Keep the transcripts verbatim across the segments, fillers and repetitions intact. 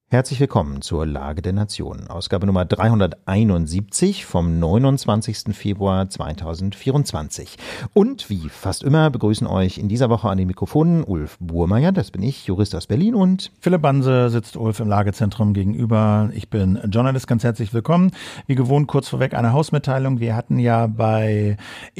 Herzlich willkommen zur Lage der Nation, Ausgabe Nummer dreihunderteinundsiebzig vom neunundzwanzigsten Februar zweitausendvierundzwanzig. Und wie fast immer begrüßen euch in dieser Woche an den Mikrofonen Ulf Burmeier, das bin ich, Jurist aus Berlin, und Philipp Banse sitzt Ulf im Lagezentrum gegenüber. Ich bin Journalist, ganz herzlich willkommen. Wie gewohnt kurz vorweg eine Hausmitteilung. Wir hatten ja bei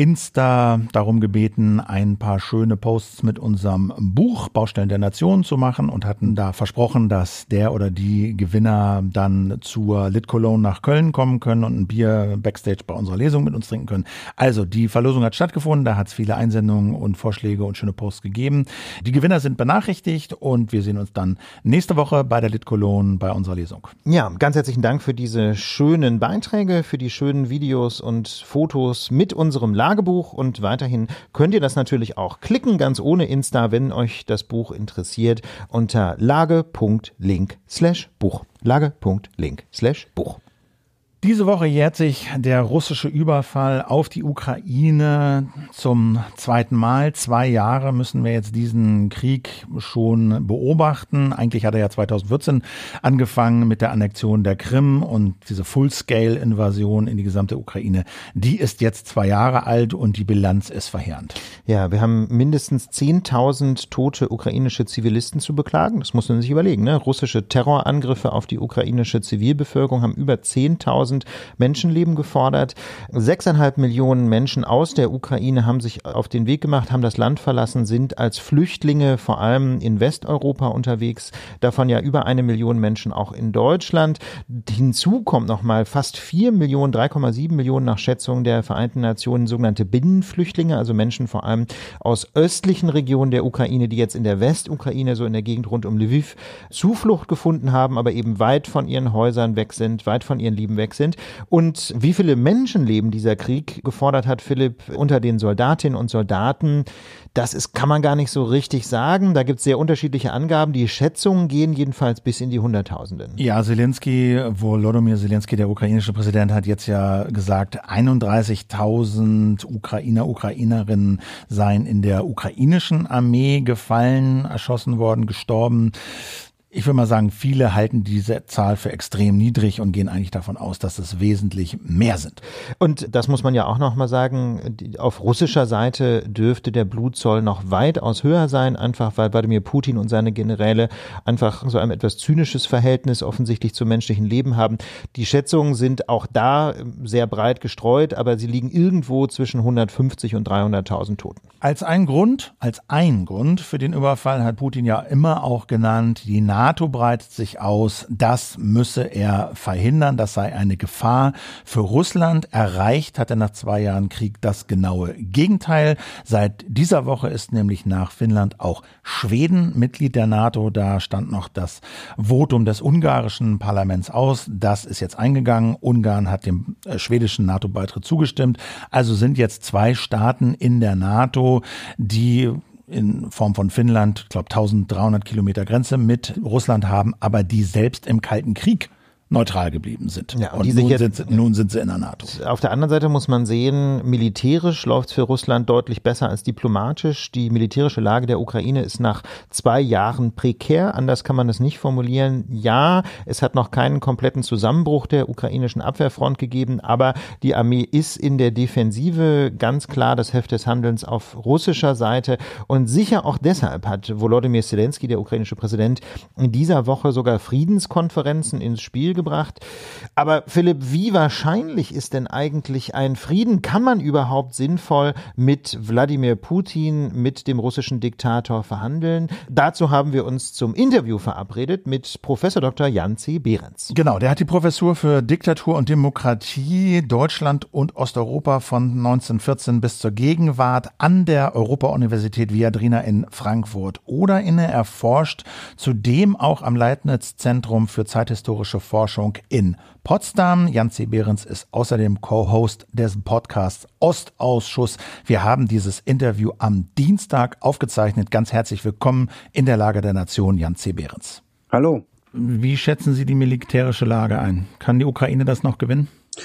Insta darum gebeten, ein paar schöne Posts mit unserem Buch Baustellen der Nation zu machen und hatten da versprochen, dass der oder die die Gewinner dann zur Lit Cologne nach Köln kommen können und ein Bier Backstage bei unserer Lesung mit uns trinken können. Also die Verlosung hat stattgefunden, da hat es viele Einsendungen und Vorschläge und schöne Posts gegeben. Die Gewinner sind benachrichtigt und wir sehen uns dann nächste Woche bei der Lit Cologne bei unserer Lesung. Ja, ganz herzlichen Dank für diese schönen Beiträge, für die schönen Videos und Fotos mit unserem Lagebuch, und weiterhin könnt ihr das natürlich auch klicken, ganz ohne Insta, wenn euch das Buch interessiert, unter lage.link slash Buch. Lage.link slash Buch. Diese Woche jährt sich der russische Überfall auf die Ukraine zum zweiten Mal. Zwei Jahre müssen wir jetzt diesen Krieg schon beobachten. Eigentlich hat er ja zweitausendvierzehn angefangen mit der Annexion der Krim, und diese Full-Scale-Invasion in die gesamte Ukraine, die ist jetzt zwei Jahre alt und die Bilanz ist verheerend. Ja, wir haben mindestens zehntausend tote ukrainische Zivilisten zu beklagen. Das muss man sich überlegen, ne? Russische Terrorangriffe auf die ukrainische Zivilbevölkerung haben über zehntausend Menschenleben gefordert. Sechseinhalb Millionen Menschen aus der Ukraine haben sich auf den Weg gemacht, haben das Land verlassen, sind als Flüchtlinge vor allem in Westeuropa unterwegs. Davon ja über eine Million Menschen auch in Deutschland. Hinzu kommt nochmal fast vier Millionen, drei Komma sieben Millionen nach Schätzung der Vereinten Nationen sogenannte Binnenflüchtlinge, also Menschen vor allem aus östlichen Regionen der Ukraine, die jetzt in der Westukraine, so in der Gegend rund um Lviv, Zuflucht gefunden haben, aber eben weit von ihren Häusern weg sind, weit von ihren Lieben weg sind. sind. Und wie viele Menschenleben dieser Krieg gefordert hat, Philipp, unter den Soldatinnen und Soldaten, das ist, kann man gar nicht so richtig sagen. Da gibt es sehr unterschiedliche Angaben. Die Schätzungen gehen jedenfalls bis in die Hunderttausenden. Ja, Zelensky, Volodymyr Zelensky, der ukrainische Präsident, hat jetzt ja gesagt, einunddreißigtausend Ukrainer, Ukrainerinnen seien in der ukrainischen Armee gefallen, erschossen worden, gestorben. Ich würde mal sagen, viele halten diese Zahl für extrem niedrig und gehen eigentlich davon aus, dass es wesentlich mehr sind. Und das muss man ja auch noch mal sagen, auf russischer Seite dürfte der Blutzoll noch weitaus höher sein, einfach weil Wladimir Putin und seine Generäle einfach so ein etwas zynisches Verhältnis offensichtlich zum menschlichen Leben haben. Die Schätzungen sind auch da sehr breit gestreut, aber sie liegen irgendwo zwischen hundertfünfzig und dreihunderttausend Toten. Als ein Grund, als ein Grund für den Überfall hat Putin ja immer auch genannt, die NATO breitet sich aus, das müsse er verhindern, das sei eine Gefahr für Russland. Erreicht hat er nach zwei Jahren Krieg das genaue Gegenteil. Seit dieser Woche ist nämlich nach Finnland auch Schweden Mitglied der NATO. Da stand noch das Votum des ungarischen Parlaments aus. Das ist jetzt eingegangen. Ungarn hat dem schwedischen NATO-Beitritt zugestimmt. Also sind jetzt zwei Staaten in der NATO, die in Form von Finnland, ich glaube eintausenddreihundert Kilometer Grenze mit Russland haben, aber die selbst im Kalten Krieg neutral geblieben sind. Ja, und und die nun, jetzt, sind sie, nun sind sie in der NATO. Auf der anderen Seite muss man sehen, militärisch läuft es für Russland deutlich besser als diplomatisch. Die militärische Lage der Ukraine ist nach zwei Jahren prekär. Anders kann man das nicht formulieren. Ja, es hat noch keinen kompletten Zusammenbruch der ukrainischen Abwehrfront gegeben, aber die Armee ist in der Defensive, ganz klar das Heft des Handelns auf russischer Seite. Und sicher auch deshalb hat Volodymyr Zelensky, der ukrainische Präsident, in dieser Woche sogar Friedenskonferenzen ins Spiel gebracht. Aber Philipp, wie wahrscheinlich ist denn eigentlich ein Frieden? Kann man überhaupt sinnvoll mit Wladimir Putin, mit dem russischen Diktator verhandeln? Dazu haben wir uns zum Interview verabredet mit Professor Doktor Jan C. Behrens. Genau, der hat die Professur für Diktatur und Demokratie Deutschland und Osteuropa von neunzehnhundertvierzehn bis zur Gegenwart an der Europa-Universität Viadrina in Frankfurt oder inne. Er forscht zudem auch am Leibniz-Zentrum für zeithistorische Forschung in Potsdam. Jan C. Behrens ist außerdem Co-Host des Podcasts Ostausschuss. Wir haben dieses Interview am Dienstag aufgezeichnet. Ganz herzlich willkommen in der Lage der Nation, Jan C. Behrens. Hallo. Wie schätzen Sie die militärische Lage ein? Kann die Ukraine das noch gewinnen?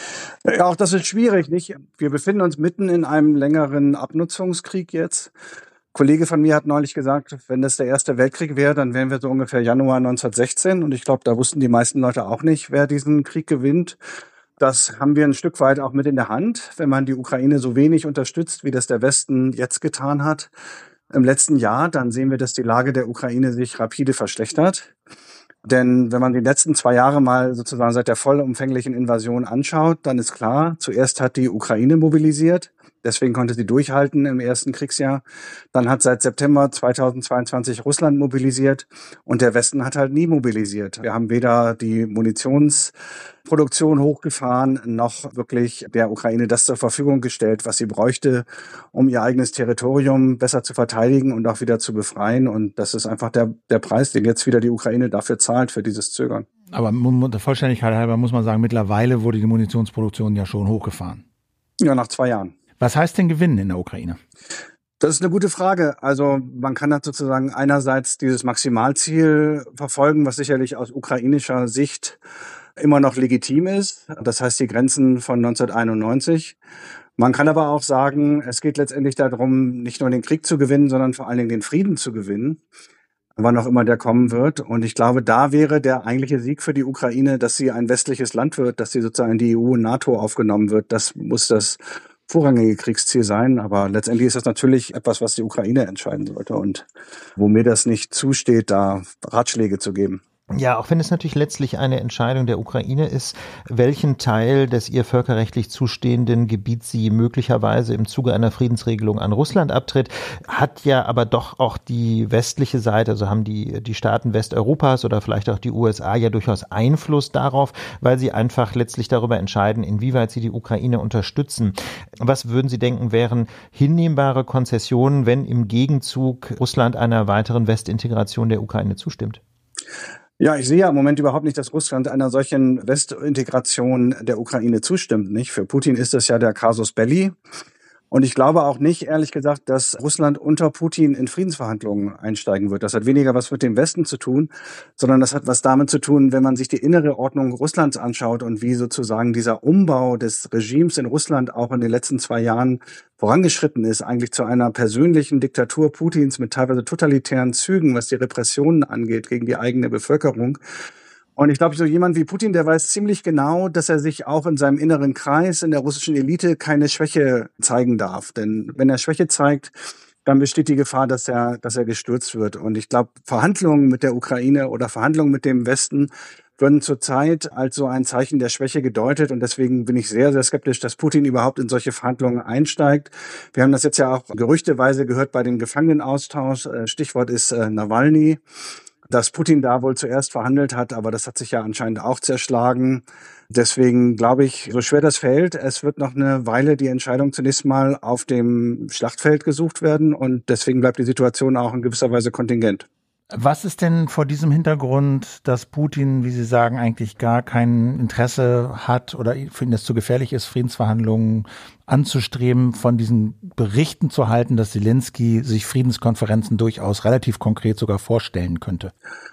Ja, auch das ist schwierig, nicht? Wir befinden uns mitten in einem längeren Abnutzungskrieg jetzt. Kollege von mir hat neulich gesagt, wenn das der Erste Weltkrieg wäre, dann wären wir so ungefähr Januar neunzehnhundertsechzehn. Und ich glaube, da wussten die meisten Leute auch nicht, wer diesen Krieg gewinnt. Das haben wir ein Stück weit auch mit in der Hand, wenn man die Ukraine so wenig unterstützt, wie das der Westen jetzt getan hat im letzten Jahr, dann sehen wir, dass die Lage der Ukraine sich rapide verschlechtert. Denn wenn man die letzten zwei Jahre mal sozusagen seit der vollumfänglichen Invasion anschaut, dann ist klar, zuerst hat die Ukraine mobilisiert. Deswegen konnte sie durchhalten im ersten Kriegsjahr. Dann hat seit September zweitausendzweiundzwanzig Russland mobilisiert und der Westen hat halt nie mobilisiert. Wir haben weder die Munitionsproduktion hochgefahren, noch wirklich der Ukraine das zur Verfügung gestellt, was sie bräuchte, um ihr eigenes Territorium besser zu verteidigen und auch wieder zu befreien. Und das ist einfach der, der Preis, den jetzt wieder die Ukraine dafür zahlt, für dieses Zögern. Aber der Vollständigkeit halber muss man sagen, mittlerweile wurde die Munitionsproduktion ja schon hochgefahren. Ja, nach zwei Jahren. Was heißt denn Gewinnen in der Ukraine? Das ist eine gute Frage. Also man kann da sozusagen einerseits dieses Maximalziel verfolgen, was sicherlich aus ukrainischer Sicht immer noch legitim ist. Das heißt die Grenzen von neunzehnhunderteinundneunzig. Man kann aber auch sagen, es geht letztendlich darum, nicht nur den Krieg zu gewinnen, sondern vor allen Dingen den Frieden zu gewinnen, wann auch immer der kommen wird. Und ich glaube, da wäre der eigentliche Sieg für die Ukraine, dass sie ein westliches Land wird, dass sie sozusagen in die E U und NATO aufgenommen wird. Das muss das vorrangige Kriegsziel sein, aber letztendlich ist das natürlich etwas, was die Ukraine entscheiden sollte und wo mir das nicht zusteht, da Ratschläge zu geben. Ja, auch wenn es natürlich letztlich eine Entscheidung der Ukraine ist, welchen Teil des ihr völkerrechtlich zustehenden Gebiets sie möglicherweise im Zuge einer Friedensregelung an Russland abtritt, hat ja aber doch auch die westliche Seite, also haben die, die Staaten Westeuropas oder vielleicht auch die U S A ja durchaus Einfluss darauf, weil sie einfach letztlich darüber entscheiden, inwieweit sie die Ukraine unterstützen. Was würden Sie denken, wären hinnehmbare Konzessionen, wenn im Gegenzug Russland einer weiteren Westintegration der Ukraine zustimmt? Ja, ich sehe ja im Moment überhaupt nicht, dass Russland einer solchen Westintegration der Ukraine zustimmt, nicht? Für Putin ist das ja der Casus Belli. Und ich glaube auch nicht, ehrlich gesagt, dass Russland unter Putin in Friedensverhandlungen einsteigen wird. Das hat weniger was mit dem Westen zu tun, sondern das hat was damit zu tun, wenn man sich die innere Ordnung Russlands anschaut und wie sozusagen dieser Umbau des Regimes in Russland auch in den letzten zwei Jahren vorangeschritten ist, eigentlich zu einer persönlichen Diktatur Putins mit teilweise totalitären Zügen, was die Repressionen angeht gegen die eigene Bevölkerung. Und ich glaube, so jemand wie Putin, der weiß ziemlich genau, dass er sich auch in seinem inneren Kreis, in der russischen Elite, keine Schwäche zeigen darf. Denn wenn er Schwäche zeigt, dann besteht die Gefahr, dass er, dass er gestürzt wird. Und ich glaube, Verhandlungen mit der Ukraine oder Verhandlungen mit dem Westen würden zurzeit als so ein Zeichen der Schwäche gedeutet. Und deswegen bin ich sehr, sehr skeptisch, dass Putin überhaupt in solche Verhandlungen einsteigt. Wir haben das jetzt ja auch gerüchteweise gehört bei dem Gefangenenaustausch. Stichwort ist äh, Nawalny. Dass Putin da wohl zuerst verhandelt hat, aber das hat sich ja anscheinend auch zerschlagen. Deswegen glaube ich, so schwer das fällt, es wird noch eine Weile die Entscheidung zunächst mal auf dem Schlachtfeld gesucht werden und deswegen bleibt die Situation auch in gewisser Weise kontingent. Was ist denn vor diesem Hintergrund, dass Putin, wie Sie sagen, eigentlich gar kein Interesse hat oder für ihn es zu gefährlich ist, Friedensverhandlungen anzustreben, von diesen Berichten zu halten, dass Zelensky sich Friedenskonferenzen durchaus relativ konkret sogar vorstellen könnte?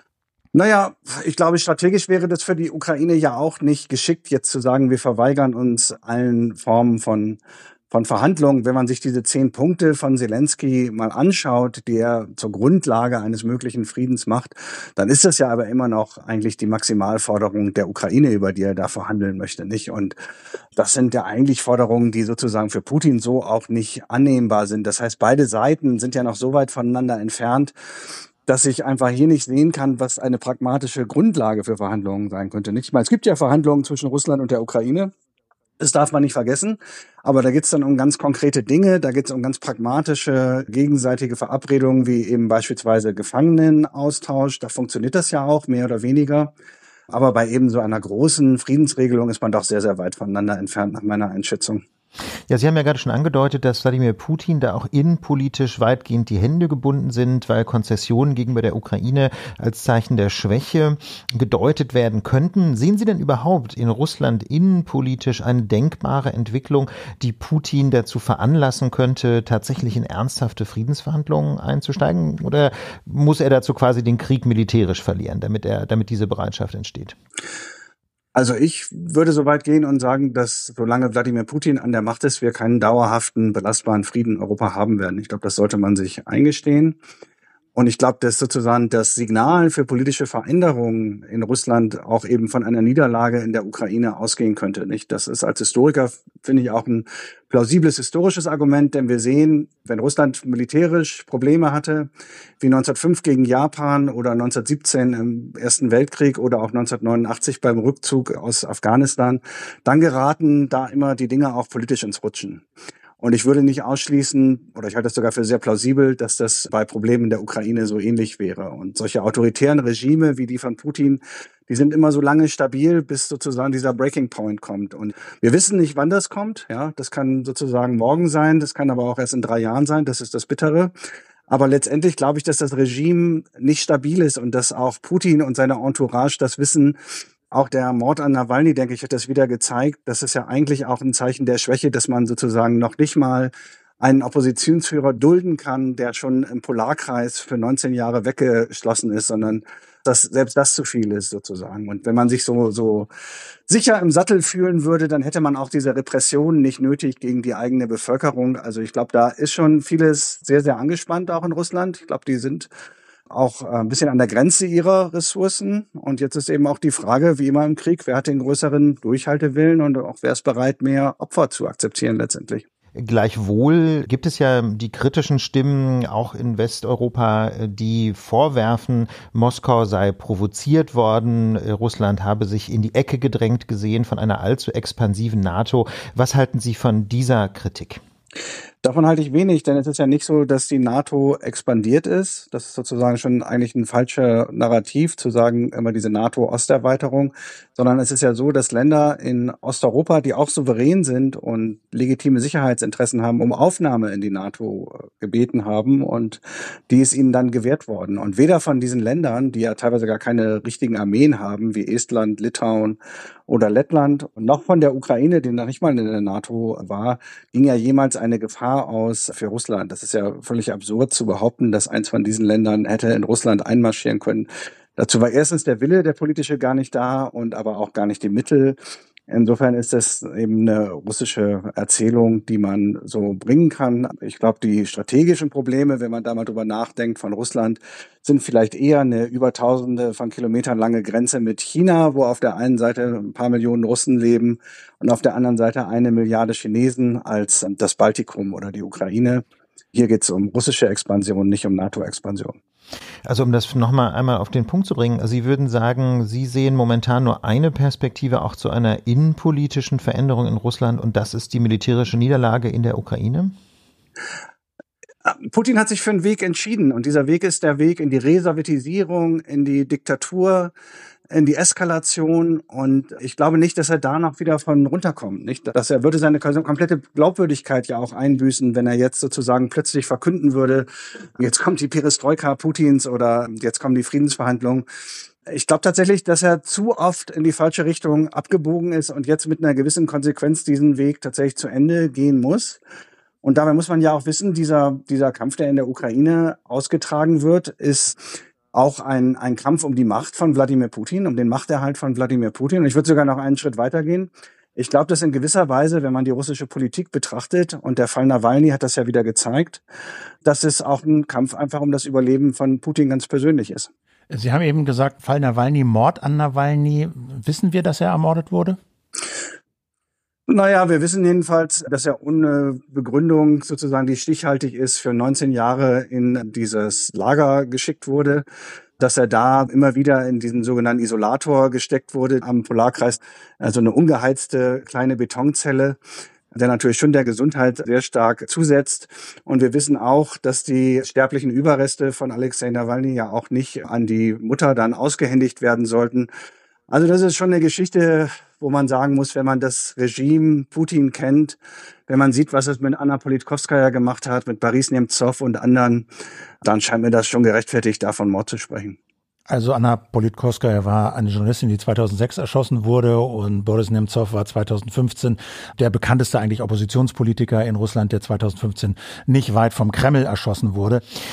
Naja, ich glaube, strategisch wäre das für die Ukraine ja auch nicht geschickt, jetzt zu sagen, wir verweigern uns allen Formen von von Verhandlungen. Wenn man sich diese zehn Punkte von Zelensky mal anschaut, die er zur Grundlage eines möglichen Friedens macht, dann ist das ja aber immer noch eigentlich die Maximalforderung der Ukraine, über die er da verhandeln möchte, nicht? Und das sind ja eigentlich Forderungen, die sozusagen für Putin so auch nicht annehmbar sind. Das heißt, beide Seiten sind ja noch so weit voneinander entfernt, dass ich einfach hier nicht sehen kann, was eine pragmatische Grundlage für Verhandlungen sein könnte. Nicht? Ich meine, es gibt ja Verhandlungen zwischen Russland und der Ukraine. Das darf man nicht vergessen. Aber da geht es dann um ganz konkrete Dinge. Da geht es um ganz pragmatische, gegenseitige Verabredungen, wie eben beispielsweise Gefangenenaustausch. Da funktioniert das ja auch, mehr oder weniger. Aber bei eben so einer großen Friedensregelung ist man doch sehr, sehr weit voneinander entfernt, nach meiner Einschätzung. Ja, Sie haben ja gerade schon angedeutet, dass Wladimir Putin da auch innenpolitisch weitgehend die Hände gebunden sind, weil Konzessionen gegenüber der Ukraine als Zeichen der Schwäche gedeutet werden könnten. Sehen Sie denn überhaupt in Russland innenpolitisch eine denkbare Entwicklung, die Putin dazu veranlassen könnte, tatsächlich in ernsthafte Friedensverhandlungen einzusteigen? Oder muss er dazu quasi den Krieg militärisch verlieren, damit er, damit diese Bereitschaft entsteht? Also ich würde so weit gehen und sagen, dass solange Wladimir Putin an der Macht ist, wir keinen dauerhaften, belastbaren Frieden in Europa haben werden. Ich glaube, das sollte man sich eingestehen. Und ich glaube, dass sozusagen das Signal für politische Veränderungen in Russland auch eben von einer Niederlage in der Ukraine ausgehen könnte. Nicht? Das ist als Historiker, finde ich, auch ein plausibles historisches Argument, denn wir sehen, wenn Russland militärisch Probleme hatte, wie neunzehnhundertfünf gegen Japan oder neunzehnhundertsiebzehn im Ersten Weltkrieg oder auch neunzehnhundertneunundachtzig beim Rückzug aus Afghanistan, dann geraten da immer die Dinge auch politisch ins Rutschen. Und ich würde nicht ausschließen, oder ich halte es sogar für sehr plausibel, dass das bei Problemen der Ukraine so ähnlich wäre. Und solche autoritären Regime wie die von Putin, die sind immer so lange stabil, bis sozusagen dieser Breaking Point kommt. Und wir wissen nicht, wann das kommt. Ja, das kann sozusagen morgen sein, das kann aber auch erst in drei Jahren sein. Das ist das Bittere. Aber letztendlich glaube ich, dass das Regime nicht stabil ist und dass auch Putin und seine Entourage das wissen. Auch der Mord an Nawalny, denke ich, hat das wieder gezeigt. Das ist ja eigentlich auch ein Zeichen der Schwäche, dass man sozusagen noch nicht mal einen Oppositionsführer dulden kann, der schon im Polarkreis für neunzehn Jahre weggeschlossen ist, sondern dass selbst das zu viel ist sozusagen. Und wenn man sich so so sicher im Sattel fühlen würde, dann hätte man auch diese Repression nicht nötig gegen die eigene Bevölkerung. Also ich glaube, da ist schon vieles sehr, sehr angespannt, auch in Russland. Ich glaube, die sind auch ein bisschen an der Grenze ihrer Ressourcen. Und jetzt ist eben auch die Frage, wie immer im Krieg, wer hat den größeren Durchhaltewillen und auch wer ist bereit, mehr Opfer zu akzeptieren letztendlich. Gleichwohl gibt es ja die kritischen Stimmen auch in Westeuropa, die vorwerfen, Moskau sei provoziert worden, Russland habe sich in die Ecke gedrängt gesehen von einer allzu expansiven NATO. Was halten Sie von dieser Kritik? Davon halte ich wenig, denn es ist ja nicht so, dass die NATO expandiert ist. Das ist sozusagen schon eigentlich ein falscher Narrativ, zu sagen, immer diese NATO-Osterweiterung, sondern es ist ja so, dass Länder in Osteuropa, die auch souverän sind und legitime Sicherheitsinteressen haben, um Aufnahme in die NATO gebeten haben und die ist ihnen dann gewährt worden. Und weder von diesen Ländern, die ja teilweise gar keine richtigen Armeen haben, wie Estland, Litauen oder Lettland, noch von der Ukraine, die noch nicht mal in der NATO war, ging ja jemals eine Gefahr aus für Russland. Das ist ja völlig absurd zu behaupten, dass eins von diesen Ländern hätte in Russland einmarschieren können. Dazu war erstens der Wille, der politische, gar nicht da und aber auch gar nicht die Mittel. Insofern ist das eben eine russische Erzählung, die man so bringen kann. Ich glaube, die strategischen Probleme, wenn man da mal drüber nachdenkt, von Russland, sind vielleicht eher eine über Tausende von Kilometern lange Grenze mit China, wo auf der einen Seite ein paar Millionen Russen leben und auf der anderen Seite eine Milliarde Chinesen, als das Baltikum oder die Ukraine. Hier geht es um russische Expansion, nicht um NATO-Expansion. Also um das nochmal einmal auf den Punkt zu bringen, also Sie würden sagen, Sie sehen momentan nur eine Perspektive auch zu einer innenpolitischen Veränderung in Russland und das ist die militärische Niederlage in der Ukraine? Putin hat sich für einen Weg entschieden und dieser Weg ist der Weg in die Resowjetisierung, in die Diktatur, in die Eskalation und ich glaube nicht, dass er da noch wieder von runterkommt. Nicht, dass er würde seine komplette Glaubwürdigkeit ja auch einbüßen, wenn er jetzt sozusagen plötzlich verkünden würde, jetzt kommt die Perestroika Putins oder jetzt kommen die Friedensverhandlungen. Ich glaube tatsächlich, dass er zu oft in die falsche Richtung abgebogen ist und jetzt mit einer gewissen Konsequenz diesen Weg tatsächlich zu Ende gehen muss. Und dabei muss man ja auch wissen, dieser dieser Kampf, der in der Ukraine ausgetragen wird, ist auch ein ein Kampf um die Macht von Wladimir Putin, um den Machterhalt von Wladimir Putin. Und ich würde sogar noch einen Schritt weitergehen. Ich glaube, dass in gewisser Weise, wenn man die russische Politik betrachtet, und der Fall Nawalny hat das ja wieder gezeigt, dass es auch ein Kampf einfach um das Überleben von Putin ganz persönlich ist. Sie haben eben gesagt, Fall Nawalny, Mord an Nawalny. Wissen wir, dass er ermordet wurde? Naja, wir wissen jedenfalls, dass er ohne Begründung sozusagen, die stichhaltig ist, für neunzehn Jahre in dieses Lager geschickt wurde, dass er da immer wieder in diesen sogenannten Isolator gesteckt wurde am Polarkreis, also eine ungeheizte kleine Betonzelle, der natürlich schon der Gesundheit sehr stark zusetzt. Und wir wissen auch, dass die sterblichen Überreste von Alexei Nawalny ja auch nicht an die Mutter dann ausgehändigt werden sollten. Also das ist schon eine Geschichte, wo man sagen muss, wenn man das Regime Putin kennt, wenn man sieht, was es mit Anna Politkovskaja gemacht hat, mit Boris Nemtsov und anderen, dann scheint mir das schon gerechtfertigt, davon Mord zu sprechen. Also Anna Politkovskaja war eine Journalistin, die zweitausendsechs erschossen wurde und Boris Nemtsov war zweitausendfünfzehn der bekannteste eigentlich Oppositionspolitiker in Russland, der zweitausendfünfzehn nicht weit vom Kreml erschossen wurde.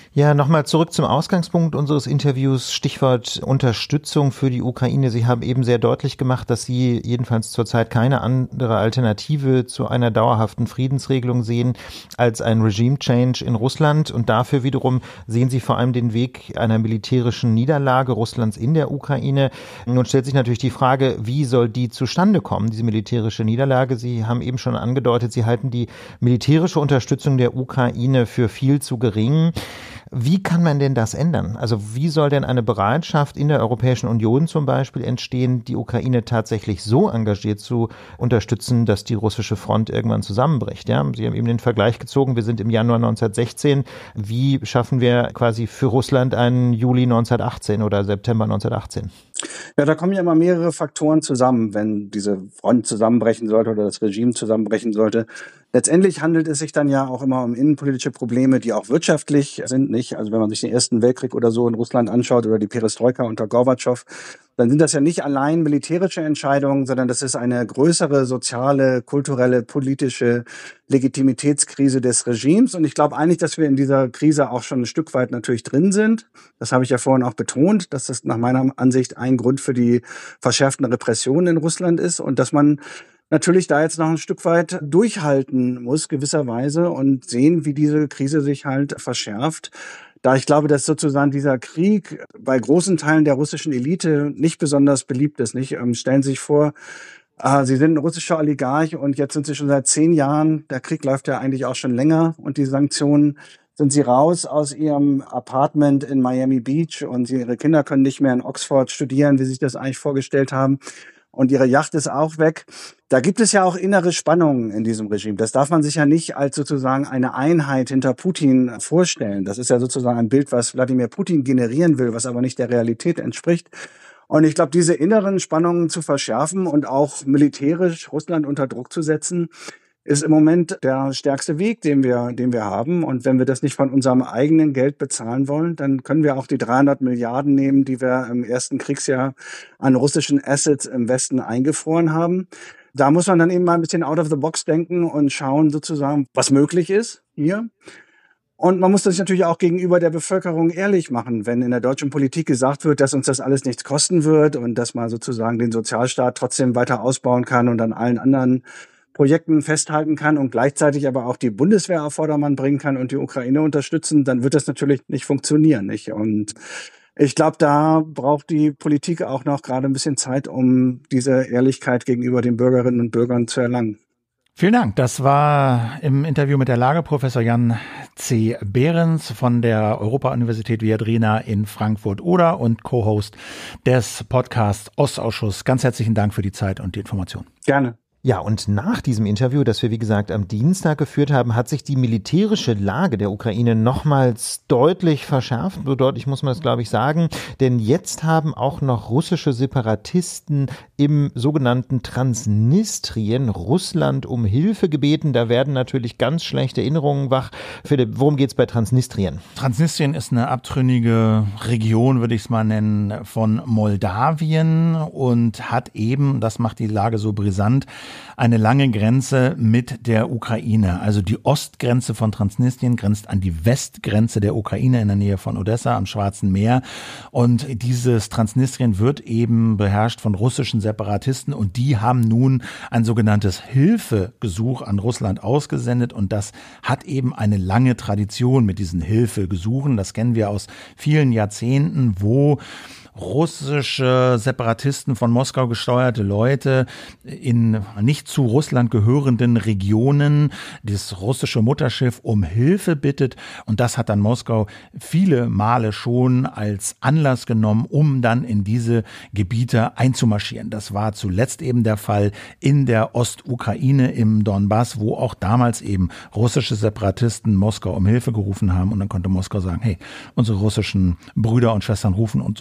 Ja, nochmal zurück zum Ausgangspunkt unseres Interviews, Stichwort Unterstützung für die Ukraine. Sie haben eben sehr deutlich gemacht, dass Sie jedenfalls zurzeit keine andere Alternative zu einer dauerhaften Friedensregelung sehen als ein Regime-Change in Russland. Und dafür wiederum sehen Sie vor allem den Weg einer militärischen Niederlage Russlands in der Ukraine. Nun stellt sich natürlich die Frage, wie soll die zustande kommen, diese militärische Niederlage? Sie haben eben schon angedeutet, Sie halten die militärische Unterstützung der Ukraine für viel zu gering. Wie kann man denn das ändern? Also wie soll denn eine Bereitschaft in der Europäischen Union zum Beispiel entstehen, die Ukraine tatsächlich so engagiert zu unterstützen, dass die russische Front irgendwann zusammenbricht? Ja, Sie haben eben den Vergleich gezogen, wir sind im Januar neunzehnhundertsechzehn. Wie schaffen wir quasi für Russland einen Juli neunzehnhundertachtzehn oder September neunzehnhundertachtzehn? Ja, da kommen ja immer mehrere Faktoren zusammen, wenn diese Front zusammenbrechen sollte oder das Regime zusammenbrechen sollte. Letztendlich handelt es sich dann ja auch immer um innenpolitische Probleme, die auch wirtschaftlich sind, nicht? Also wenn man sich den Ersten Weltkrieg oder so in Russland anschaut oder die Perestroika unter Gorbatschow, dann sind das ja nicht allein militärische Entscheidungen, sondern das ist eine größere soziale, kulturelle, politische Legitimitätskrise des Regimes. Und ich glaube eigentlich, dass wir in dieser Krise auch schon ein Stück weit natürlich drin sind. Das habe ich ja vorhin auch betont, dass das nach meiner Ansicht ein Grund für die verschärften Repressionen in Russland ist und dass man natürlich da jetzt noch ein Stück weit durchhalten muss, gewisserweise, und sehen, wie diese Krise sich halt verschärft. Da ich glaube, dass sozusagen dieser Krieg bei großen Teilen der russischen Elite nicht besonders beliebt ist, nicht? Ähm, stellen Sie sich vor, äh, Sie sind ein russischer Oligarch und jetzt sind Sie schon seit zehn Jahren, der Krieg läuft ja eigentlich auch schon länger und die Sanktionen, sind Sie raus aus Ihrem Apartment in Miami Beach und Sie, Ihre Kinder können nicht mehr in Oxford studieren, wie Sie sich das eigentlich vorgestellt haben. Und ihre Yacht ist auch weg. Da gibt es ja auch innere Spannungen in diesem Regime. Das darf man sich ja nicht als sozusagen eine Einheit hinter Putin vorstellen. Das ist ja sozusagen ein Bild, was Wladimir Putin generieren will, was aber nicht der Realität entspricht. Und ich glaube, diese inneren Spannungen zu verschärfen und auch militärisch Russland unter Druck zu setzen, ist im Moment der stärkste Weg, den wir, den wir haben. Und wenn wir das nicht von unserem eigenen Geld bezahlen wollen, dann können wir auch die dreihundert Milliarden nehmen, die wir im ersten Kriegsjahr an russischen Assets im Westen eingefroren haben. Da muss man dann eben mal ein bisschen out of the box denken und schauen sozusagen, was möglich ist hier. Und man muss das natürlich auch gegenüber der Bevölkerung ehrlich machen, wenn in der deutschen Politik gesagt wird, dass uns das alles nichts kosten wird und dass man sozusagen den Sozialstaat trotzdem weiter ausbauen kann und an allen anderen Projekten festhalten kann und gleichzeitig aber auch die Bundeswehr auf Vordermann bringen kann und die Ukraine unterstützen, dann wird das natürlich nicht funktionieren, nicht? Und ich glaube, da braucht die Politik auch noch gerade ein bisschen Zeit, um diese Ehrlichkeit gegenüber den Bürgerinnen und Bürgern zu erlangen. Vielen Dank. Das war im Interview mit der Lage Professor Jan C. Behrens von der Europa-Universität Viadrina in Frankfurt-Oder und Co-Host des Podcasts Ostausschuss. Ganz herzlichen Dank für die Zeit und die Information. Gerne. Ja, und nach diesem Interview, das wir wie gesagt am Dienstag geführt haben, hat sich die militärische Lage der Ukraine nochmals deutlich verschärft. So deutlich muss man das, glaube ich, sagen. Denn jetzt haben auch noch russische Separatisten im sogenannten Transnistrien Russland um Hilfe gebeten. Da werden natürlich ganz schlechte Erinnerungen wach. Philipp, worum geht's bei Transnistrien? Transnistrien ist eine abtrünnige Region, würde ich es mal nennen, von Moldawien und hat eben, das macht die Lage so brisant, eine lange Grenze mit der Ukraine. Also die Ostgrenze von Transnistrien grenzt an die Westgrenze der Ukraine in der Nähe von Odessa am Schwarzen Meer. Und dieses Transnistrien wird eben beherrscht von russischen Separatisten und die haben nun ein sogenanntes Hilfegesuch an Russland ausgesendet und das hat eben eine lange Tradition mit diesen Hilfegesuchen. Das kennen wir aus vielen Jahrzehnten, wo russische Separatisten von Moskau gesteuerte Leute in nicht zu Russland gehörenden Regionen das russische Mutterschiff um Hilfe bittet. Und das hat dann Moskau viele Male schon als Anlass genommen, um dann in diese Gebiete einzumarschieren. Das war zuletzt eben der Fall in der Ostukraine im Donbass, wo auch damals eben russische Separatisten Moskau um Hilfe gerufen haben. Und dann konnte Moskau sagen, hey, unsere russischen Brüder und Schwestern rufen uns um Hilfe, da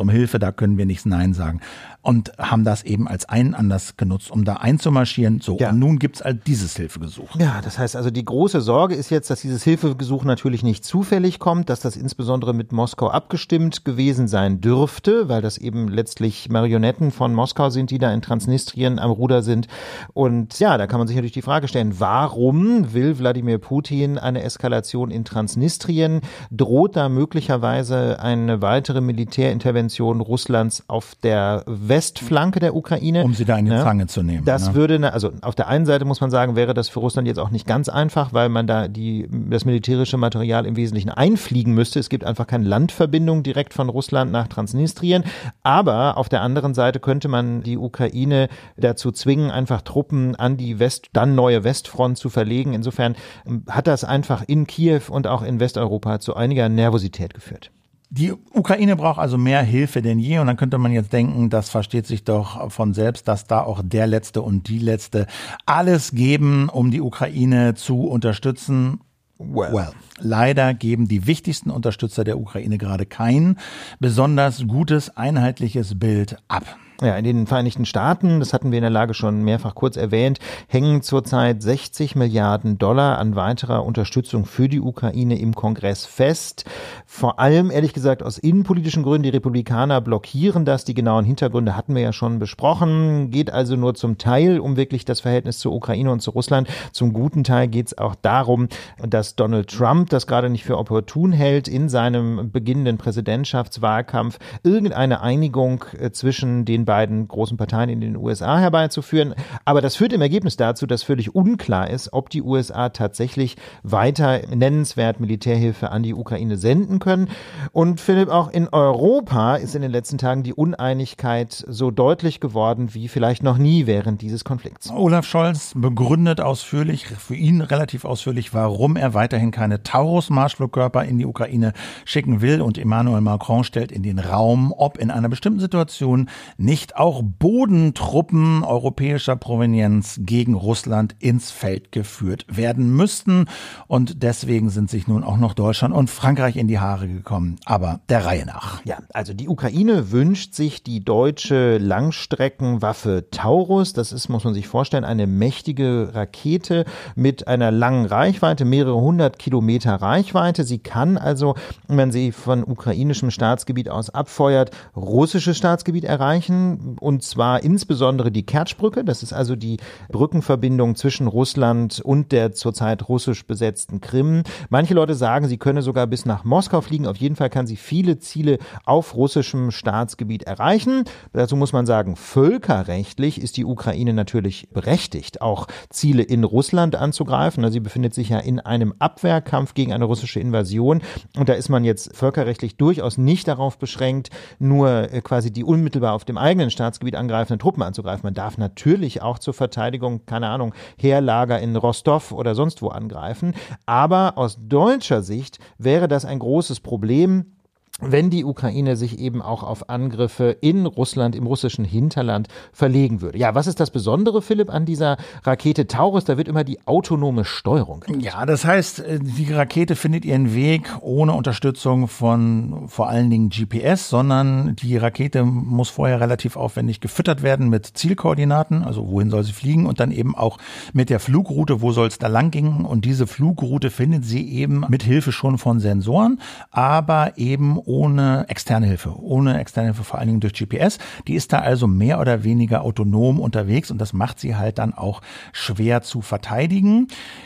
da können wir nichts Nein sagen. Und haben das eben als einen Anlass genutzt, um da einzumarschieren. So, ja. Und nun gibt's halt dieses Hilfegesuch. Ja, das heißt also, die große Sorge ist jetzt, dass dieses Hilfegesuch natürlich nicht zufällig kommt, dass das insbesondere mit Moskau abgestimmt gewesen sein dürfte, weil das eben letztlich Marionetten von Moskau sind, die da in Transnistrien am Ruder sind. Und ja, da kann man sich natürlich die Frage stellen, warum will Wladimir Putin eine Eskalation in Transnistrien? Droht da möglicherweise eine weitere Militärintervention Russlands auf der Westflanke der Ukraine? Um sie da in die Zange ja, zu nehmen. Das ne? würde, also auf der einen Seite muss man sagen, wäre das für Russland jetzt auch nicht ganz einfach, weil man da die, das militärische Material im Wesentlichen einfliegen müsste. Es gibt einfach keine Landverbindung direkt von Russland nach Transnistrien. Aber auf der anderen Seite könnte man die Ukraine dazu zwingen, einfach Truppen an die West, dann neue Westfront zu verlegen. Insofern hat das einfach in Kiew und auch in Westeuropa zu einiger Nervosität geführt. Die Ukraine braucht also mehr Hilfe denn je und dann könnte man jetzt denken, das versteht sich doch von selbst, dass da auch der Letzte und die Letzte alles geben, um die Ukraine zu unterstützen. Well. well, leider geben die wichtigsten Unterstützer der Ukraine gerade kein besonders gutes, einheitliches Bild ab. Ja, in den Vereinigten Staaten, das hatten wir in der Lage schon mehrfach kurz erwähnt, hängen zurzeit sechzig Milliarden Dollar an weiterer Unterstützung für die Ukraine im Kongress fest. Vor allem, ehrlich gesagt, aus innenpolitischen Gründen. Die Republikaner blockieren das. Die genauen Hintergründe hatten wir ja schon besprochen. Geht also nur zum Teil um wirklich das Verhältnis zur Ukraine und zu Russland. Zum guten Teil geht es auch darum, dass Donald Trump das gerade nicht für opportun hält, in seinem beginnenden Präsidentschaftswahlkampf irgendeine Einigung zwischen den beiden großen Parteien in den U S A herbeizuführen. Aber das führt im Ergebnis dazu, dass völlig unklar ist, ob die U S A tatsächlich weiter nennenswert Militärhilfe an die Ukraine senden können. Und Philipp, auch in Europa ist in den letzten Tagen die Uneinigkeit so deutlich geworden wie vielleicht noch nie während dieses Konflikts. Olaf Scholz begründet ausführlich, für ihn relativ ausführlich, warum er weiterhin keine Taurus-Marschflugkörper in die Ukraine schicken will. Und Emmanuel Macron stellt in den Raum, ob in einer bestimmten Situation nicht auch Bodentruppen europäischer Provenienz gegen Russland ins Feld geführt werden müssten. Und deswegen sind sich nun auch noch Deutschland und Frankreich in die Haare gekommen. Aber der Reihe nach. Ja, also die Ukraine wünscht sich die deutsche Langstreckenwaffe Taurus. Das ist, muss man sich vorstellen, eine mächtige Rakete mit einer langen Reichweite, mehrere hundert Kilometer Reichweite. Sie kann also, wenn man sie von ukrainischem Staatsgebiet aus abfeuert, russisches Staatsgebiet erreichen. Und zwar insbesondere die Kertschbrücke. Das ist also die Brückenverbindung zwischen Russland und der zurzeit russisch besetzten Krim. Manche Leute sagen, sie könne sogar bis nach Moskau fliegen. Auf jeden Fall kann sie viele Ziele auf russischem Staatsgebiet erreichen. Dazu muss man sagen, völkerrechtlich ist die Ukraine natürlich berechtigt, auch Ziele in Russland anzugreifen. Sie befindet sich ja in einem Abwehrkampf gegen eine russische Invasion. Und da ist man jetzt völkerrechtlich durchaus nicht darauf beschränkt, nur quasi die unmittelbar auf dem eigenen Staatsgebiet angreifenden Truppen anzugreifen. Man darf natürlich auch zur Verteidigung, keine Ahnung, Heerlager in Rostov oder sonst wo angreifen. Aber aus deutscher Sicht wäre das ein großes Problem, wenn die Ukraine sich eben auch auf Angriffe in Russland, im russischen Hinterland verlegen würde. Ja, was ist das Besondere, Philipp, an dieser Rakete Taurus? Da wird immer die autonome Steuerung genutzt. Ja, das heißt, die Rakete findet ihren Weg ohne Unterstützung von vor allen Dingen G P S, sondern die Rakete muss vorher relativ aufwendig gefüttert werden mit Zielkoordinaten, also wohin soll sie fliegen, und dann eben auch mit der Flugroute, wo soll es da lang gehen. Und diese Flugroute findet sie eben mit Hilfe schon von Sensoren, aber eben ohne externe Hilfe, ohne externe Hilfe vor allen Dingen durch G P S. Die ist da also mehr oder weniger autonom unterwegs und das macht sie halt dann auch schwer zu verteidigen.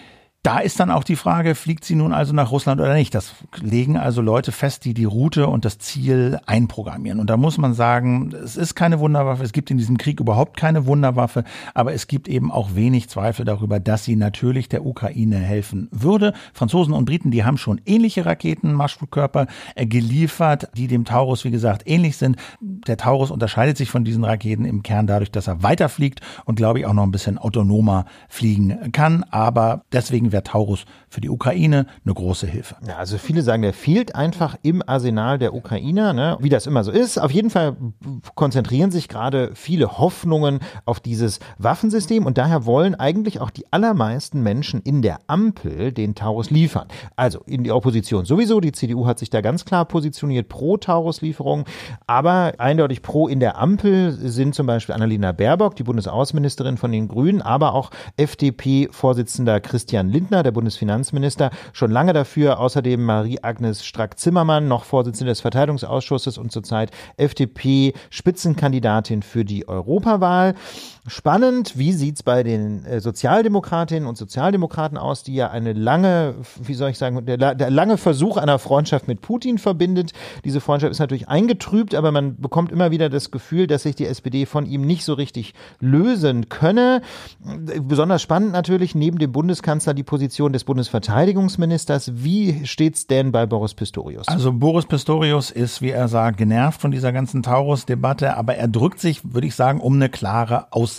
Da ist dann auch die Frage, fliegt sie nun also nach Russland oder nicht? Das legen also Leute fest, die die Route und das Ziel einprogrammieren. Und da muss man sagen, es ist keine Wunderwaffe, es gibt in diesem Krieg überhaupt keine Wunderwaffe, aber es gibt eben auch wenig Zweifel darüber, dass sie natürlich der Ukraine helfen würde. Franzosen und Briten, die haben schon ähnliche Raketen, Marschflugkörper geliefert, die dem Taurus, wie gesagt, ähnlich sind. Der Taurus unterscheidet sich von diesen Raketen im Kern dadurch, dass er weiterfliegt und, glaube ich, auch noch ein bisschen autonomer fliegen kann. Aber deswegen wäre Taurus für die Ukraine eine große Hilfe. Ja, also viele sagen, der fehlt einfach im Arsenal der Ukrainer, ne? Wie das immer so ist. Auf jeden Fall konzentrieren sich gerade viele Hoffnungen auf dieses Waffensystem und daher wollen eigentlich auch die allermeisten Menschen in der Ampel den Taurus liefern. Also in die Opposition sowieso. Die C D U hat sich da ganz klar positioniert pro Taurus-Lieferung, aber eindeutig pro in der Ampel sind zum Beispiel Annalena Baerbock, die Bundesaußenministerin von den Grünen, aber auch F D P-Vorsitzender Christian Lindner, der Bundesfinanzminister, schon lange dafür. Außerdem Marie-Agnes Strack-Zimmermann, noch Vorsitzende des Verteidigungsausschusses und zurzeit F D P-Spitzenkandidatin für die Europawahl. Spannend, wie sieht's bei den Sozialdemokratinnen und Sozialdemokraten aus, die ja eine lange, wie soll ich sagen, der, der lange Versuch einer Freundschaft mit Putin verbindet. Diese Freundschaft ist natürlich eingetrübt, aber man bekommt immer wieder das Gefühl, dass sich die S P D von ihm nicht so richtig lösen könne. Besonders spannend natürlich neben dem Bundeskanzler die Position des Bundesverteidigungsministers. Wie steht's denn bei Boris Pistorius? Also Boris Pistorius ist, wie er sagt, genervt von dieser ganzen Taurus-Debatte, aber er drückt sich, würde ich sagen, um eine klare Aussage.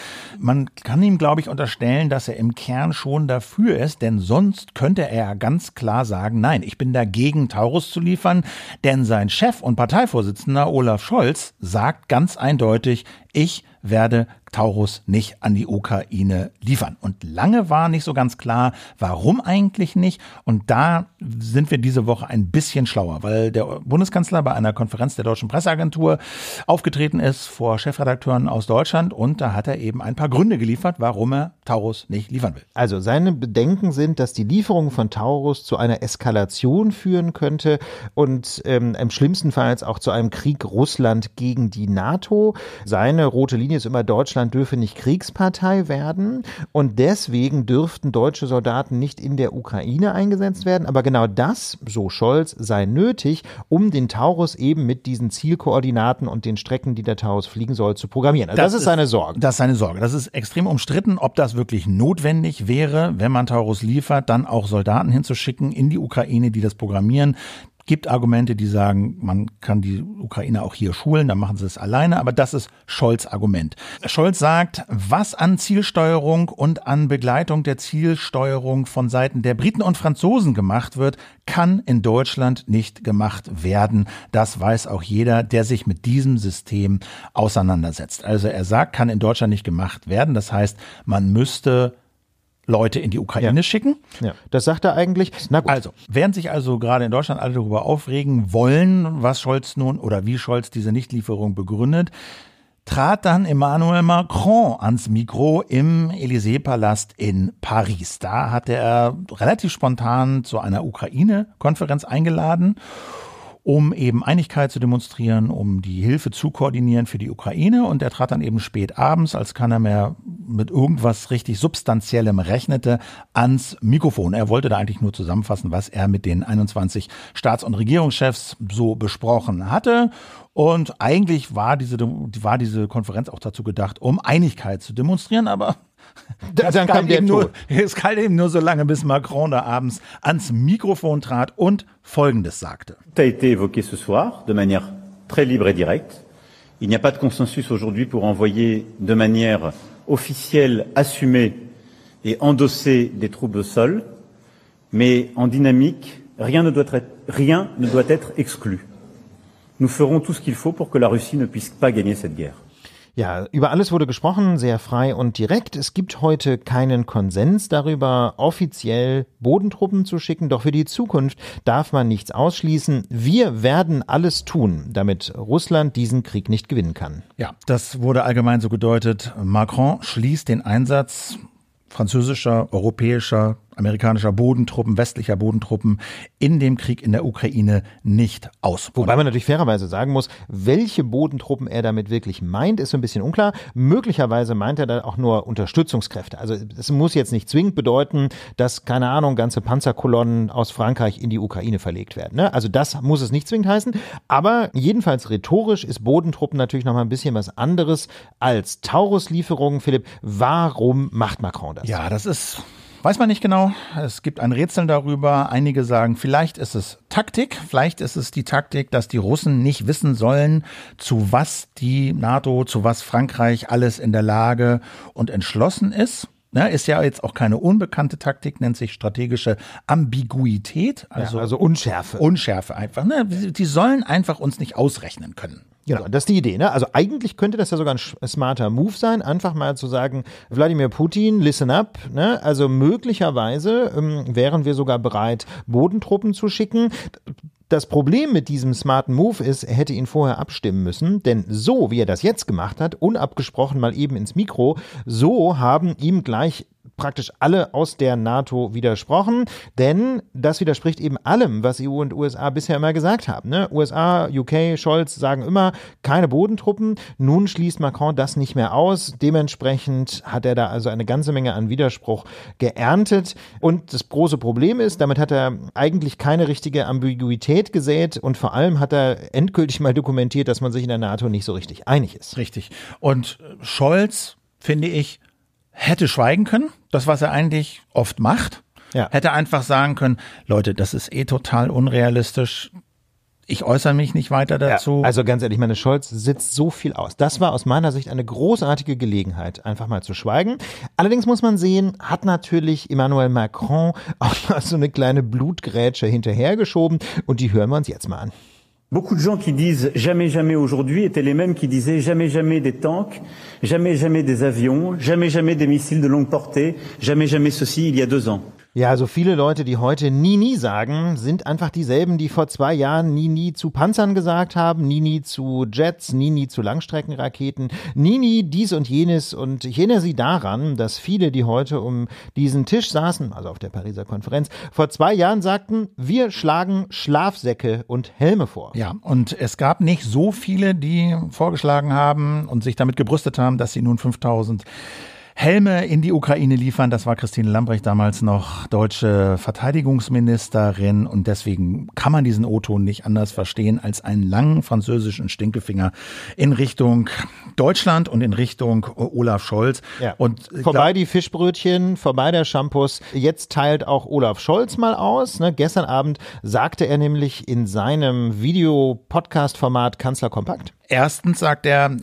Man kann ihm, glaube ich, unterstellen, dass er im Kern schon dafür ist, denn sonst könnte er ganz klar sagen, nein, ich bin dagegen, Taurus zu liefern, denn sein Chef und Parteivorsitzender Olaf Scholz sagt ganz eindeutig, ich werde Taurus nicht an die Ukraine liefern. Und lange war nicht so ganz klar, warum eigentlich nicht. Und da sind wir diese Woche ein bisschen schlauer, weil der Bundeskanzler bei einer Konferenz der Deutschen Presseagentur aufgetreten ist vor Chefredakteuren aus Deutschland und da hat er eben ein paar Gründe geliefert, warum er Taurus nicht liefern will. Also seine Bedenken sind, dass die Lieferung von Taurus zu einer Eskalation führen könnte und ähm, im schlimmsten Fall auch zu einem Krieg Russland gegen die NATO. Seine rote Linie ist immer, Deutschland dürfe nicht Kriegspartei werden und deswegen dürften deutsche Soldaten nicht in der Ukraine eingesetzt werden. Aber genau das, so Scholz, sei nötig, um den Taurus eben mit diesen Zielkoordinaten und den Strecken, die der Taurus fliegen soll, zu programmieren. Also das, das ist seine Sorge. Das ist seine Sorge. Das ist extrem umstritten, ob das wirklich notwendig wäre, wenn man Taurus liefert, dann auch Soldaten hinzuschicken in die Ukraine, die das programmieren. Gibt Argumente, die sagen, man kann die Ukraine auch hier schulen, dann machen sie es alleine, aber das ist Scholz' Argument. Scholz sagt, was an Zielsteuerung und an Begleitung der Zielsteuerung von Seiten der Briten und Franzosen gemacht wird, kann in Deutschland nicht gemacht werden. Das weiß auch jeder, der sich mit diesem System auseinandersetzt. Also er sagt, kann in Deutschland nicht gemacht werden. Das heißt, man müsste Leute in die Ukraine ja. schicken. Ja, das sagt er eigentlich. Na gut. Also, während sich also gerade in Deutschland alle darüber aufregen wollen, was Scholz nun oder wie Scholz diese Nichtlieferung begründet, trat dann Emmanuel Macron ans Mikro im Élysée-Palast in Paris. Da hatte er relativ spontan zu einer Ukraine-Konferenz eingeladen, um eben Einigkeit zu demonstrieren, um die Hilfe zu koordinieren für die Ukraine. Und er trat dann eben spät abends, als keiner mehr mit irgendwas richtig Substanziellem rechnete, ans Mikrofon. Er wollte da eigentlich nur zusammenfassen, was er mit den einundzwanzig Staats- und Regierungschefs so besprochen hatte. Und eigentlich war diese, war diese Konferenz auch dazu gedacht, um Einigkeit zu demonstrieren, aber Das dann kam der nur, es galt eben nur so lange, bis Macron da abends ans Mikrofon trat und Folgendes sagte. Ça a été évoqué ce soir de manière très libre et directe. Il n'y a pas de consensus aujourd'hui pour envoyer de manière officielle, assumée et endossée des troupes au sol, mais en dynamique, rien ne doit être, rien ne doit être exclu. Nous ferons tout ce qu'il faut pour que la Russie ne puisse pas gagner cette guerre. Ja, über alles wurde gesprochen, sehr frei und direkt. Es gibt heute keinen Konsens darüber, offiziell Bodentruppen zu schicken, doch für die Zukunft darf man nichts ausschließen. Wir werden alles tun, damit Russland diesen Krieg nicht gewinnen kann. Ja, das wurde allgemein so gedeutet. Macron schließt den Einsatz französischer, europäischer, amerikanischer Bodentruppen, westlicher Bodentruppen in dem Krieg in der Ukraine nicht aus. Wobei man natürlich fairerweise sagen muss, welche Bodentruppen er damit wirklich meint, ist so ein bisschen unklar. Möglicherweise meint er da auch nur Unterstützungskräfte. Also es muss jetzt nicht zwingend bedeuten, dass, keine Ahnung, ganze Panzerkolonnen aus Frankreich in die Ukraine verlegt werden. Ne? Also das muss es nicht zwingend heißen. Aber jedenfalls rhetorisch ist Bodentruppen natürlich noch mal ein bisschen was anderes als Taurus-Lieferungen. Philipp, warum macht Macron das? Ja, das ist... Weiß man nicht genau. Es gibt ein Rätsel darüber. Einige sagen, vielleicht ist es Taktik. Vielleicht ist es die Taktik, dass die Russen nicht wissen sollen, zu was die NATO, zu was Frankreich alles in der Lage und entschlossen ist. Ne, ist ja jetzt auch keine unbekannte Taktik, nennt sich strategische Ambiguität, also, ja, also Unschärfe. Unschärfe einfach. Ne? Die sollen einfach uns nicht ausrechnen können. Genau, das ist die Idee. Ne? Also eigentlich könnte das ja sogar ein smarter Move sein, einfach mal zu sagen, Wladimir Putin, listen up. Ne? Also möglicherweise ähm, wären wir sogar bereit, Bodentruppen zu schicken. Das Problem mit diesem smarten Move ist, er hätte ihn vorher abstimmen müssen, denn so, wie er das jetzt gemacht hat, unabgesprochen mal eben ins Mikro, so haben ihm gleich praktisch alle aus der NATO widersprochen, denn das widerspricht eben allem, was E U und U S A bisher immer gesagt haben. Ne? U S A, U K, Scholz sagen immer, keine Bodentruppen. Nun schließt Macron das nicht mehr aus. Dementsprechend hat er da also eine ganze Menge an Widerspruch geerntet. Und das große Problem ist, damit hat er eigentlich keine richtige Ambiguität gesät und vor allem hat er endgültig mal dokumentiert, dass man sich in der NATO nicht so richtig einig ist. Richtig. Und Scholz, finde ich, hätte schweigen können, das, was er eigentlich oft macht. Ja. Hätte einfach sagen können, Leute, das ist eh total unrealistisch. Ich äußere mich nicht weiter dazu. Ja, also ganz ehrlich, meine Scholz sitzt so viel aus. Das war aus meiner Sicht eine großartige Gelegenheit, einfach mal zu schweigen. Allerdings muss man sehen, hat natürlich Emmanuel Macron auch mal so eine kleine Blutgrätsche hinterhergeschoben und die hören wir uns jetzt mal an. Beaucoup de gens qui disent jamais jamais aujourd'hui étaient les mêmes qui disaient jamais jamais des tanks, jamais jamais des avions, jamais jamais des missiles de longue portée, jamais jamais ceci il y a deux ans. Ja, also viele Leute, die heute nie, nie sagen, sind einfach dieselben, die vor zwei Jahren nie, nie zu Panzern gesagt haben, nie, nie zu Jets, nie, nie zu Langstreckenraketen, nie, nie dies und jenes. Und ich erinnere Sie daran, dass viele, die heute um diesen Tisch saßen, also auf der Pariser Konferenz, vor zwei Jahren sagten, wir schlagen Schlafsäcke und Helme vor. Ja, und es gab nicht so viele, die vorgeschlagen haben und sich damit gebrüstet haben, dass sie nun fünftausend Helme in die Ukraine liefern. Das war Christine Lambrecht, damals noch deutsche Verteidigungsministerin. Und deswegen kann man diesen O-Ton nicht anders verstehen als einen langen französischen Stinkefinger in Richtung Deutschland und in Richtung Olaf Scholz. Ja. Und vorbei die Fischbrötchen, vorbei der Shampoos. Jetzt teilt auch Olaf Scholz mal aus. Ne? Gestern Abend sagte er nämlich in seinem Video-Podcast-Format Kanzler Kompakt. Erstens sagt er,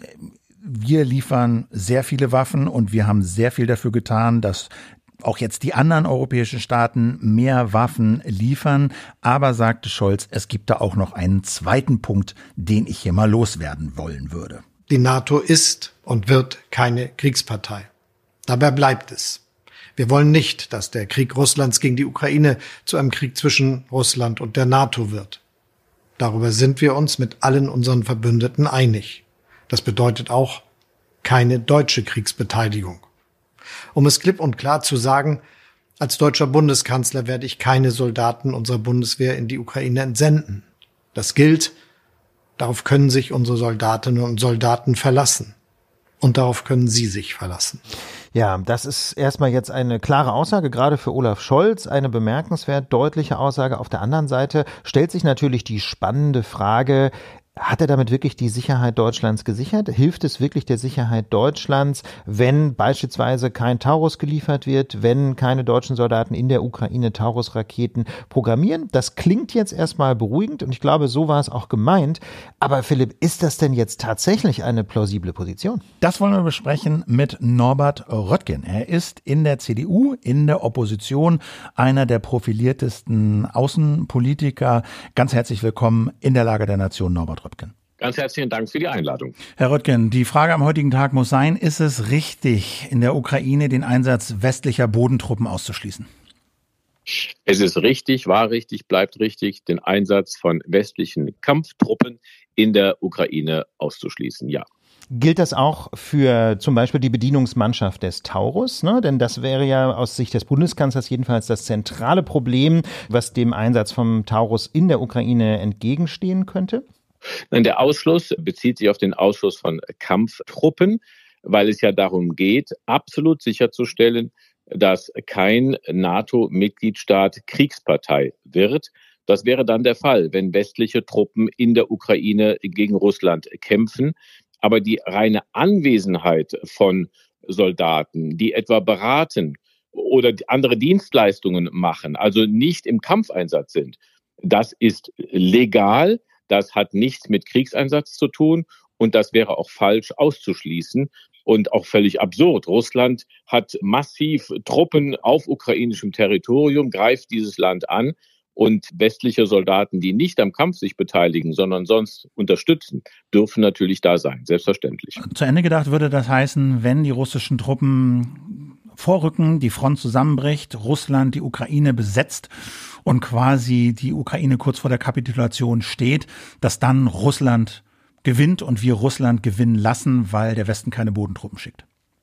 wir liefern sehr viele Waffen und wir haben sehr viel dafür getan, dass auch jetzt die anderen europäischen Staaten mehr Waffen liefern. Aber, sagte Scholz, es gibt da auch noch einen zweiten Punkt, den ich hier mal loswerden wollen würde. Die NATO ist und wird keine Kriegspartei. Dabei bleibt es. Wir wollen nicht, dass der Krieg Russlands gegen die Ukraine zu einem Krieg zwischen Russland und der NATO wird. Darüber sind wir uns mit allen unseren Verbündeten einig. Das bedeutet auch keine deutsche Kriegsbeteiligung. Um es klipp und klar zu sagen, als deutscher Bundeskanzler werde ich keine Soldaten unserer Bundeswehr in die Ukraine entsenden. Das gilt, darauf können sich unsere Soldatinnen und Soldaten verlassen. Und darauf können Sie sich verlassen. Ja, das ist erstmal jetzt eine klare Aussage, gerade für Olaf Scholz, eine bemerkenswert deutliche Aussage. Auf der anderen Seite stellt sich natürlich die spannende Frage, hat er damit wirklich die Sicherheit Deutschlands gesichert? Hilft es wirklich der Sicherheit Deutschlands, wenn beispielsweise kein Taurus geliefert wird, wenn keine deutschen Soldaten in der Ukraine Taurus-Raketen programmieren? Das klingt jetzt erstmal beruhigend und ich glaube, so war es auch gemeint. Aber Philipp, ist das denn jetzt tatsächlich eine plausible Position? Das wollen wir besprechen mit Norbert Röttgen. Er ist in der C D U, in der Opposition, einer der profiliertesten Außenpolitiker. Ganz herzlich willkommen in der Lage der Nation, Norbert Röttgen. Ganz herzlichen Dank für die Einladung. Herr Röttgen, die Frage am heutigen Tag muss sein, ist es richtig, in der Ukraine den Einsatz westlicher Bodentruppen auszuschließen? Es ist richtig, war richtig, bleibt richtig, den Einsatz von westlichen Kampftruppen in der Ukraine auszuschließen, ja. Gilt das auch für zum Beispiel die Bedienungsmannschaft des Taurus? Ne? Denn das wäre ja aus Sicht des Bundeskanzlers jedenfalls das zentrale Problem, was dem Einsatz vom Taurus in der Ukraine entgegenstehen könnte. Nein, der Ausschluss bezieht sich auf den Ausschluss von Kampftruppen, weil es ja darum geht, absolut sicherzustellen, dass kein NATO-Mitgliedstaat Kriegspartei wird. Das wäre dann der Fall, wenn westliche Truppen in der Ukraine gegen Russland kämpfen. Aber die reine Anwesenheit von Soldaten, die etwa beraten oder andere Dienstleistungen machen, also nicht im Kampfeinsatz sind, das ist legal. Das hat nichts mit Kriegseinsatz zu tun Und das wäre auch falsch auszuschließen und auch völlig absurd. Russland hat massiv Truppen auf ukrainischem Territorium, greift dieses Land an. Und westliche Soldaten, die nicht am Kampf sich beteiligen, sondern sonst unterstützen, dürfen natürlich da sein, selbstverständlich. Zu Ende gedacht würde das heißen, wenn die russischen Truppen vorrücken, die Front zusammenbricht, Russland die Ukraine besetzt und quasi die Ukraine kurz vor der Kapitulation steht, dass dann Russland gewinnt und wir Russland gewinnen lassen, weil der Westen keine Bodentruppen schickt.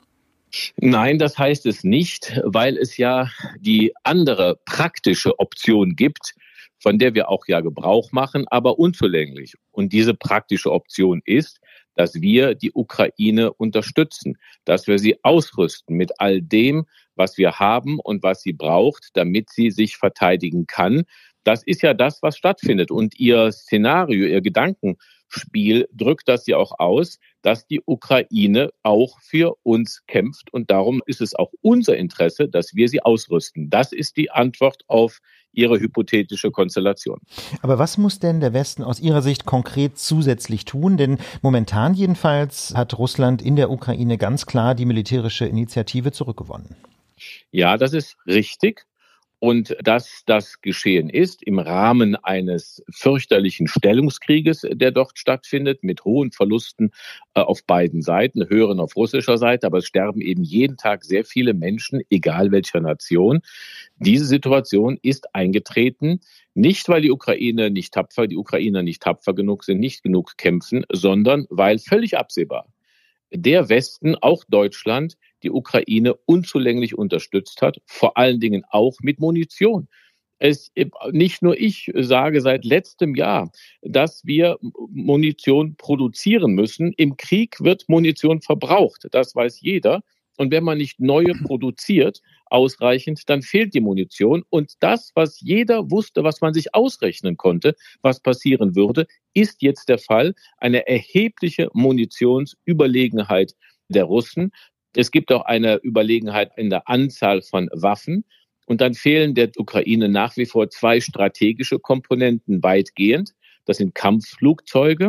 Nein, das heißt es nicht, weil es ja die andere praktische Option gibt, von der wir auch ja Gebrauch machen, aber unzulänglich. Und diese praktische Option ist, dass wir die Ukraine unterstützen, dass wir sie ausrüsten mit all dem, was wir haben und was sie braucht, damit sie sich verteidigen kann. Das ist ja das, was stattfindet. Und Ihr Szenario, Ihr Gedankenspiel drückt das ja auch aus, dass die Ukraine auch für uns kämpft. Und darum ist es auch unser Interesse, dass wir sie ausrüsten. Das ist die Antwort auf Ihre hypothetische Konstellation. Aber was muss denn der Westen aus Ihrer Sicht konkret zusätzlich tun? Denn momentan jedenfalls hat Russland in der Ukraine ganz klar die militärische Initiative zurückgewonnen. Ja, das ist richtig. Und dass das geschehen ist im Rahmen eines fürchterlichen Stellungskrieges, der dort stattfindet, mit hohen Verlusten äh, auf beiden Seiten, höheren auf russischer Seite, aber es sterben eben jeden Tag sehr viele Menschen, egal welcher Nation. Diese Situation ist eingetreten, nicht weil die Ukraine nicht tapfer, die Ukrainer nicht tapfer genug sind, nicht genug kämpfen, sondern weil völlig absehbar der Westen, auch Deutschland, die Ukraine unzulänglich unterstützt hat, vor allen Dingen auch mit Munition. Es, nicht nur ich sage seit letztem Jahr, dass wir Munition produzieren müssen. Im Krieg wird Munition verbraucht, das weiß jeder. Und wenn man nicht neue produziert, ausreichend, dann fehlt die Munition. Und das, was jeder wusste, was man sich ausrechnen konnte, was passieren würde, ist jetzt der Fall. Eine erhebliche Munitionsüberlegenheit der Russen. Es gibt auch eine Überlegenheit in der Anzahl von Waffen. Und dann fehlen der Ukraine nach wie vor zwei strategische Komponenten weitgehend. Das sind Kampfflugzeuge,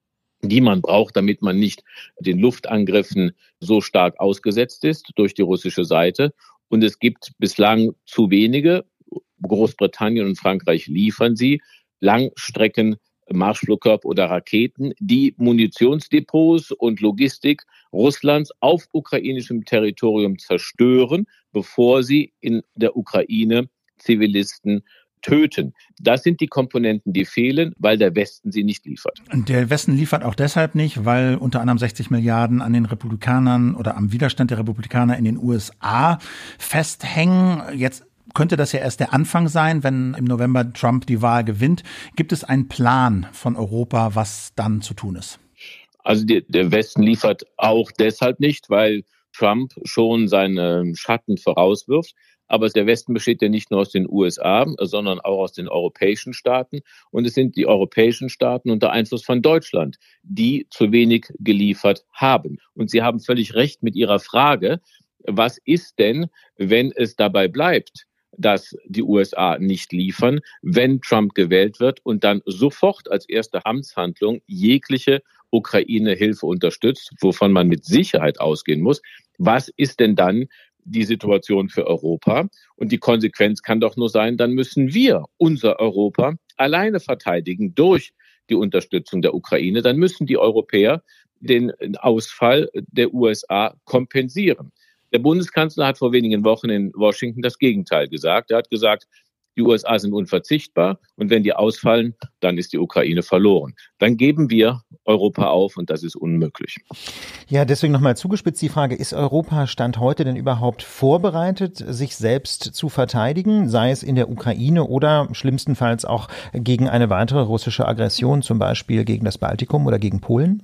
die man braucht, damit man nicht den Luftangriffen so stark ausgesetzt ist durch die russische Seite. Und es gibt bislang zu wenige. Großbritannien und Frankreich liefern sie. Langstrecken Marschflugkörper oder Raketen, die Munitionsdepots und Logistik Russlands auf ukrainischem Territorium zerstören, bevor sie in der Ukraine Zivilisten töten. Das sind die Komponenten, die fehlen, weil der Westen sie nicht liefert. Der Westen liefert auch deshalb nicht, weil unter anderem sechzig Milliarden an den Republikanern oder am Widerstand der Republikaner in den U S A festhängen. Jetzt könnte das ja erst der Anfang sein, wenn im November Trump die Wahl gewinnt. Gibt es einen Plan von Europa, was dann zu tun ist? Also die, der Westen liefert auch deshalb nicht, weil Trump schon seine Schatten vorauswirft. Aber der Westen besteht ja nicht nur aus den U S A, sondern auch aus den europäischen Staaten. Und es sind die europäischen Staaten unter Einfluss von Deutschland, die zu wenig geliefert haben. Und Sie haben völlig recht mit Ihrer Frage. Was ist denn, wenn es dabei bleibt, dass die U S A nicht liefern, wenn Trump gewählt wird und dann sofort als erste Amtshandlung jegliche Ukraine-Hilfe unterstützt, wovon man mit Sicherheit ausgehen muss? Was ist denn dann die Situation für Europa? Und die Konsequenz kann doch nur sein, dann müssen wir unser Europa alleine verteidigen durch die Unterstützung der Ukraine. Dann müssen die Europäer den Ausfall der U S A kompensieren. Der Bundeskanzler hat vor wenigen Wochen in Washington das Gegenteil gesagt. Er hat gesagt, die U S A sind unverzichtbar und wenn die ausfallen, dann ist die Ukraine verloren. Dann geben wir Europa auf und das ist unmöglich. Ja, deswegen nochmal zugespitzt die Frage, ist Europa Stand heute denn überhaupt vorbereitet, sich selbst zu verteidigen, sei es in der Ukraine oder schlimmstenfalls auch gegen eine weitere russische Aggression, zum Beispiel gegen das Baltikum oder gegen Polen?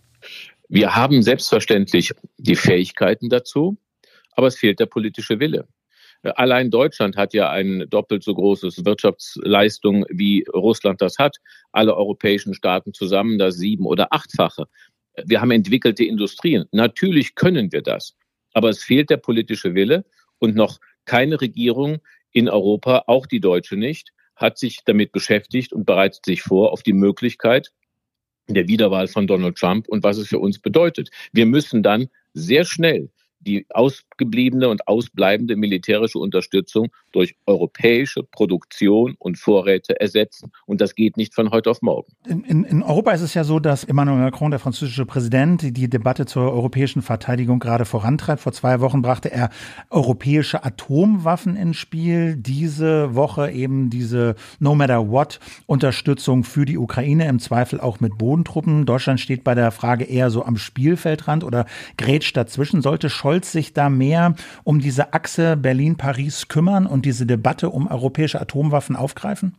Wir haben selbstverständlich die Fähigkeiten dazu, aber es fehlt der politische Wille. Allein Deutschland hat ja eine doppelt so große Wirtschaftsleistung, wie Russland das hat. Alle europäischen Staaten zusammen das sieben- oder achtfache. Wir haben entwickelte Industrien. Natürlich können wir das. Aber es fehlt der politische Wille und noch keine Regierung in Europa, auch die deutsche nicht, hat sich damit beschäftigt und bereitet sich vor auf die Möglichkeit, der Wiederwahl von Donald Trump und was es für uns bedeutet. Wir müssen dann sehr schnell die ausgebliebene und ausbleibende militärische Unterstützung durch europäische Produktion und Vorräte ersetzen. Und das geht nicht von heute auf morgen. In, in, in Europa ist es ja so, dass Emmanuel Macron, der französische Präsident, die Debatte zur europäischen Verteidigung gerade vorantreibt. Vor zwei Wochen brachte er europäische Atomwaffen ins Spiel. Diese Woche eben diese No-Matter-What-Unterstützung für die Ukraine, im Zweifel auch mit Bodentruppen. Deutschland steht bei der Frage eher so am Spielfeldrand oder grätscht dazwischen. Sollte Scholz sich da mehr um diese Achse Berlin-Paris kümmern und diese Debatte um europäische Atomwaffen aufgreifen?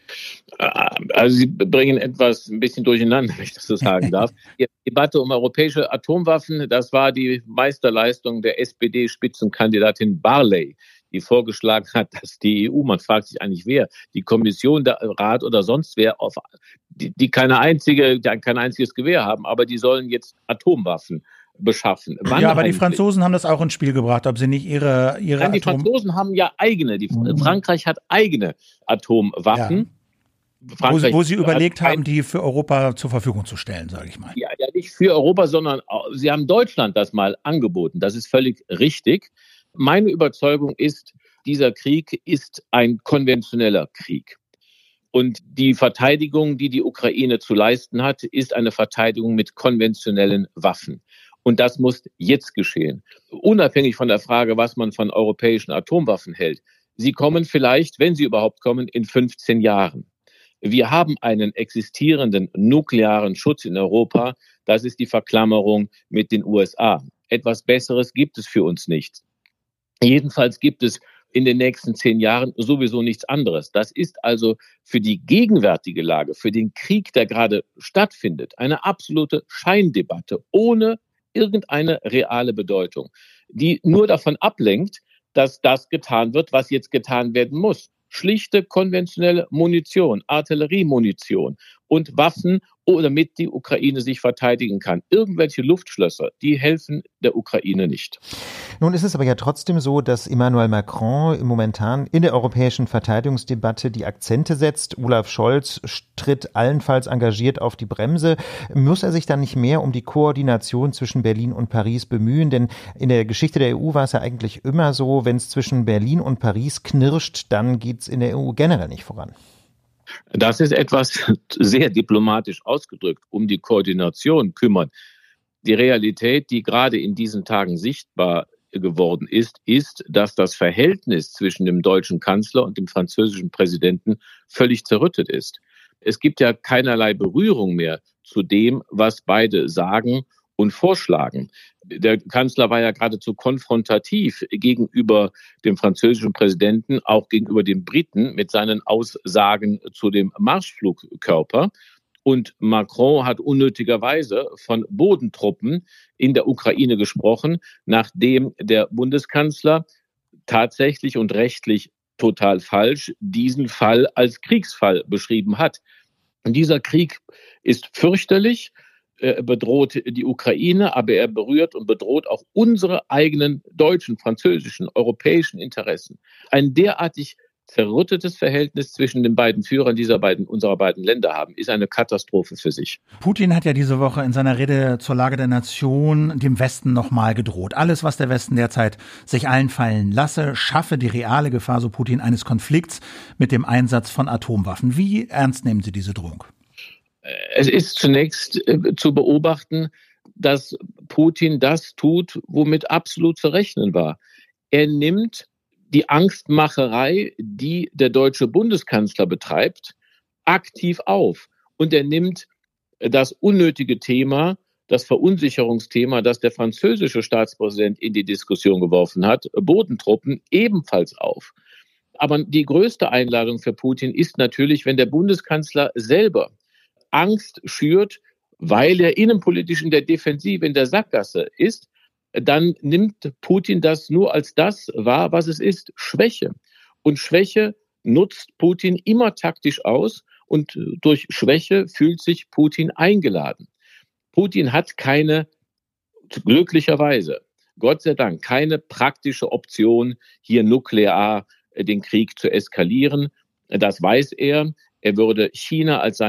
Also Sie bringen etwas ein bisschen durcheinander, wenn ich das so sagen darf. Die Debatte um europäische Atomwaffen, das war die Meisterleistung der S P D-Spitzenkandidatin Barley, die vorgeschlagen hat, dass die E U, man fragt sich eigentlich wer, die Kommission, der Rat oder sonst wer, auf, die, die keine einzige, die kein einziges Gewehr haben, aber die sollen jetzt Atomwaffen beschaffen. Wann ja, aber die Franzosen haben das auch ins Spiel gebracht, ob sie nicht ihre ihre Nein, die Atom- Franzosen haben ja eigene. Die, mhm. Frankreich hat eigene Atomwaffen. Ja. Frankreich wo, wo sie überlegt haben, die für Europa zur Verfügung zu stellen, sage ich mal. Ja, ja, nicht für Europa, sondern sie haben Deutschland das mal angeboten. Das ist völlig richtig. Meine Überzeugung ist, dieser Krieg ist ein konventioneller Krieg. Und die Verteidigung, die die Ukraine zu leisten hat, ist eine Verteidigung mit konventionellen Waffen. Und das muss jetzt geschehen. Unabhängig von der Frage, was man von europäischen Atomwaffen hält. Sie kommen vielleicht, wenn sie überhaupt kommen, in fünfzehn Jahren. Wir haben einen existierenden nuklearen Schutz in Europa. Das ist die Verklammerung mit den U S A. Etwas Besseres gibt es für uns nicht. Jedenfalls gibt es in den nächsten zehn Jahren sowieso nichts anderes. Das ist also für die gegenwärtige Lage, für den Krieg, der gerade stattfindet, eine absolute Scheindebatte ohne irgendeine reale Bedeutung, die nur davon ablenkt, dass das getan wird, was jetzt getan werden muss. Schlichte konventionelle Munition, Artilleriemunition und Waffen, damit die Ukraine sich verteidigen kann. Irgendwelche Luftschlösser, die helfen der Ukraine nicht. Nun ist es aber ja trotzdem so, dass Emmanuel Macron momentan in der europäischen Verteidigungsdebatte die Akzente setzt. Olaf Scholz tritt allenfalls engagiert auf die Bremse. Muss er sich dann nicht mehr um die Koordination zwischen Berlin und Paris bemühen? Denn in der Geschichte der E U war es ja eigentlich immer so, wenn es zwischen Berlin und Paris knirscht, dann geht es in der E U generell nicht voran. Das ist etwas sehr diplomatisch ausgedrückt, um die Koordination kümmern. Die Realität, die gerade in diesen Tagen sichtbar geworden ist, ist, dass das Verhältnis zwischen dem deutschen Kanzler und dem französischen Präsidenten völlig zerrüttet ist. Es gibt ja keinerlei Berührung mehr zu dem, was beide sagen und vorschlagen. Der Kanzler war ja geradezu konfrontativ gegenüber dem französischen Präsidenten, auch gegenüber den Briten mit seinen Aussagen zu dem Marschflugkörper. Und Macron hat unnötigerweise von Bodentruppen in der Ukraine gesprochen, nachdem der Bundeskanzler tatsächlich und rechtlich total falsch diesen Fall als Kriegsfall beschrieben hat. Und dieser Krieg ist fürchterlich. Er bedroht die Ukraine, aber er berührt und bedroht auch unsere eigenen deutschen, französischen, europäischen Interessen. Ein derartig zerrüttetes Verhältnis zwischen den beiden Führern dieser beiden, unserer beiden Länder haben, ist eine Katastrophe für sich. Putin hat ja diese Woche in seiner Rede zur Lage der Nation dem Westen nochmal gedroht. Alles, was der Westen derzeit sich einfallen lasse, schaffe die reale Gefahr, so Putin, eines Konflikts mit dem Einsatz von Atomwaffen. Wie ernst nehmen Sie diese Drohung? Es ist zunächst äh, zu beobachten, dass Putin das tut, womit absolut zu rechnen war. Er nimmt die Angstmacherei, die der deutsche Bundeskanzler betreibt, aktiv auf. Und er nimmt das unnötige Thema, das Verunsicherungsthema, das der französische Staatspräsident in die Diskussion geworfen hat, Bodentruppen, ebenfalls auf. Aber die größte Einladung für Putin ist natürlich, wenn der Bundeskanzler selber Angst schürt, weil er innenpolitisch in der Defensive, in der Sackgasse ist, dann nimmt Putin das nur als das wahr, was es ist, Schwäche. Und Schwäche nutzt Putin immer taktisch aus und durch Schwäche fühlt sich Putin eingeladen. Putin hat keine, glücklicherweise, Gott sei Dank, keine praktische Option, hier nuklear den Krieg zu eskalieren. Das weiß er. Er würde China als seinen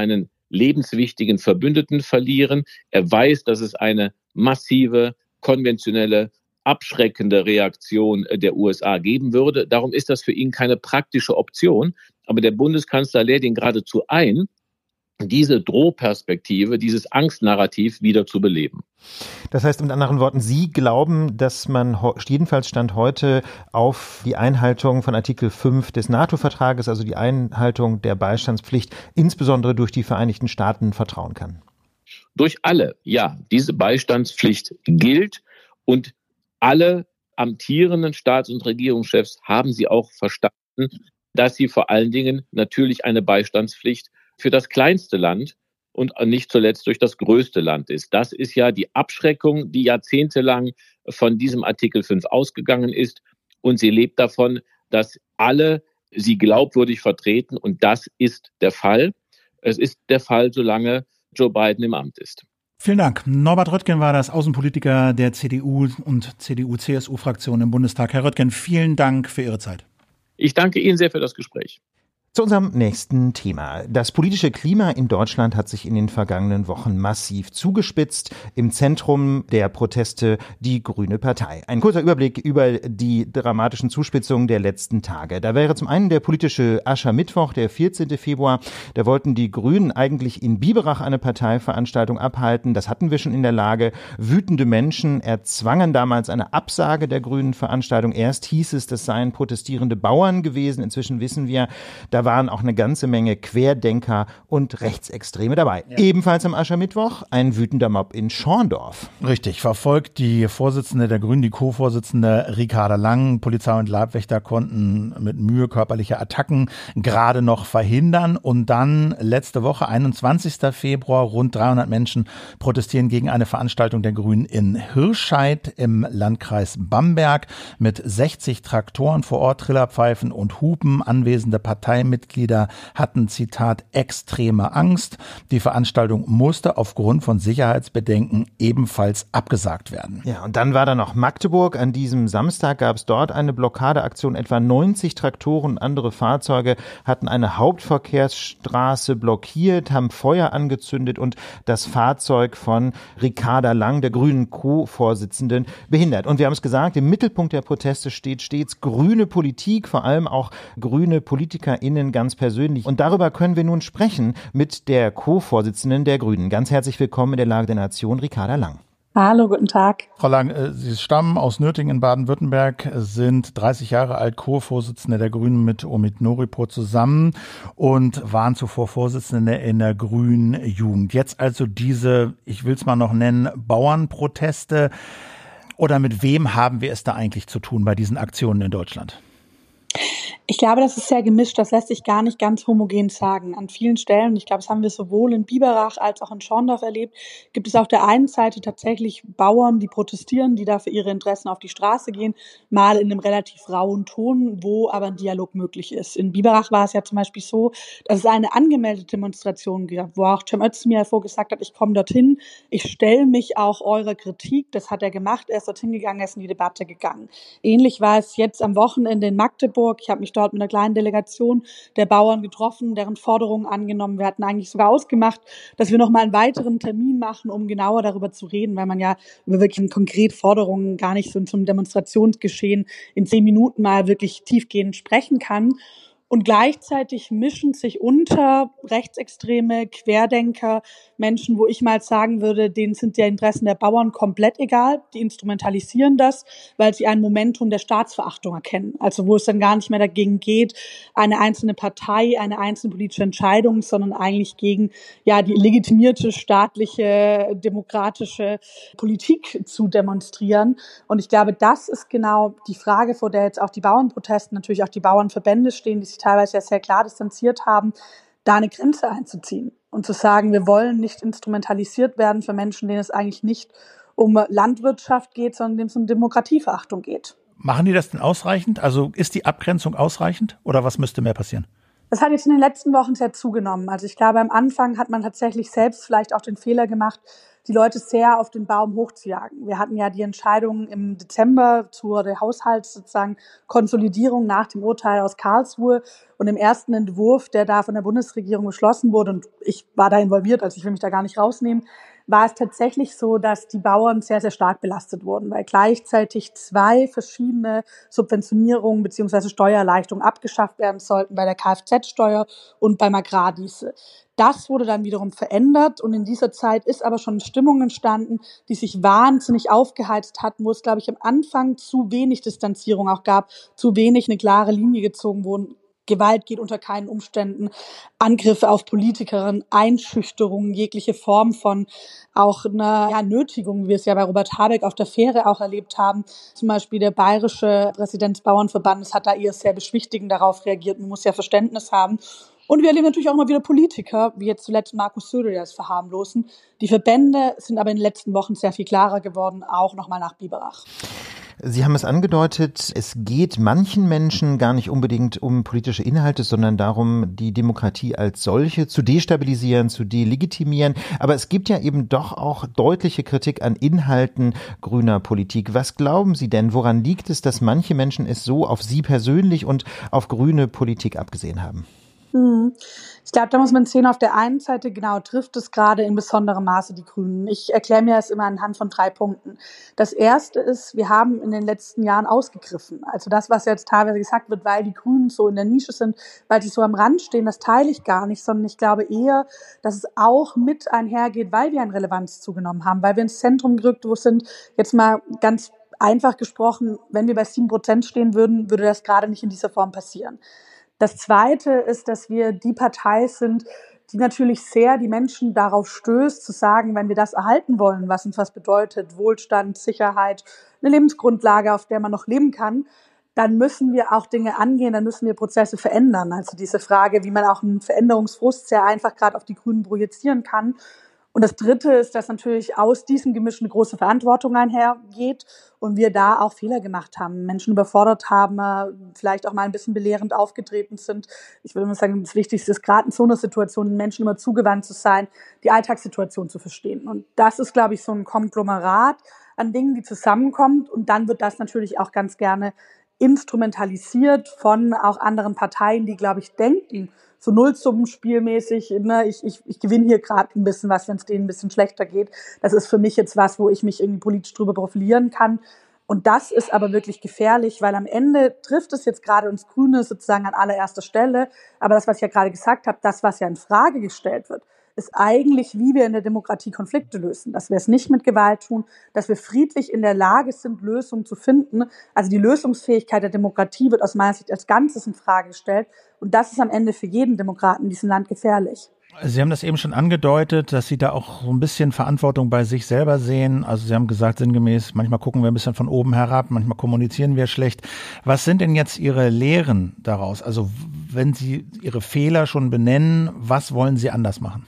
lebenswichtigen Verbündeten verlieren. Er weiß, dass es eine massive, konventionelle, abschreckende Reaktion der U S A geben würde. Darum ist das für ihn keine praktische Option. Aber der Bundeskanzler lädt ihn geradezu ein, diese Drohperspektive, dieses Angstnarrativ wieder zu beleben. Das heißt mit anderen Worten, Sie glauben, dass man jedenfalls Stand heute auf die Einhaltung von Artikel fünf des NATO-Vertrages, also die Einhaltung der Beistandspflicht, insbesondere durch die Vereinigten Staaten, vertrauen kann? Durch alle, ja. Diese Beistandspflicht gilt und alle amtierenden Staats- und Regierungschefs haben sie auch verstanden, dass sie vor allen Dingen natürlich eine Beistandspflicht für das kleinste Land und nicht zuletzt durch das größte Land ist. Das ist ja die Abschreckung, die jahrzehntelang von diesem Artikel fünf ausgegangen ist. Und sie lebt davon, dass alle sie glaubwürdig vertreten. Und das ist der Fall. Es ist der Fall, solange Joe Biden im Amt ist. Vielen Dank. Norbert Röttgen war das Außenpolitiker der C D U und C D U-C S U-Fraktion im Bundestag. Herr Röttgen, vielen Dank für Ihre Zeit. Ich danke Ihnen sehr für das Gespräch. Zu unserem nächsten Thema. Das politische Klima in Deutschland hat sich in den vergangenen Wochen massiv zugespitzt. Im Zentrum der Proteste die Grüne Partei. Ein kurzer Überblick über die dramatischen Zuspitzungen der letzten Tage. Da wäre zum einen der politische Aschermittwoch, der vierzehnten Februar. Da wollten die Grünen eigentlich in Biberach eine Parteiveranstaltung abhalten. Das hatten wir schon in der Lage. Wütende Menschen erzwangen damals eine Absage der Grünen Veranstaltung. Erst hieß es, das seien protestierende Bauern gewesen. Inzwischen wissen wir, da waren auch eine ganze Menge Querdenker und Rechtsextreme dabei. Ja. Ebenfalls am Aschermittwoch ein wütender Mob in Schorndorf. Richtig, verfolgt die Vorsitzende der Grünen, die Co-Vorsitzende Ricarda Lang. Polizei und Leibwächter konnten mit Mühe körperliche Attacken gerade noch verhindern. Und dann letzte Woche, einundzwanzigsten Februar, rund dreihundert Menschen protestieren gegen eine Veranstaltung der Grünen in Hirscheid im Landkreis Bamberg mit sechzig Traktoren vor Ort, Trillerpfeifen und Hupen. Anwesende Parteimitglieder hatten, Zitat, extreme Angst. Die Veranstaltung musste aufgrund von Sicherheitsbedenken ebenfalls abgesagt werden. Ja, und dann war da noch Magdeburg. An diesem Samstag gab es dort eine Blockadeaktion. Etwa neunzig Traktoren und andere Fahrzeuge hatten eine Hauptverkehrsstraße blockiert, haben Feuer angezündet und das Fahrzeug von Ricarda Lang, der grünen Co-Vorsitzenden, behindert. Und wir haben es gesagt, im Mittelpunkt der Proteste steht stets grüne Politik, vor allem auch grüne PolitikerInnen ganz persönlich. Und darüber können wir nun sprechen mit der Co-Vorsitzenden der Grünen. Ganz herzlich willkommen in der Lage der Nation, Ricarda Lang. Hallo, guten Tag. Frau Lang, Sie stammen aus Nürtingen in Baden-Württemberg, sind dreißig Jahre alt, Co-Vorsitzende der Grünen mit Omid Noripur zusammen und waren zuvor Vorsitzende in der Grünen Jugend. Jetzt also diese, ich will es mal noch nennen, Bauernproteste. Oder mit wem haben wir es da eigentlich zu tun bei diesen Aktionen in Deutschland? Ich glaube, das ist sehr gemischt. Das lässt sich gar nicht ganz homogen sagen. An vielen Stellen, ich glaube, das haben wir sowohl in Biberach als auch in Schorndorf erlebt, gibt es auf der einen Seite tatsächlich Bauern, die protestieren, die da für ihre Interessen auf die Straße gehen, mal in einem relativ rauen Ton, wo aber ein Dialog möglich ist. In Biberach war es ja zum Beispiel so, dass es eine angemeldete Demonstration gab, wo auch Cem Özdemir vorgesagt hat, ich komme dorthin, ich stelle mich auch eurer Kritik. Das hat er gemacht, er ist dorthin gegangen, er ist in die Debatte gegangen. Ähnlich war es jetzt am Wochenende in Magdeburg. Ich habe mich dort mit einer kleinen Delegation der Bauern getroffen, deren Forderungen angenommen. Wir hatten eigentlich sogar ausgemacht, dass wir noch mal einen weiteren Termin machen, um genauer darüber zu reden, weil man ja über wirklich konkret Forderungen gar nicht so zum Demonstrationsgeschehen in zehn Minuten mal wirklich tiefgehend sprechen kann. Und gleichzeitig mischen sich unter Rechtsextreme, Querdenker, Menschen, wo ich mal sagen würde, denen sind die Interessen der Bauern komplett egal. Die instrumentalisieren das, weil sie ein Momentum der Staatsverachtung erkennen. Also wo es dann gar nicht mehr dagegen geht, eine einzelne Partei, eine einzelne politische Entscheidung, sondern eigentlich gegen ja die legitimierte staatliche, demokratische Politik zu demonstrieren. Und ich glaube, das ist genau die Frage, vor der jetzt auch die Bauernproteste, natürlich auch die Bauernverbände stehen, die sich teilweise ja sehr klar distanziert haben, da eine Grenze einzuziehen und zu sagen, wir wollen nicht instrumentalisiert werden für Menschen, denen es eigentlich nicht um Landwirtschaft geht, sondern denen es um Demokratieverachtung geht. Machen die das denn ausreichend? Also ist die Abgrenzung ausreichend oder was müsste mehr passieren? Das hat jetzt in den letzten Wochen sehr zugenommen. Also ich glaube, am Anfang hat man tatsächlich selbst vielleicht auch den Fehler gemacht, die Leute sehr auf den Baum hochzujagen. Wir hatten ja die Entscheidung im Dezember zur der Haushalts sozusagen Konsolidierung nach dem Urteil aus Karlsruhe und im ersten Entwurf, der da von der Bundesregierung beschlossen wurde, und ich war da involviert, also ich will mich da gar nicht rausnehmen, war es tatsächlich so, dass die Bauern sehr, sehr stark belastet wurden, weil gleichzeitig zwei verschiedene Subventionierungen bzw. Steuererleichterungen abgeschafft werden sollten, bei der Kfz-Steuer und beim Agrardiesel. Das wurde dann wiederum verändert und in dieser Zeit ist aber schon eine Stimmung entstanden, die sich wahnsinnig aufgeheizt hat, wo es, glaube ich, am Anfang zu wenig Distanzierung auch gab, zu wenig eine klare Linie gezogen wurde. Gewalt geht unter keinen Umständen, Angriffe auf Politikerinnen, Einschüchterungen, jegliche Form von auch einer ja, Nötigung, wie wir es ja bei Robert Habeck auf der Fähre auch erlebt haben. Zum Beispiel der bayerische Präsident des Bauernverbandes hat da eher sehr beschwichtigend darauf reagiert. Man muss ja Verständnis haben. Und wir erleben natürlich auch immer wieder Politiker, wie jetzt zuletzt Markus Söder, die das verharmlosen. Die Verbände sind aber in den letzten Wochen sehr viel klarer geworden, auch nochmal nach Biberach. Sie haben es angedeutet, es geht manchen Menschen gar nicht unbedingt um politische Inhalte, sondern darum, die Demokratie als solche zu destabilisieren, zu delegitimieren. Aber es gibt ja eben doch auch deutliche Kritik an Inhalten grüner Politik. Was glauben Sie denn, woran liegt es, dass manche Menschen es so auf Sie persönlich und auf grüne Politik abgesehen haben? Ich glaube, da muss man sehen, auf der einen Seite genau trifft es gerade in besonderem Maße die Grünen. Ich erkläre mir das immer anhand von drei Punkten. Das erste ist, wir haben in den letzten Jahren ausgegriffen. Also das, was jetzt teilweise gesagt wird, weil die Grünen so in der Nische sind, weil die so am Rand stehen, das teile ich gar nicht, sondern ich glaube eher, dass es auch mit einhergeht, weil wir an Relevanz zugenommen haben, weil wir ins Zentrum gerückt sind. Jetzt mal ganz einfach gesprochen, wenn wir bei sieben Prozent stehen würden, würde das gerade nicht in dieser Form passieren. Das Zweite ist, dass wir die Partei sind, die natürlich sehr die Menschen darauf stößt, zu sagen, wenn wir das erhalten wollen, was uns was bedeutet, Wohlstand, Sicherheit, eine Lebensgrundlage, auf der man noch leben kann, dann müssen wir auch Dinge angehen, dann müssen wir Prozesse verändern. Also diese Frage, wie man auch einen Veränderungsfrust sehr einfach gerade auf die Grünen projizieren kann. Und das Dritte ist, dass natürlich aus diesem Gemisch eine große Verantwortung einhergeht und wir da auch Fehler gemacht haben, Menschen überfordert haben, vielleicht auch mal ein bisschen belehrend aufgetreten sind. Ich würde mal sagen, das Wichtigste ist gerade in so einer Situation, den Menschen immer zugewandt zu sein, die Alltagssituation zu verstehen. Und das ist, glaube ich, so ein Konglomerat an Dingen, die zusammenkommt. Und dann wird das natürlich auch ganz gerne instrumentalisiert von auch anderen Parteien, die, glaube ich, denken, so Nullsummenspielmäßig, ne, ich, ich, ich gewinne hier gerade ein bisschen was, wenn es denen ein bisschen schlechter geht. Das ist für mich jetzt was, wo ich mich irgendwie politisch drüber profilieren kann. Und das ist aber wirklich gefährlich, weil am Ende trifft es jetzt gerade uns Grüne sozusagen an allererster Stelle. Aber das, was ich ja gerade gesagt habe, das, was ja in Frage gestellt wird, ist eigentlich, wie wir in der Demokratie Konflikte lösen. Dass wir es nicht mit Gewalt tun, dass wir friedlich in der Lage sind, Lösungen zu finden. Also die Lösungsfähigkeit der Demokratie wird aus meiner Sicht als Ganzes in Frage gestellt. Und das ist am Ende für jeden Demokraten in diesem Land gefährlich. Sie haben das eben schon angedeutet, dass Sie da auch so ein bisschen Verantwortung bei sich selber sehen. Also Sie haben gesagt, sinngemäß, manchmal gucken wir ein bisschen von oben herab, manchmal kommunizieren wir schlecht. Was sind denn jetzt Ihre Lehren daraus? Also wenn Sie Ihre Fehler schon benennen, was wollen Sie anders machen?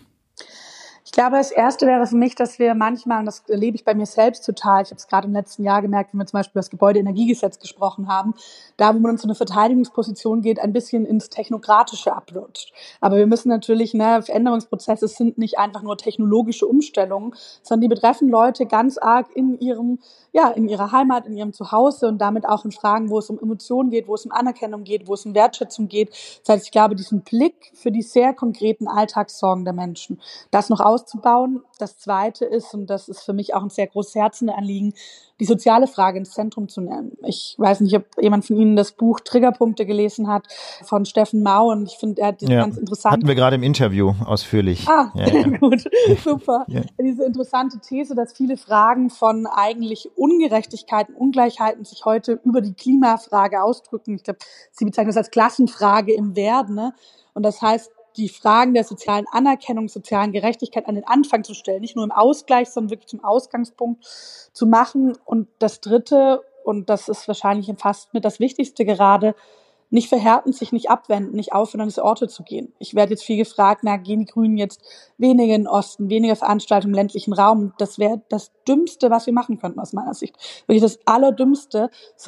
Ich glaube, das Erste wäre für mich, dass wir manchmal, und das erlebe ich bei mir selbst total, ich habe es gerade im letzten Jahr gemerkt, wenn wir zum Beispiel über das Gebäudeenergiegesetz gesprochen haben, da, wo man in so eine Verteidigungsposition geht, ein bisschen ins Technokratische abrutscht. Aber wir müssen natürlich, ne, Veränderungsprozesse sind nicht einfach nur technologische Umstellungen, sondern die betreffen Leute ganz arg in ihrem, ja, in ihrer Heimat, in ihrem Zuhause und damit auch in Fragen, wo es um Emotionen geht, wo es um Anerkennung geht, wo es um Wertschätzung geht. Das heißt, ich glaube, diesen Blick für die sehr konkreten Alltagssorgen der Menschen, das noch auszubauen. Das Zweite ist, und das ist für mich auch ein sehr großes Herzensanliegen, die soziale Frage ins Zentrum zu nehmen. Ich weiß nicht, ob jemand von Ihnen das Buch Triggerpunkte gelesen hat von Steffen Mau, und ich finde, er hat das ja, ganz interessant. Hatten wir gerade im Interview ausführlich. Ah, ja, sehr ja. gut, super. Ja. Diese interessante These, dass viele Fragen von eigentlich Ungerechtigkeiten, Ungleichheiten sich heute über die Klimafrage ausdrücken. Ich glaube, Sie bezeichnen das als Klassenfrage im Werden, ne? Und das heißt, die Fragen der sozialen Anerkennung, sozialen Gerechtigkeit an den Anfang zu stellen, nicht nur im Ausgleich, sondern wirklich zum Ausgangspunkt zu machen. Und das Dritte, und das ist wahrscheinlich fast mit das Wichtigste gerade, nicht verhärten, sich nicht abwenden, nicht aufhören, an diese Orte zu gehen. Ich werde jetzt viel gefragt, na, gehen die Grünen jetzt weniger in den Osten, weniger Veranstaltungen im ländlichen Raum? Das wäre das Dümmste, was wir machen könnten aus meiner Sicht. Wirklich das Allerdümmste, sondern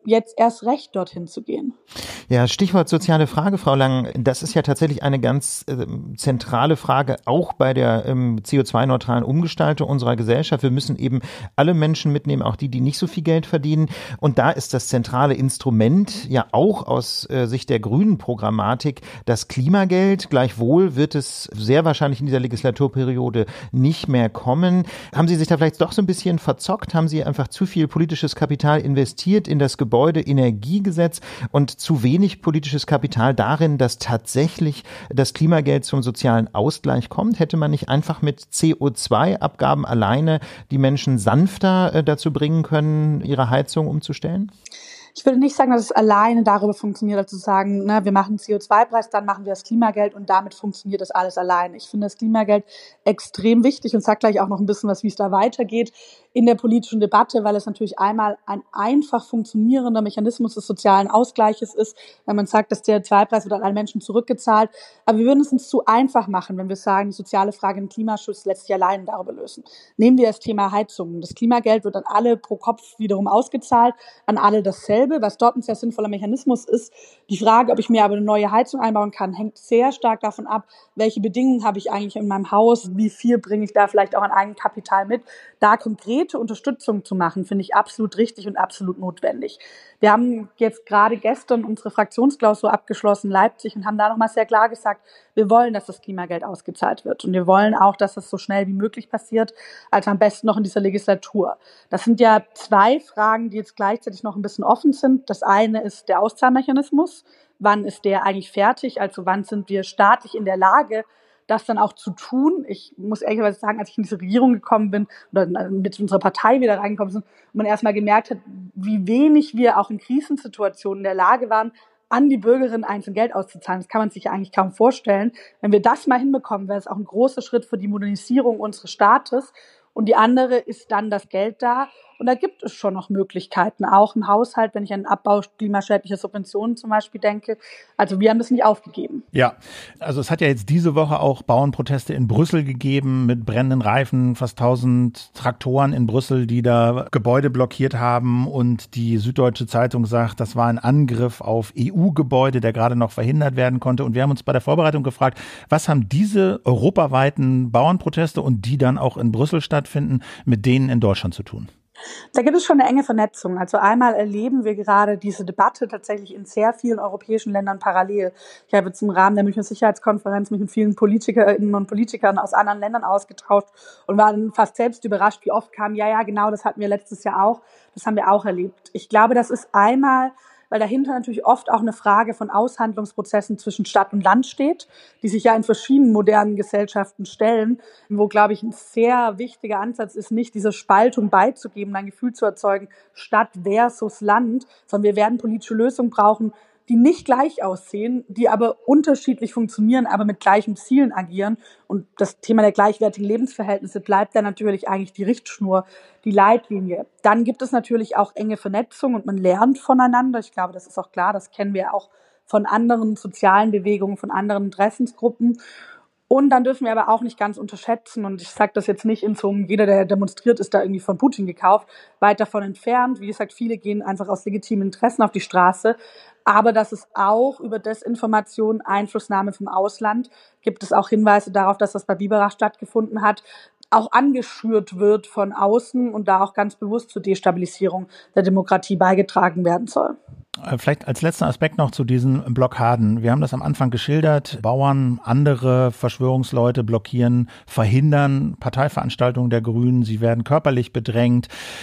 jetzt erst recht dorthin zu gehen. Ja, Stichwort soziale Frage, Frau Lang. Das ist ja tatsächlich eine ganz äh, zentrale Frage, auch bei der ähm, C O zwei neutralen Umgestaltung unserer Gesellschaft. Wir müssen eben alle Menschen mitnehmen, auch die, die nicht so viel Geld verdienen. Und da ist das zentrale Instrument ja auch aus äh, Sicht der grünen Programmatik das Klimageld. Gleichwohl wird es sehr wahrscheinlich in dieser Legislaturperiode nicht mehr kommen. Haben Sie sich da vielleicht doch so ein bisschen verzockt? Haben Sie einfach zu viel politisches Kapital investiert in das Gebäude-Energiegesetz und zu wenig politisches Kapital darin, dass tatsächlich das Klimageld zum sozialen Ausgleich kommt? Hätte man nicht einfach mit C O zwei Abgaben alleine die Menschen sanfter äh, dazu bringen können, ihre Heizung umzustellen? Ich würde nicht sagen, dass es alleine darüber funktioniert, also zu sagen, ne, wir machen C O zwei Preis, dann machen wir das Klimageld und damit funktioniert das alles alleine. Ich finde das Klimageld extrem wichtig und sage gleich auch noch ein bisschen was, wie es da weitergeht in der politischen Debatte, weil es natürlich einmal ein einfach funktionierender Mechanismus des sozialen Ausgleiches ist, wenn man sagt, das C O zwei Preis wird an alle Menschen zurückgezahlt. Aber wir würden es uns zu einfach machen, wenn wir sagen, die soziale Frage im Klimaschutz lässt sich alleine darüber lösen. Nehmen wir das Thema Heizung. Das Klimageld wird an alle pro Kopf wiederum ausgezahlt, an alle dasselbe. Was dort ein sehr sinnvoller Mechanismus ist. Die Frage, ob ich mir aber eine neue Heizung einbauen kann, hängt sehr stark davon ab, welche Bedingungen habe ich eigentlich in meinem Haus, wie viel bringe ich da vielleicht auch an Eigenkapital mit. Da konkrete Unterstützung zu machen, finde ich absolut richtig und absolut notwendig. Wir haben jetzt gerade gestern unsere Fraktionsklausur abgeschlossen, Leipzig, und haben da nochmal sehr klar gesagt, wir wollen, dass das Klimageld ausgezahlt wird. Und wir wollen auch, dass das so schnell wie möglich passiert, also am besten noch in dieser Legislatur. Das sind ja zwei Fragen, die jetzt gleichzeitig noch ein bisschen offen sind. Das eine ist der Auszahlmechanismus. Wann ist der eigentlich fertig? Also wann sind wir staatlich in der Lage, das dann auch zu tun? Ich muss ehrlicherweise sagen, als ich in diese Regierung gekommen bin oder mit unserer Partei wieder reingekommen sind, und man erstmal gemerkt hat, wie wenig wir auch in Krisensituationen in der Lage waren, an die Bürgerinnen einzeln Geld auszuzahlen. Das kann man sich ja eigentlich kaum vorstellen. Wenn wir das mal hinbekommen, wäre es auch ein großer Schritt für die Modernisierung unseres Staates. Und die andere ist dann das Geld da. Und da gibt es schon noch Möglichkeiten, auch im Haushalt, wenn ich an den Abbau klimaschädlicher Subventionen zum Beispiel denke. Also wir haben das nicht aufgegeben. Ja, also es hat ja jetzt diese Woche auch Bauernproteste in Brüssel gegeben mit brennenden Reifen, fast tausend Traktoren in Brüssel, die da Gebäude blockiert haben. Und die Süddeutsche Zeitung sagt, das war ein Angriff auf E U-Gebäude, der gerade noch verhindert werden konnte. Und wir haben uns bei der Vorbereitung gefragt, was haben diese europaweiten Bauernproteste und die dann auch in Brüssel stattfinden, mit denen in Deutschland zu tun? Da gibt es schon eine enge Vernetzung. Also einmal erleben wir gerade diese Debatte tatsächlich in sehr vielen europäischen Ländern parallel. Ich habe jetzt im Rahmen der Münchner Sicherheitskonferenz mich mit vielen Politikerinnen und Politikern aus anderen Ländern ausgetauscht und war dann fast selbst überrascht, wie oft kam, ja, ja, genau, das hatten wir letztes Jahr auch, das haben wir auch erlebt. Ich glaube, das ist einmal, weil dahinter natürlich oft auch eine Frage von Aushandlungsprozessen zwischen Stadt und Land steht, die sich ja in verschiedenen modernen Gesellschaften stellen, wo, glaube ich, ein sehr wichtiger Ansatz ist, nicht diese Spaltung beizugeben, ein Gefühl zu erzeugen, Stadt versus Land, sondern wir werden politische Lösungen brauchen, die nicht gleich aussehen, die aber unterschiedlich funktionieren, aber mit gleichen Zielen agieren. Und das Thema der gleichwertigen Lebensverhältnisse bleibt dann natürlich eigentlich die Richtschnur, die Leitlinie. Dann gibt es natürlich auch enge Vernetzung und man lernt voneinander. Ich glaube, das ist auch klar, das kennen wir auch von anderen sozialen Bewegungen, von anderen Interessensgruppen. Und dann dürfen wir aber auch nicht ganz unterschätzen, und ich sage das jetzt nicht in so einem, jeder, der demonstriert, ist da irgendwie von Putin gekauft, weit davon entfernt. Wie gesagt, viele gehen einfach aus legitimen Interessen auf die Straße. Aber dass es auch über Desinformation, Einflussnahme vom Ausland, gibt es auch Hinweise darauf, dass das bei Biberach stattgefunden hat, auch angeschürt wird von außen und da auch ganz bewusst zur Destabilisierung der Demokratie beigetragen werden soll. Vielleicht als letzter Aspekt noch zu diesen Blockaden. Wir haben das am Anfang geschildert. Bauern, andere Verschwörungsleute blockieren, verhindern Parteiveranstaltungen der Grünen. Sie werden körperlich bedrängt.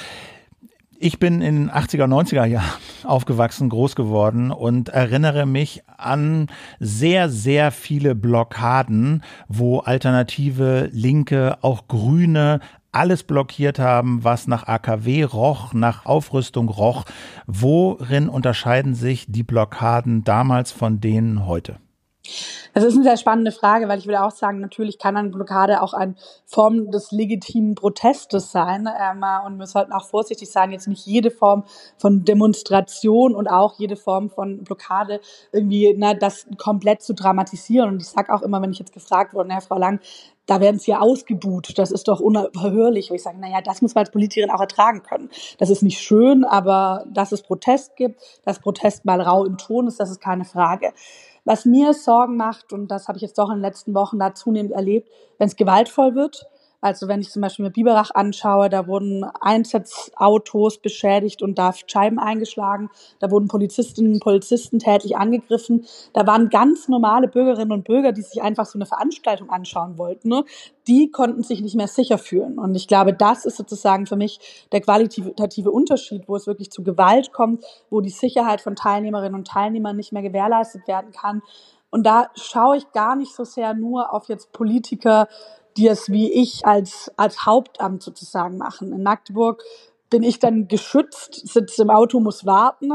Ich bin in den achtziger, neunziger Jahren aufgewachsen, groß geworden und erinnere mich an sehr, sehr viele Blockaden, wo Alternative, Linke, auch Grüne alles blockiert haben, was nach A K W roch, nach Aufrüstung roch. Worin unterscheiden sich die Blockaden damals von denen heute? Das ist eine sehr spannende Frage, weil ich will auch sagen, natürlich kann eine Blockade auch eine Form des legitimen Protestes sein. Ähm, und wir sollten auch vorsichtig sein, jetzt nicht jede Form von Demonstration und auch jede Form von Blockade irgendwie, na, das komplett zu dramatisieren. Und ich sage auch immer, wenn ich jetzt gefragt wurde, na, Frau Lang, da werden sie ja ausgebuht, das ist doch unerhörlich. Und ich sage, naja, das muss man als Politikerin auch ertragen können. Das ist nicht schön, aber dass es Protest gibt, dass Protest mal rau im Ton ist, das ist keine Frage. Was mir Sorgen macht, und das habe ich jetzt doch in den letzten Wochen da zunehmend erlebt, wenn es gewaltvoll wird. Also wenn ich zum Beispiel mir Biberach anschaue, da wurden Einsatzautos beschädigt und da Scheiben eingeschlagen, da wurden Polizistinnen und Polizisten tätlich angegriffen. Da waren ganz normale Bürgerinnen und Bürger, die sich einfach so eine Veranstaltung anschauen wollten, ne? Die konnten sich nicht mehr sicher fühlen. Und ich glaube, das ist sozusagen für mich der qualitative Unterschied, wo es wirklich zu Gewalt kommt, wo die Sicherheit von Teilnehmerinnen und Teilnehmern nicht mehr gewährleistet werden kann. Und da schaue ich gar nicht so sehr nur auf jetzt Politiker, die es wie ich als als Hauptamt sozusagen machen. In Magdeburg bin ich dann geschützt, sitze im Auto, muss warten,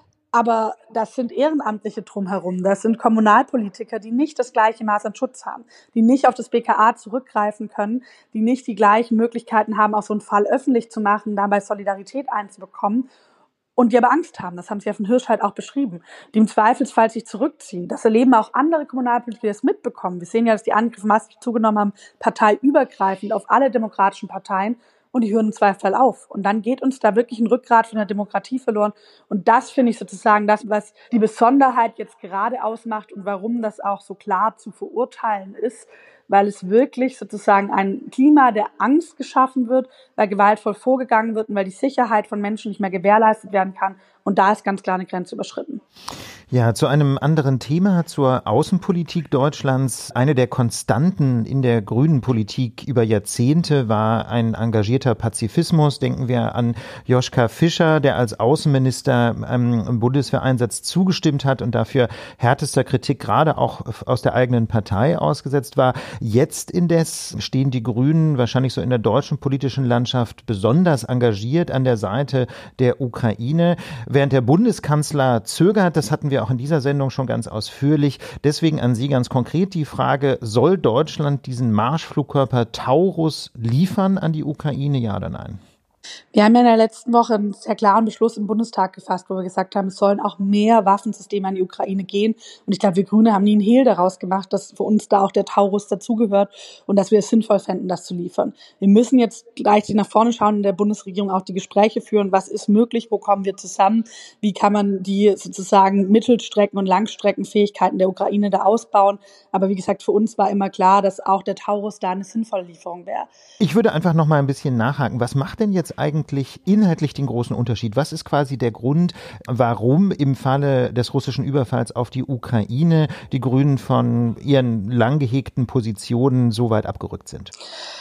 aber das sind Ehrenamtliche drumherum, das sind Kommunalpolitiker, die nicht das gleiche Maß an Schutz haben, die nicht auf das B K A zurückgreifen können, die nicht die gleichen Möglichkeiten haben, auch so einen Fall öffentlich zu machen, dabei Solidarität einzubekommen. Und die aber Angst haben, das haben Sie ja von Hirsch halt auch beschrieben, die im Zweifelsfall sich zurückziehen. Das erleben auch andere Kommunalpolitiker, die das mitbekommen. Wir sehen ja, dass die Angriffe massiv zugenommen haben, parteiübergreifend auf alle demokratischen Parteien. Und die hören im Zweifelsfall auf. Und dann geht uns da wirklich ein Rückgrat von der Demokratie verloren. Und das finde ich sozusagen das, was die Besonderheit jetzt gerade ausmacht und warum das auch so klar zu verurteilen ist, weil es wirklich sozusagen ein Klima der Angst geschaffen wird, weil gewaltvoll vorgegangen wird und weil die Sicherheit von Menschen nicht mehr gewährleistet werden kann. Und da ist ganz klar eine Grenze überschritten. Ja, zu einem anderen Thema, zur Außenpolitik Deutschlands. Eine der Konstanten in der grünen Politik über Jahrzehnte war ein engagierter Pazifismus. Denken wir an Joschka Fischer, der als Außenminister einem Bundeswehreinsatz zugestimmt hat und dafür härtester Kritik gerade auch aus der eigenen Partei ausgesetzt war. Jetzt indes stehen die Grünen wahrscheinlich so in der deutschen politischen Landschaft besonders engagiert an der Seite der Ukraine. Während der Bundeskanzler zögert, das hatten wir auch in dieser Sendung schon ganz ausführlich. Deswegen an Sie ganz konkret die Frage, soll Deutschland diesen Marschflugkörper Taurus liefern an die Ukraine, ja oder nein? Wir haben ja in der letzten Woche einen sehr klaren Beschluss im Bundestag gefasst, wo wir gesagt haben, es sollen auch mehr Waffensysteme an die Ukraine gehen. Und ich glaube, wir Grüne haben nie einen Hehl daraus gemacht, dass für uns da auch der Taurus dazugehört und dass wir es sinnvoll fänden, das zu liefern. Wir müssen jetzt gleich nach vorne schauen, in der Bundesregierung auch die Gespräche führen. Was ist möglich? Wo kommen wir zusammen? Wie kann man die sozusagen Mittelstrecken- und Langstreckenfähigkeiten der Ukraine da ausbauen? Aber wie gesagt, für uns war immer klar, dass auch der Taurus da eine sinnvolle Lieferung wäre. Ich würde einfach noch mal ein bisschen nachhaken. Was macht denn jetzt eigentlich inhaltlich den großen Unterschied? Was ist quasi der Grund, warum im Falle des russischen Überfalls auf die Ukraine die Grünen von ihren lang gehegten Positionen so weit abgerückt sind?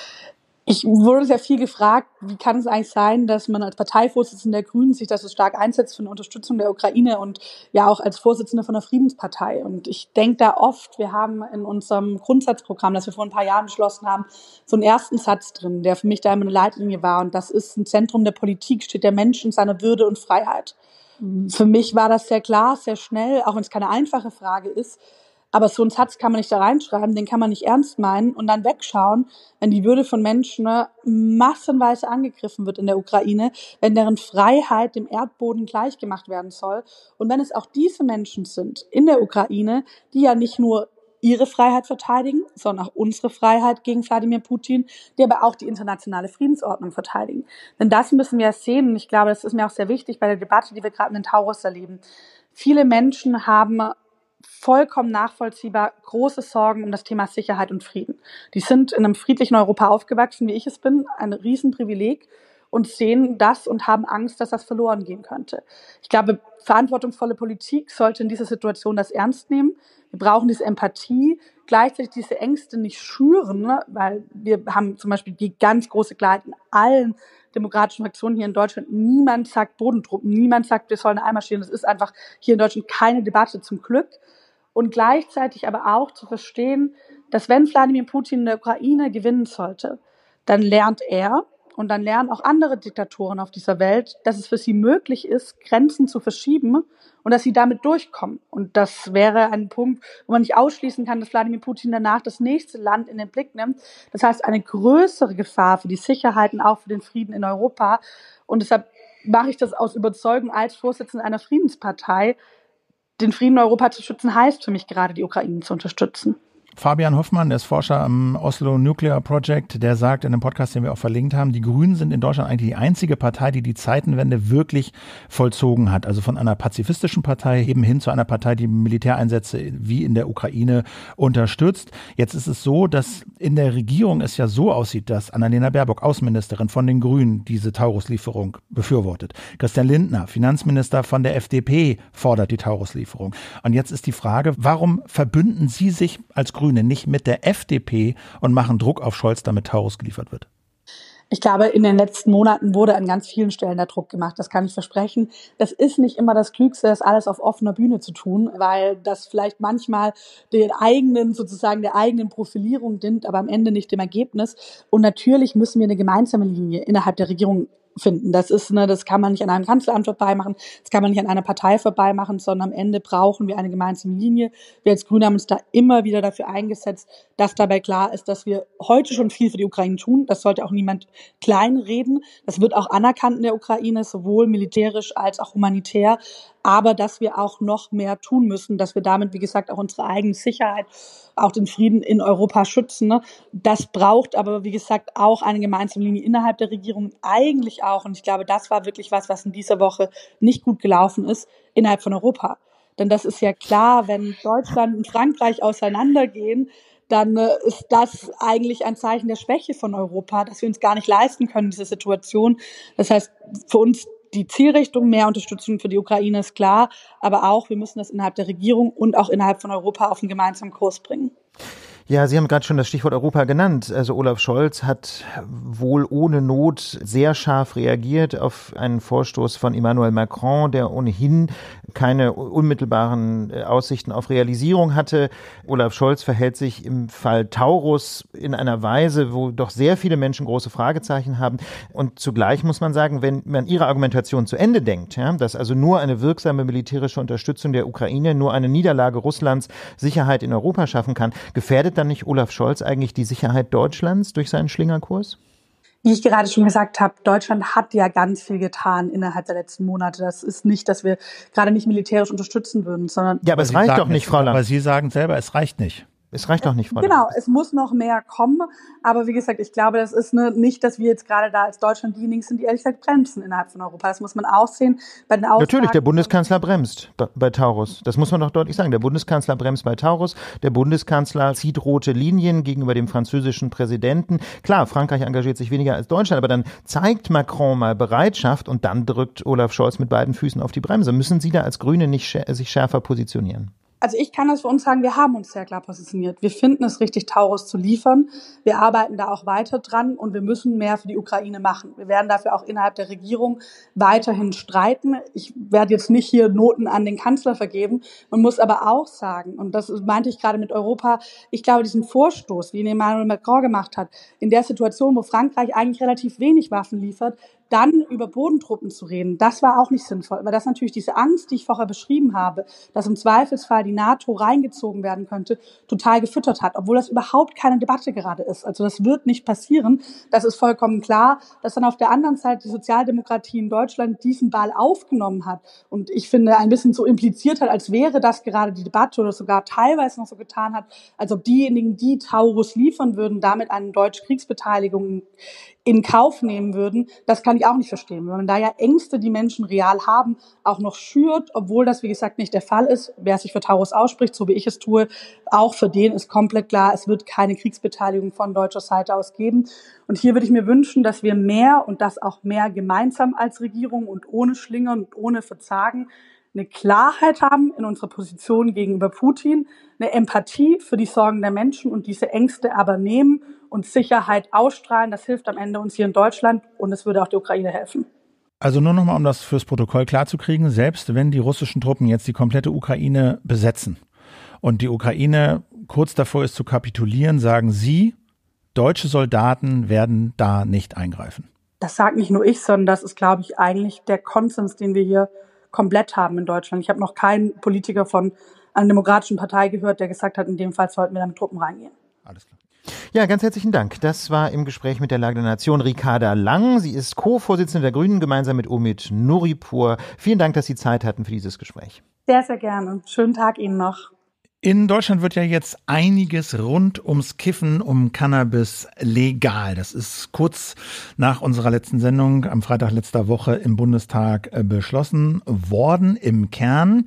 Ich wurde sehr viel gefragt, wie kann es eigentlich sein, dass man als Parteivorsitzender der Grünen sich da so stark einsetzt für eine Unterstützung der Ukraine und ja auch als Vorsitzender von der Friedenspartei. Und ich denke da oft, wir haben in unserem Grundsatzprogramm, das wir vor ein paar Jahren beschlossen haben, so einen ersten Satz drin, der für mich da immer eine Leitlinie war. Und das ist: Im Zentrum der Politik steht der Mensch in seiner Würde und Freiheit. Für mich war das sehr klar, sehr schnell, auch wenn es keine einfache Frage ist. Aber so einen Satz kann man nicht da reinschreiben, den kann man nicht ernst meinen und dann wegschauen, wenn die Würde von Menschen ne, massenweise angegriffen wird in der Ukraine, wenn deren Freiheit dem Erdboden gleichgemacht werden soll. Und wenn es auch diese Menschen sind in der Ukraine, die ja nicht nur ihre Freiheit verteidigen, sondern auch unsere Freiheit gegen Wladimir Putin, die aber auch die internationale Friedensordnung verteidigen. Denn das müssen wir sehen. Und ich glaube, das ist mir auch sehr wichtig bei der Debatte, die wir gerade in den Taurus erleben. Viele Menschen haben vollkommen nachvollziehbar große Sorgen um das Thema Sicherheit und Frieden. Die sind in einem friedlichen Europa aufgewachsen, wie ich es bin, ein Riesenprivileg und sehen das und haben Angst, dass das verloren gehen könnte. Ich glaube, verantwortungsvolle Politik sollte in dieser Situation das ernst nehmen. Wir brauchen diese Empathie, gleichzeitig diese Ängste nicht schüren, ne? Weil wir haben zum Beispiel die ganz große Klarheit in allen demokratischen Fraktionen hier in Deutschland. Niemand sagt Bodentruppen, niemand sagt, wir sollen einmarschieren. Das ist einfach hier in Deutschland keine Debatte, zum Glück. Und gleichzeitig aber auch zu verstehen, dass wenn Wladimir Putin in der Ukraine gewinnen sollte, dann lernt er und dann lernen auch andere Diktatoren auf dieser Welt, dass es für sie möglich ist, Grenzen zu verschieben und dass sie damit durchkommen. Und das wäre ein Punkt, wo man nicht ausschließen kann, dass Wladimir Putin danach das nächste Land in den Blick nimmt. Das heißt, eine größere Gefahr für die Sicherheit und auch für den Frieden in Europa. Und deshalb mache ich das aus Überzeugung als Vorsitzende einer Friedenspartei. Den Frieden in Europa zu schützen, heißt für mich gerade, die Ukraine zu unterstützen. Fabian Hoffmann, der ist Forscher am Oslo Nuclear Project, der sagt in einem Podcast, den wir auch verlinkt haben, die Grünen sind in Deutschland eigentlich die einzige Partei, die die Zeitenwende wirklich vollzogen hat. Also von einer pazifistischen Partei eben hin zu einer Partei, die Militäreinsätze wie in der Ukraine unterstützt. Jetzt ist es so, dass in der Regierung es ja so aussieht, dass Annalena Baerbock, Außenministerin von den Grünen, diese Taurus-Lieferung befürwortet. Christian Lindner, Finanzminister von der F D P, fordert die Taurus-Lieferung. Und jetzt ist die Frage, warum verbünden Sie sich als Grüne nicht mit der F D P und machen Druck auf Scholz, damit Taurus geliefert wird? Ich glaube, in den letzten Monaten wurde an ganz vielen Stellen der Druck gemacht. Das kann ich versprechen. Das ist nicht immer das Klügste, das alles auf offener Bühne zu tun, weil das vielleicht manchmal den eigenen, sozusagen der eigenen Profilierung dient, aber am Ende nicht dem Ergebnis. Und natürlich müssen wir eine gemeinsame Linie innerhalb der Regierung finden. Das ist, ne, das kann man nicht an einem Kanzleramt vorbeimachen, das kann man nicht an einer Partei vorbeimachen, sondern am Ende brauchen wir eine gemeinsame Linie. Wir als Grüne haben uns da immer wieder dafür eingesetzt, dass dabei klar ist, dass wir heute schon viel für die Ukraine tun. Das sollte auch niemand kleinreden. Das wird auch anerkannt in der Ukraine, sowohl militärisch als auch humanitär. Aber dass wir auch noch mehr tun müssen, dass wir damit, wie gesagt, auch unsere eigene Sicherheit, auch den Frieden in Europa schützen. Ne? Das braucht aber, wie gesagt, auch eine gemeinsame Linie innerhalb der Regierung, eigentlich auch. Und ich glaube, das war wirklich was, was in dieser Woche nicht gut gelaufen ist, innerhalb von Europa. Denn das ist ja klar, wenn Deutschland und Frankreich auseinandergehen, dann äh, ist das eigentlich ein Zeichen der Schwäche von Europa, dass wir uns gar nicht leisten können, diese Situation. Das heißt, für uns die Zielrichtung, mehr Unterstützung für die Ukraine ist klar, aber auch, wir müssen das innerhalb der Regierung und auch innerhalb von Europa auf einen gemeinsamen Kurs bringen. Ja, Sie haben gerade schon das Stichwort Europa genannt. Also Olaf Scholz hat wohl ohne Not sehr scharf reagiert auf einen Vorstoß von Emmanuel Macron, der ohnehin keine unmittelbaren Aussichten auf Realisierung hatte. Olaf Scholz verhält sich im Fall Taurus in einer Weise, wo doch sehr viele Menschen große Fragezeichen haben. Und zugleich muss man sagen, wenn man Ihre Argumentation zu Ende denkt, ja, dass also nur eine wirksame militärische Unterstützung der Ukraine, nur eine Niederlage Russlands Sicherheit in Europa schaffen kann, gefährdet dann nicht Olaf Scholz eigentlich die Sicherheit Deutschlands durch seinen Schlingerkurs? Wie ich gerade schon gesagt habe, Deutschland hat ja ganz viel getan innerhalb der letzten Monate. Das ist nicht, dass wir gerade nicht militärisch unterstützen würden, sondern... Ja, aber es reicht doch nicht, Frau Lang. Aber Sie sagen selber, es reicht nicht. Es reicht doch nicht, Frau Genau, Lang. es muss noch mehr kommen. Aber wie gesagt, ich glaube, das ist ne, nicht, dass wir jetzt gerade da als Deutschland diejenigen sind, die ehrlich gesagt bremsen innerhalb von Europa. Das muss man auch sehen. Bei den Aussagen, Natürlich, der Bundeskanzler bremst bei, bei Taurus. Das muss man doch deutlich sagen. Der Bundeskanzler bremst bei Taurus. Der Bundeskanzler zieht rote Linien gegenüber dem französischen Präsidenten. Klar, Frankreich engagiert sich weniger als Deutschland, aber dann zeigt Macron mal Bereitschaft und dann drückt Olaf Scholz mit beiden Füßen auf die Bremse. Müssen Sie da als Grüne nicht schär- sich schärfer positionieren? Also ich kann das für uns sagen, wir haben uns sehr klar positioniert. Wir finden es richtig, Taurus zu liefern. Wir arbeiten da auch weiter dran und wir müssen mehr für die Ukraine machen. Wir werden dafür auch innerhalb der Regierung weiterhin streiten. Ich werde jetzt nicht hier Noten an den Kanzler vergeben. Man muss aber auch sagen, und das meinte ich gerade mit Europa, ich glaube, diesen Vorstoß, wie ihn Emmanuel Macron gemacht hat, in der Situation, wo Frankreich eigentlich relativ wenig Waffen liefert, dann über Bodentruppen zu reden, das war auch nicht sinnvoll, weil das natürlich diese Angst, die ich vorher beschrieben habe, dass im Zweifelsfall die NATO reingezogen werden könnte, total gefüttert hat, obwohl das überhaupt keine Debatte gerade ist. Also das wird nicht passieren. Das ist vollkommen klar, dass dann auf der anderen Seite die Sozialdemokratie in Deutschland diesen Ball aufgenommen hat und ich finde ein bisschen so impliziert hat, als wäre das gerade die Debatte oder sogar teilweise noch so getan hat, als ob diejenigen, die Taurus liefern würden, damit eine deutsche Kriegsbeteiligung in Kauf nehmen würden, das kann ich auch nicht verstehen. Wenn man da ja Ängste, die Menschen real haben, auch noch schürt, obwohl das, wie gesagt, nicht der Fall ist. Wer sich für Taurus ausspricht, so wie ich es tue, auch für den ist komplett klar, es wird keine Kriegsbeteiligung von deutscher Seite aus geben. Und hier würde ich mir wünschen, dass wir mehr und das auch mehr gemeinsam als Regierung und ohne Schlingern und ohne Verzagen eine Klarheit haben in unserer Position gegenüber Putin, eine Empathie für die Sorgen der Menschen und diese Ängste aber nehmen und Sicherheit ausstrahlen. Das hilft am Ende uns hier in Deutschland und es würde auch der Ukraine helfen. Also nur nochmal, um das fürs Protokoll klarzukriegen, selbst wenn die russischen Truppen jetzt die komplette Ukraine besetzen und die Ukraine kurz davor ist zu kapitulieren, sagen Sie, deutsche Soldaten werden da nicht eingreifen. Das sagt nicht nur ich, sondern das ist, glaube ich, eigentlich der Konsens, den wir hier komplett haben in Deutschland. Ich habe noch keinen Politiker von einer demokratischen Partei gehört, der gesagt hat, in dem Fall sollten wir da mit Truppen reingehen. Alles klar. Ja, ganz herzlichen Dank. Das war im Gespräch mit der Lage der Nation Ricarda Lang. Sie ist Co-Vorsitzende der Grünen gemeinsam mit Omid Nuripur. Vielen Dank, dass Sie Zeit hatten für dieses Gespräch. Sehr, sehr gerne. Schönen Tag Ihnen noch. In Deutschland wird ja jetzt einiges rund ums Kiffen, um Cannabis legal. Das ist kurz nach unserer letzten Sendung am Freitag letzter Woche im Bundestag beschlossen worden. Im Kern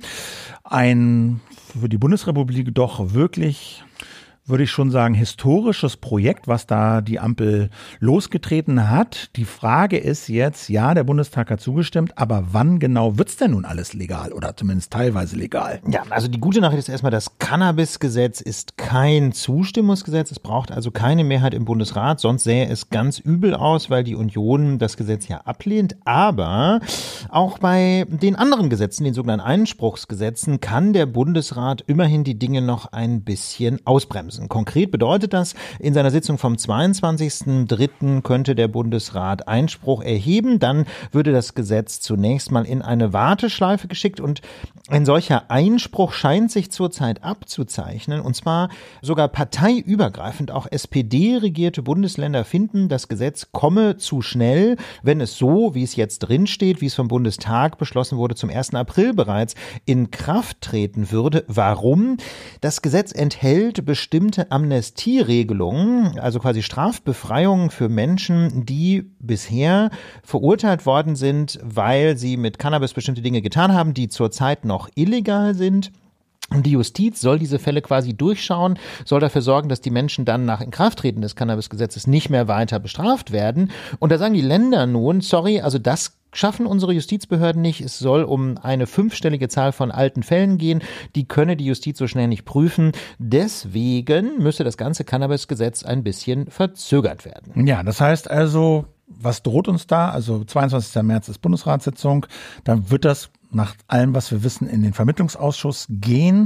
ein für die Bundesrepublik doch wirklich, würde ich schon sagen, historisches Projekt, was da die Ampel losgetreten hat. Die Frage ist jetzt, ja, der Bundestag hat zugestimmt, aber wann genau wird's denn nun alles legal oder zumindest teilweise legal? Ja, also die gute Nachricht ist erstmal, das Cannabis-Gesetz ist kein Zustimmungsgesetz. Es braucht also keine Mehrheit im Bundesrat, sonst sähe es ganz übel aus, weil die Union das Gesetz ja ablehnt. Aber auch bei den anderen Gesetzen, den sogenannten Einspruchsgesetzen, kann der Bundesrat immerhin die Dinge noch ein bisschen ausbremsen. Konkret bedeutet das, in seiner Sitzung vom zweiundzwanzigsten dritten könnte der Bundesrat Einspruch erheben. Dann würde das Gesetz zunächst mal in eine Warteschleife geschickt und ein solcher Einspruch scheint sich zurzeit abzuzeichnen. Und zwar sogar parteiübergreifend. Auch S P D-regierte Bundesländer finden, das Gesetz komme zu schnell, wenn es so, wie es jetzt drinsteht, wie es vom Bundestag beschlossen wurde, zum ersten April bereits in Kraft treten würde. Warum? Das Gesetz enthält bestimmte Amnestieregelungen, also quasi Strafbefreiungen für Menschen, die bisher verurteilt worden sind, weil sie mit Cannabis bestimmte Dinge getan haben, die zurzeit noch illegal sind. Und die Justiz soll diese Fälle quasi durchschauen, soll dafür sorgen, dass die Menschen dann nach Inkrafttreten des Cannabisgesetzes nicht mehr weiter bestraft werden. Und da sagen die Länder nun, sorry, also das schaffen unsere Justizbehörden nicht. Es soll um eine fünfstellige Zahl von alten Fällen gehen. Die könne die Justiz so schnell nicht prüfen. Deswegen müsse das ganze Cannabisgesetz ein bisschen verzögert werden. Ja, das heißt also, was droht uns da? Also zweiundzwanzigsten März ist Bundesratssitzung. Dann wird das nach allem, was wir wissen, in den Vermittlungsausschuss gehen.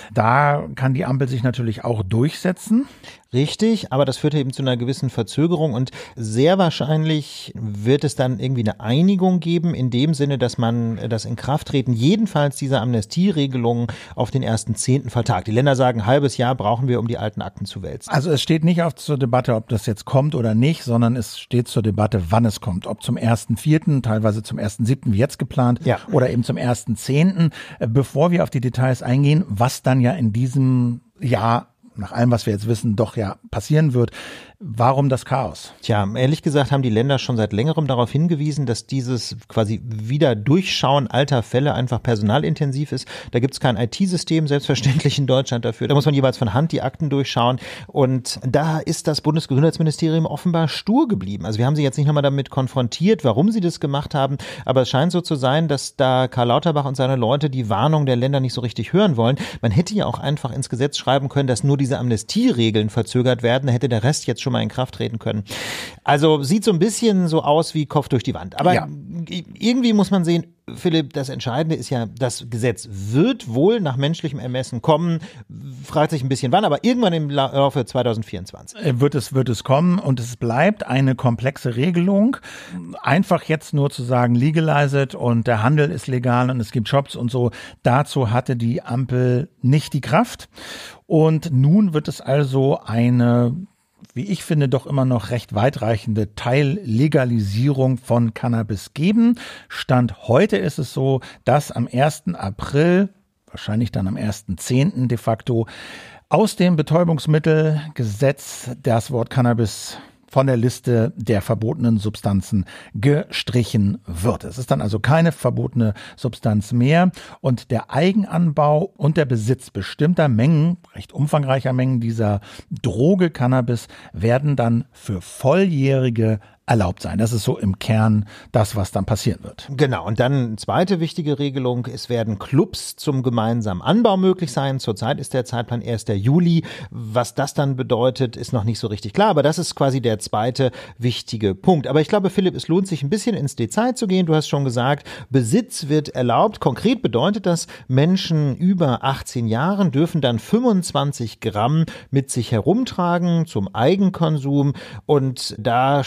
Da kann die Ampel sich natürlich auch durchsetzen. Richtig, aber das führt eben zu einer gewissen Verzögerung und sehr wahrscheinlich wird es dann irgendwie eine Einigung geben, in dem Sinne, dass man das Inkrafttreten jedenfalls dieser Amnestieregelungen auf den ersten zehnten vertagt. Die Länder sagen, ein halbes Jahr brauchen wir, um die alten Akten zu wälzen. Also es steht nicht auf zur Debatte, ob das jetzt kommt oder nicht, sondern es steht zur Debatte, wann es kommt. Ob zum ersten vierten, teilweise zum ersten siebten wie jetzt geplant, ja, oder eben zum ersten zehnten Bevor wir auf die Details eingehen, was dann ja in diesem Jahr nach allem, was wir jetzt wissen, doch ja passieren wird. Warum das Chaos? Tja, ehrlich gesagt haben die Länder schon seit längerem darauf hingewiesen, dass dieses quasi wieder Durchschauen alter Fälle einfach personalintensiv ist. Da gibt es kein I T-System, selbstverständlich in Deutschland dafür. Da muss man jeweils von Hand die Akten durchschauen. Und da ist das Bundesgesundheitsministerium offenbar stur geblieben. Also wir haben sie jetzt nicht nochmal damit konfrontiert, warum sie das gemacht haben. Aber es scheint so zu sein, dass da Karl Lauterbach und seine Leute die Warnung der Länder nicht so richtig hören wollen. Man hätte ja auch einfach ins Gesetz schreiben können, dass nur diese Amnestieregeln verzögert werden. Da hätte der Rest jetzt schon mal in Kraft treten können. Also sieht so ein bisschen so aus wie Kopf durch die Wand. Aber ja, irgendwie muss man sehen, Philipp, das Entscheidende ist ja, das Gesetz wird wohl nach menschlichem Ermessen kommen. Fragt sich ein bisschen wann, aber irgendwann im Laufe zweitausendvierundzwanzig. Wird es, wird es kommen und es bleibt eine komplexe Regelung. Einfach jetzt nur zu sagen, legalize it und der Handel ist legal und es gibt Shops und so. Dazu hatte die Ampel nicht die Kraft. Und nun wird es also eine, wie ich finde, doch immer noch recht weitreichende Teillegalisierung von Cannabis geben. Stand heute ist es so, dass am ersten April, wahrscheinlich dann am ersten zehnten de facto, aus dem Betäubungsmittelgesetz das Wort Cannabis von der Liste der verbotenen Substanzen gestrichen wird. Es ist dann also keine verbotene Substanz mehr und der Eigenanbau und der Besitz bestimmter Mengen, recht umfangreicher Mengen dieser Droge Cannabis werden dann für Volljährige erlaubt sein. Das ist so im Kern das, was dann passieren wird. Genau. Und dann eine zweite wichtige Regelung. Es werden Clubs zum gemeinsamen Anbau möglich sein. Zurzeit ist der Zeitplan erster Juli. Was das dann bedeutet, ist noch nicht so richtig klar. Aber das ist quasi der zweite wichtige Punkt. Aber ich glaube, Philipp, es lohnt sich ein bisschen ins Detail zu gehen. Du hast schon gesagt, Besitz wird erlaubt. Konkret bedeutet das, Menschen über achtzehn Jahren dürfen dann fünfundzwanzig Gramm mit sich herumtragen zum Eigenkonsum. Und da steht auf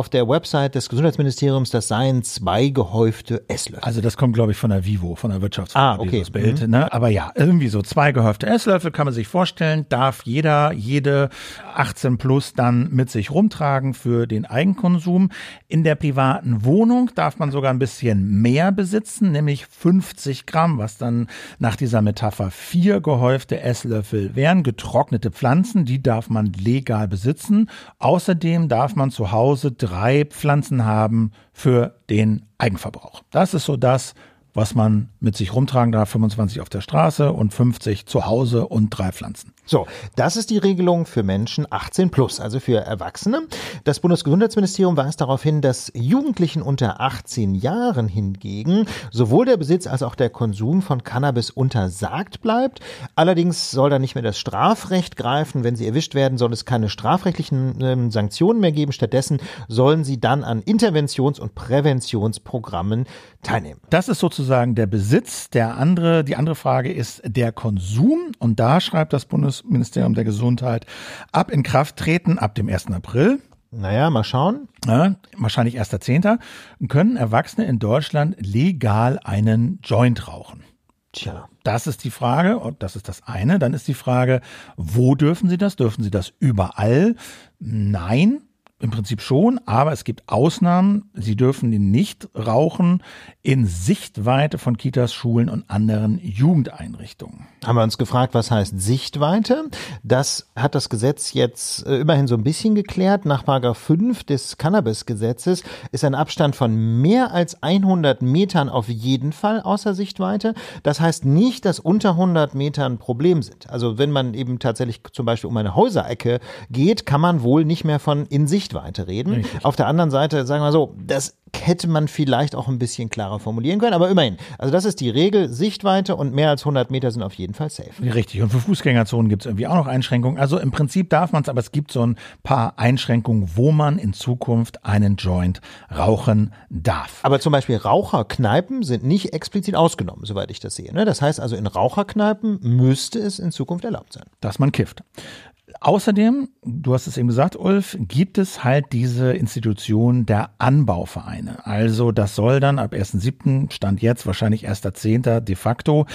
auf der Website des Gesundheitsministeriums, das seien zwei gehäufte Esslöffel. Also das kommt, glaube ich, von der Vivo, von der Wirtschaftskammer, ah, okay. dieses Bild. Mhm. Ne? Aber ja, irgendwie so zwei gehäufte Esslöffel kann man sich vorstellen, darf jeder, jede achtzehn plus dann mit sich rumtragen für den Eigenkonsum. In der privaten Wohnung darf man sogar ein bisschen mehr besitzen, nämlich fünfzig Gramm, was dann nach dieser Metapher vier gehäufte Esslöffel wären. Getrocknete Pflanzen, die darf man legal besitzen. Außerdem darf man zu Hause drei Pflanzen haben für den Eigenverbrauch. Das ist so das, was man mit sich rumtragen darf, fünfundzwanzig auf der Straße und fünfzig zu Hause und drei Pflanzen. So, das ist die Regelung für Menschen achtzehn plus, also für Erwachsene. Das Bundesgesundheitsministerium weist darauf hin, dass Jugendlichen unter achtzehn Jahren hingegen sowohl der Besitz als auch der Konsum von Cannabis untersagt bleibt. Allerdings soll da nicht mehr das Strafrecht greifen. Wenn sie erwischt werden, soll es keine strafrechtlichen äh, Sanktionen mehr geben. Stattdessen sollen sie dann an Interventions- und Präventionsprogrammen teilnehmen. Das ist sozusagen der Besitz. Der andere, die andere Frage ist der Konsum. Und da schreibt das Bundesministerium der Gesundheit, ab in Kraft treten ab dem ersten April. Naja, mal schauen. Ja, wahrscheinlich erster Zehnter können Erwachsene in Deutschland legal einen Joint rauchen. Tja. Das ist die Frage, und das ist das eine. Dann ist die Frage, wo dürfen Sie das? Dürfen Sie das überall? Nein. Im Prinzip schon, aber es gibt Ausnahmen. Sie dürfen ihn nicht rauchen in Sichtweite von Kitas, Schulen und anderen Jugendeinrichtungen. Haben wir uns gefragt, was heißt Sichtweite? Das hat das Gesetz jetzt äh, immerhin so ein bisschen geklärt. Nach Paragraph fünf des Cannabis-Gesetzes ist ein Abstand von mehr als hundert Metern auf jeden Fall außer Sichtweite. Das heißt nicht, dass unter hundert Metern ein Problem sind. Also wenn man eben tatsächlich zum Beispiel um eine Häuserecke geht, kann man wohl nicht mehr von in Sichtweite reden. Richtig. Auf der anderen Seite, sagen wir so, das hätte man vielleicht auch ein bisschen klarer formulieren können, aber immerhin. Also das ist die Regel, Sichtweite und mehr als hundert Meter sind auf jeden Fall safe. Richtig, und für Fußgängerzonen gibt es irgendwie auch noch Einschränkungen. Also im Prinzip darf man es, aber es gibt so ein paar Einschränkungen, wo man in Zukunft einen Joint rauchen darf. Aber zum Beispiel Raucherkneipen sind nicht explizit ausgenommen, soweit ich das sehe. Das heißt also, in Raucherkneipen müsste es in Zukunft erlaubt sein. Dass man kifft. Außerdem, du hast es eben gesagt, Ulf, gibt es halt diese Institution der Anbauvereine. Also das soll dann ab ersten siebten Stand jetzt, wahrscheinlich erster zehnter de facto,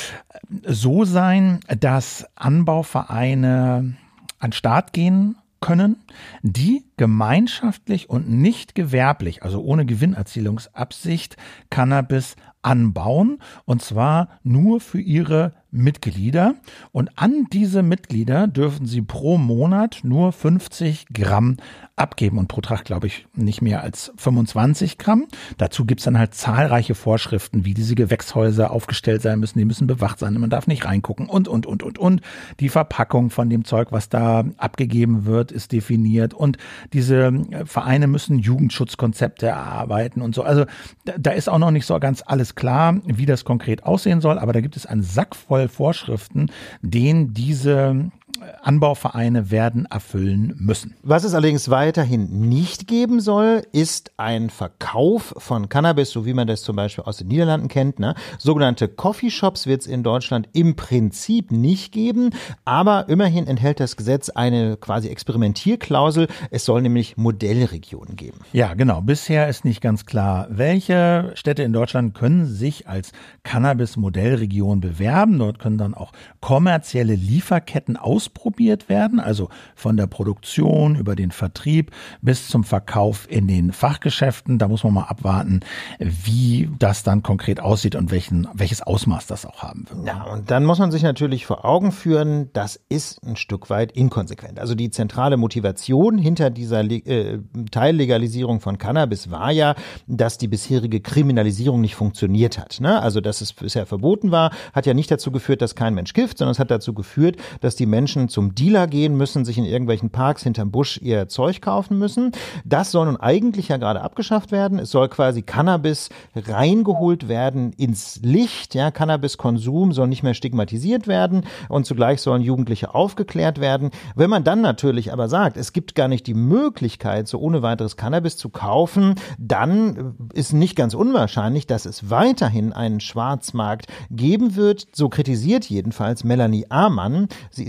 so sein, dass Anbauvereine an den Start gehen können, die gemeinschaftlich und nicht gewerblich, also ohne Gewinnerzielungsabsicht, Cannabis anbauen, und zwar nur für ihre Mitglieder. Und an diese Mitglieder dürfen sie pro Monat nur fünfzig Gramm abgeben und pro Tag, glaube ich, nicht mehr als fünfundzwanzig Gramm. Dazu gibt es dann halt zahlreiche Vorschriften, wie diese Gewächshäuser aufgestellt sein müssen. Die müssen bewacht sein, man darf nicht reingucken und, und, und, und, und. Die Verpackung von dem Zeug, was da abgegeben wird, ist definiert. Und diese Vereine müssen Jugendschutzkonzepte erarbeiten und so. Also da ist auch noch nicht so ganz alles klar, wie das konkret aussehen soll. Aber da gibt es einen Sack voll Vorschriften, den diese Anbauvereine werden erfüllen müssen. Was es allerdings weiterhin nicht geben soll, ist ein Verkauf von Cannabis, so wie man das zum Beispiel aus den Niederlanden kennt. Ne? Sogenannte Coffeeshops wird es in Deutschland im Prinzip nicht geben, aber immerhin enthält das Gesetz eine quasi Experimentierklausel. Es soll nämlich Modellregionen geben. Ja, genau. Bisher ist nicht ganz klar, welche Städte in Deutschland können sich als Cannabis-Modellregion bewerben. Dort können dann auch kommerzielle Lieferketten aus ausprobiert werden, also von der Produktion über den Vertrieb bis zum Verkauf in den Fachgeschäften. Da muss man mal abwarten, wie das dann konkret aussieht und welchen, welches Ausmaß das auch haben wird. Ja, und dann muss man sich natürlich vor Augen führen, das ist ein Stück weit inkonsequent. Also die zentrale Motivation hinter dieser äh, Teillegalisierung von Cannabis war ja, dass die bisherige Kriminalisierung nicht funktioniert hat. Ne? Also dass es bisher verboten war, hat ja nicht dazu geführt, dass kein Mensch kifft, sondern es hat dazu geführt, dass die Menschen zum Dealer gehen müssen, sich in irgendwelchen Parks hinterm Busch ihr Zeug kaufen müssen. Das soll nun eigentlich ja gerade abgeschafft werden. Es soll quasi Cannabis reingeholt werden ins Licht. Ja, Cannabiskonsum soll nicht mehr stigmatisiert werden und zugleich sollen Jugendliche aufgeklärt werden. Wenn man dann natürlich aber sagt, es gibt gar nicht die Möglichkeit, so ohne weiteres Cannabis zu kaufen, dann ist nicht ganz unwahrscheinlich, dass es weiterhin einen Schwarzmarkt geben wird. So kritisiert jedenfalls Melanie Amann. Sie ist Stellvertreterin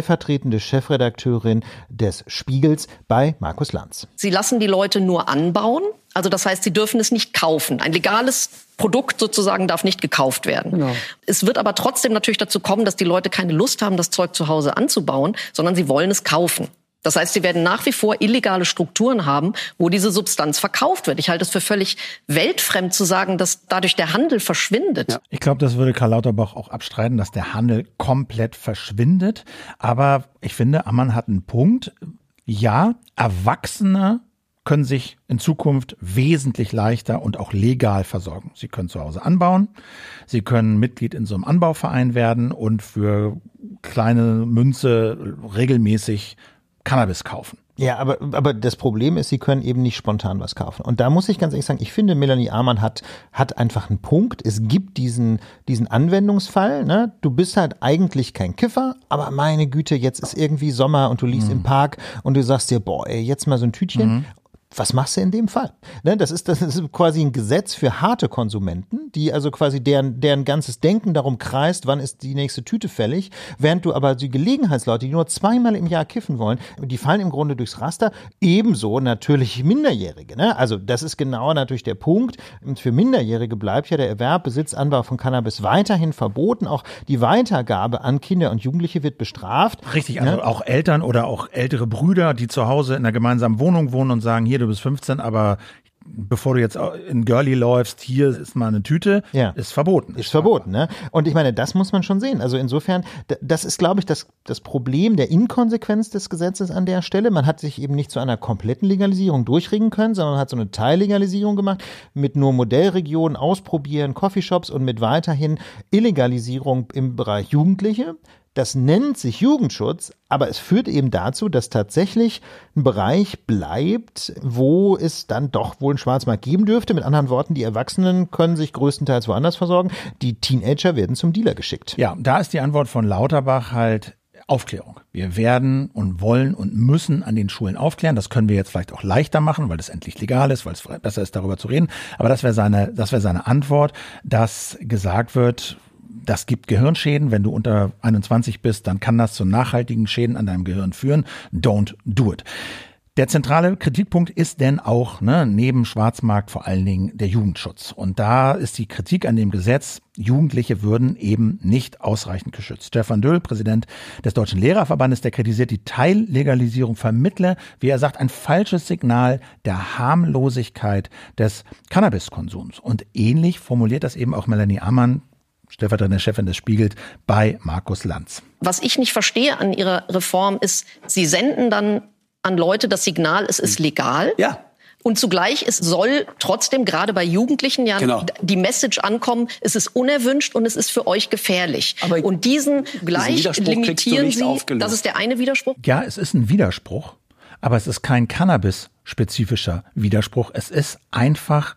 stellvertretende Chefredakteurin des Spiegels bei Markus Lanz. Sie lassen die Leute nur anbauen. Also das heißt, sie dürfen es nicht kaufen. Ein legales Produkt sozusagen darf nicht gekauft werden. Genau. Es wird aber trotzdem natürlich dazu kommen, dass die Leute keine Lust haben, das Zeug zu Hause anzubauen, sondern sie wollen es kaufen. Das heißt, sie werden nach wie vor illegale Strukturen haben, wo diese Substanz verkauft wird. Ich halte es für völlig weltfremd zu sagen, dass dadurch der Handel verschwindet. Ja. Ich glaube, das würde Karl Lauterbach auch abstreiten, dass der Handel komplett verschwindet. Aber ich finde, Ammann hat einen Punkt. Ja, Erwachsene können sich in Zukunft wesentlich leichter und auch legal versorgen. Sie können zu Hause anbauen, sie können Mitglied in so einem Anbauverein werden und für kleine Münze regelmäßig Cannabis kaufen. Ja, aber, aber das Problem ist, sie können eben nicht spontan was kaufen. Und da muss ich ganz ehrlich sagen, ich finde, Melanie Ammann hat, hat einfach einen Punkt. Es gibt diesen, diesen Anwendungsfall, ne? Du bist halt eigentlich kein Kiffer, aber meine Güte, jetzt ist irgendwie Sommer und du liegst mhm. im Park und du sagst dir, boah, ey, jetzt mal so ein Tütchen. Mhm. Was machst du in dem Fall? Ne, das ist, das ist quasi ein Gesetz für harte Konsumenten, die also quasi deren, deren ganzes Denken darum kreist, wann ist die nächste Tüte fällig, während du aber die Gelegenheitsleute, die nur zweimal im Jahr kiffen wollen, die fallen im Grunde durchs Raster, ebenso natürlich Minderjährige. Ne? Also das ist genau natürlich der Punkt. Und für Minderjährige bleibt ja der Erwerb, Besitz, Anbau von Cannabis weiterhin verboten. Auch die Weitergabe an Kinder und Jugendliche wird bestraft. Richtig, also ne? Auch Eltern oder auch ältere Brüder, die zu Hause in einer gemeinsamen Wohnung wohnen und sagen, hier, du bist fünfzehn, aber bevor du jetzt in Girlie läufst, hier ist mal eine Tüte, ja. ist verboten. Ist verboten, ne? Und ich meine, das muss man schon sehen. Also insofern, das ist, glaube ich, das, das Problem der Inkonsequenz des Gesetzes an der Stelle. Man hat sich eben nicht zu einer kompletten Legalisierung durchringen können, sondern hat so eine Teillegalisierung gemacht mit nur Modellregionen ausprobieren, Coffeeshops und mit weiterhin Illegalisierung im Bereich Jugendliche. Das nennt sich Jugendschutz, aber es führt eben dazu, dass tatsächlich ein Bereich bleibt, wo es dann doch wohl einen Schwarzmarkt geben dürfte. Mit anderen Worten, die Erwachsenen können sich größtenteils woanders versorgen. Die Teenager werden zum Dealer geschickt. Ja, da ist die Antwort von Lauterbach halt Aufklärung. Wir werden und wollen und müssen an den Schulen aufklären. Das können wir jetzt vielleicht auch leichter machen, weil es endlich legal ist, weil es besser ist, darüber zu reden. Aber das wäre seine, das wäre seine Antwort, dass gesagt wird, das gibt Gehirnschäden. Wenn du unter einundzwanzig bist, dann kann das zu nachhaltigen Schäden an deinem Gehirn führen. Don't do it. Der zentrale Kritikpunkt ist denn auch, ne, neben Schwarzmarkt vor allen Dingen der Jugendschutz. Und da ist die Kritik an dem Gesetz, Jugendliche würden eben nicht ausreichend geschützt. Stefan Döll, Präsident des Deutschen Lehrerverbandes, der kritisiert, die Teillegalisierung vermittle, wie er sagt, ein falsches Signal der Harmlosigkeit des Cannabiskonsums. Und ähnlich formuliert das eben auch Melanie Ammann, stellvertretende Chefin des Spiegels, bei Markus Lanz. Was ich nicht verstehe an ihrer Reform ist, sie senden dann an Leute das Signal, es ist legal. Ja. Und zugleich, es soll trotzdem gerade bei Jugendlichen ja genau. die Message ankommen, es ist unerwünscht und es ist für euch gefährlich. Aber und diesen gleich limitieren Sie, aufgelöst. Das ist der eine Widerspruch. Ja, es ist ein Widerspruch, aber es ist kein Cannabis-spezifischer Widerspruch. Es ist einfach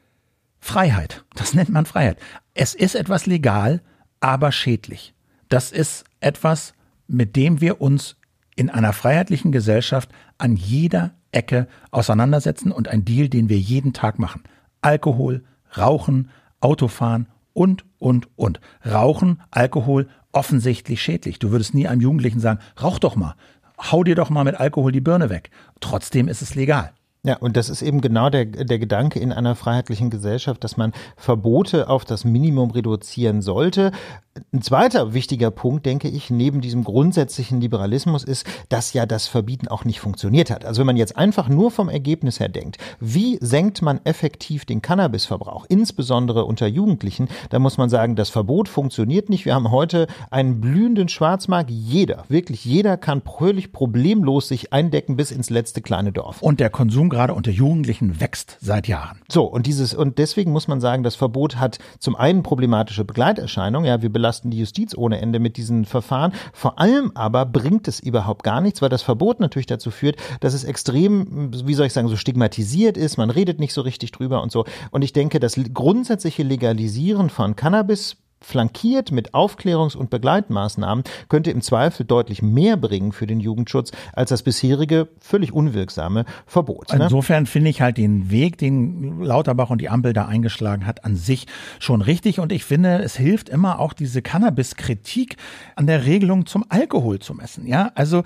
Freiheit. Das nennt man Freiheit. Es ist etwas legal, aber schädlich. Das ist etwas, mit dem wir uns in einer freiheitlichen Gesellschaft an jeder Ecke auseinandersetzen und ein Deal, den wir jeden Tag machen. Alkohol, Rauchen, Autofahren und, und, und. Rauchen, Alkohol, offensichtlich schädlich. Du würdest nie einem Jugendlichen sagen, rauch doch mal, hau dir doch mal mit Alkohol die Birne weg. Trotzdem ist es legal. Ja, und das ist eben genau der, der Gedanke in einer freiheitlichen Gesellschaft, dass man Verbote auf das Minimum reduzieren sollte. Ein zweiter wichtiger Punkt, denke ich, neben diesem grundsätzlichen Liberalismus ist, dass ja das Verbieten auch nicht funktioniert hat. Also wenn man jetzt einfach nur vom Ergebnis her denkt, wie senkt man effektiv den Cannabisverbrauch, insbesondere unter Jugendlichen, dann muss man sagen, das Verbot funktioniert nicht. Wir haben heute einen blühenden Schwarzmarkt. Jeder, wirklich jeder kann völlig problemlos sich eindecken bis ins letzte kleine Dorf. Und der Konsum gerade unter Jugendlichen wächst seit Jahren. So, und dieses, und deswegen muss man sagen, das Verbot hat zum einen problematische Begleiterscheinungen. Ja, wir belasten die Justiz ohne Ende mit diesen Verfahren. Vor allem aber bringt es überhaupt gar nichts, weil das Verbot natürlich dazu führt, dass es extrem, wie soll ich sagen, so stigmatisiert ist. Man redet nicht so richtig drüber und so. Und ich denke, das grundsätzliche Legalisieren von Cannabis flankiert mit Aufklärungs- und Begleitmaßnahmen, könnte im Zweifel deutlich mehr bringen für den Jugendschutz als das bisherige, völlig unwirksame Verbot. Ne? Insofern finde ich halt den Weg, den Lauterbach und die Ampel da eingeschlagen hat, an sich schon richtig. Und ich finde, es hilft immer auch diese Cannabis-Kritik an der Regelung zum Alkohol zu messen. Ja, also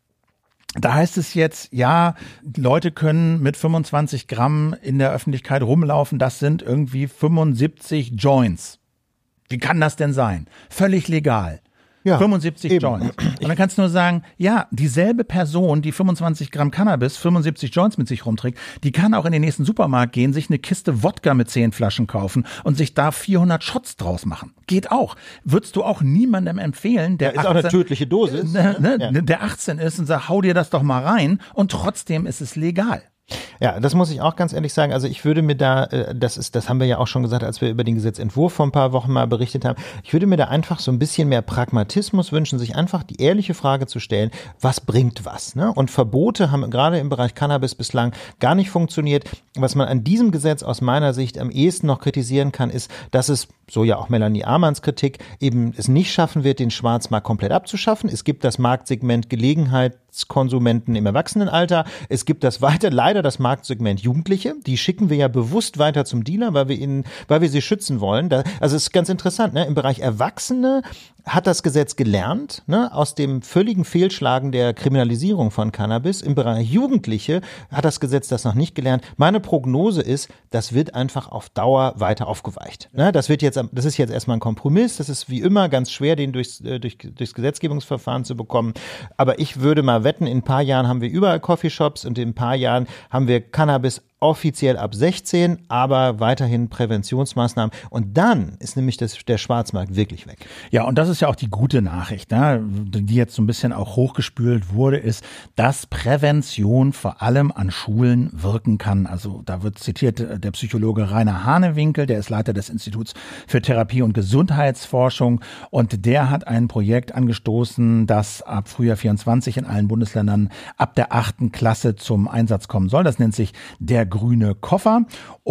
da heißt es jetzt, ja, Leute können mit fünfundzwanzig Gramm in der Öffentlichkeit rumlaufen, das sind irgendwie fünfundsiebzig Joints. Wie kann das denn sein? Völlig legal. Ja, fünfundsiebzig eben. Joints. Und dann kannst du nur sagen, ja, dieselbe Person, die fünfundzwanzig Gramm Cannabis, fünfundsiebzig Joints mit sich rumträgt, die kann auch in den nächsten Supermarkt gehen, sich eine Kiste Wodka mit zehn Flaschen kaufen und sich da vierhundert Shots draus machen. Geht auch. Würdest du auch niemandem empfehlen, der ja, ist achtzehn, auch eine tödliche Dosis. Ne, ne, ja. der achtzehn ist und sagt, hau dir das doch mal rein, und trotzdem ist es legal. Ja, das muss ich auch ganz ehrlich sagen. Also ich würde mir da, das ist, das haben wir ja auch schon gesagt, als wir über den Gesetzentwurf vor ein paar Wochen mal berichtet haben. Ich würde mir da einfach so ein bisschen mehr Pragmatismus wünschen, sich einfach die ehrliche Frage zu stellen, was bringt was, ne? Und Verbote haben gerade im Bereich Cannabis bislang gar nicht funktioniert. Was man an diesem Gesetz aus meiner Sicht am ehesten noch kritisieren kann, ist, dass es, so ja auch Melanie Amanns Kritik, eben es nicht schaffen wird, den Schwarzmarkt komplett abzuschaffen. Es gibt das Marktsegment Gelegenheitskonsumenten im Erwachsenenalter. Es gibt das weiter, leider das Marktsegment Jugendliche. Die schicken wir ja bewusst weiter zum Dealer, weil wir ihnen, weil wir sie schützen wollen. Da, also es ist ganz interessant, ne? Im Bereich Erwachsene hat das Gesetz gelernt, ne, aus dem völligen Fehlschlagen der Kriminalisierung von Cannabis. Im Bereich Jugendliche hat das Gesetz das noch nicht gelernt. Meine Prognose ist, das wird einfach auf Dauer weiter aufgeweicht. Ne, das wird jetzt, das ist jetzt erstmal ein Kompromiss. Das ist wie immer ganz schwer, den durchs, durch, durchs Gesetzgebungsverfahren zu bekommen. Aber ich würde mal wetten, in ein paar Jahren haben wir überall Coffeeshops und in ein paar Jahren haben wir Cannabis offiziell ab sechzehn, aber weiterhin Präventionsmaßnahmen. Und dann ist nämlich das, der Schwarzmarkt wirklich weg. Ja, und das ist ja auch die gute Nachricht, ne, die jetzt so ein bisschen auch hochgespült wurde, ist, dass Prävention vor allem an Schulen wirken kann. Also da wird zitiert der Psychologe Rainer Hanewinkel, der ist Leiter des Instituts für Therapie und Gesundheitsforschung, und der hat ein Projekt angestoßen, das ab Frühjahr vierundzwanzig in allen Bundesländern ab der achten Klasse zum Einsatz kommen soll. Das nennt sich der grüne Koffer,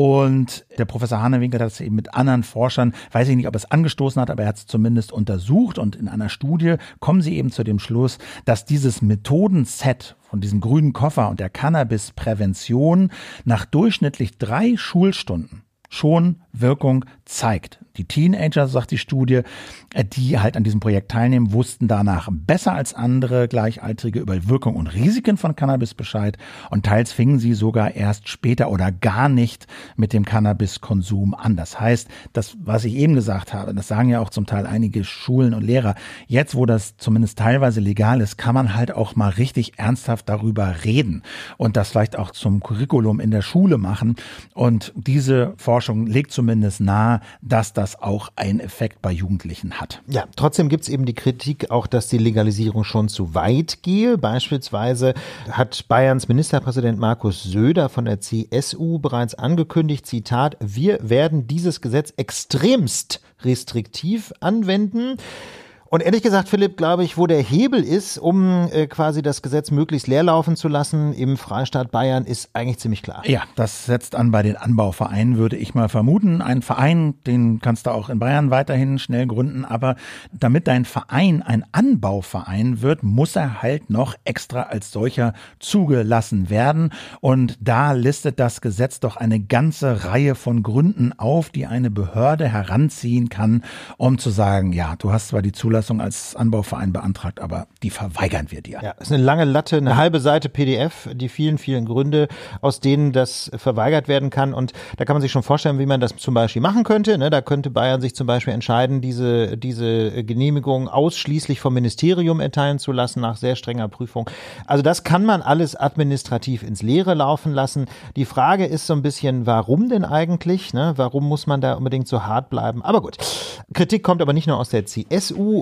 und der Professor Hanewinkel hat es eben mit anderen Forschern, weiß ich nicht, ob er es angestoßen hat, aber er hat es zumindest untersucht, und in einer Studie kommen sie eben zu dem Schluss, dass dieses Methodenset von diesem grünen Koffer und der Cannabisprävention nach durchschnittlich drei Schulstunden schon Wirkung zeigt. Die Teenager, sagt die Studie, die halt an diesem Projekt teilnehmen, wussten danach besser als andere Gleichaltrige über Wirkung und Risiken von Cannabis Bescheid, und teils fingen sie sogar erst später oder gar nicht mit dem Cannabiskonsum an. Das heißt, das, was ich eben gesagt habe, das sagen ja auch zum Teil einige Schulen und Lehrer, jetzt, wo das zumindest teilweise legal ist, kann man halt auch mal richtig ernsthaft darüber reden und das vielleicht auch zum Curriculum in der Schule machen. Und diese Forschung legt zumindest nahe, dass das auch einen Effekt bei Jugendlichen hat. Ja, trotzdem gibt es eben die Kritik auch, dass die Legalisierung schon zu weit gehe. Beispielsweise hat Bayerns Ministerpräsident Markus Söder von der C S U bereits angekündigt, Zitat, wir werden dieses Gesetz extremst restriktiv anwenden. Und ehrlich gesagt, Philipp, glaube ich, wo der Hebel ist, um äh, quasi das Gesetz möglichst leer laufen zu lassen im Freistaat Bayern, ist eigentlich ziemlich klar. Ja, das setzt an bei den Anbauvereinen, würde ich mal vermuten. Ein Verein, den kannst du auch in Bayern weiterhin schnell gründen, aber damit dein Verein ein Anbauverein wird, muss er halt noch extra als solcher zugelassen werden. Und da listet das Gesetz doch eine ganze Reihe von Gründen auf, die eine Behörde heranziehen kann, um zu sagen, ja, du hast zwar die Zulassung als Anbauverein beantragt, aber die verweigern wir dir. Ja, das ist eine lange Latte, eine halbe Seite P D F, die vielen, vielen Gründe, aus denen das verweigert werden kann. Und da kann man sich schon vorstellen, wie man das zum Beispiel machen könnte. Da könnte Bayern sich zum Beispiel entscheiden, diese, diese Genehmigung ausschließlich vom Ministerium erteilen zu lassen, nach sehr strenger Prüfung. Also das kann man alles administrativ ins Leere laufen lassen. Die Frage ist so ein bisschen, warum denn eigentlich? Warum muss man da unbedingt so hart bleiben? Aber gut, Kritik kommt aber nicht nur aus der C S U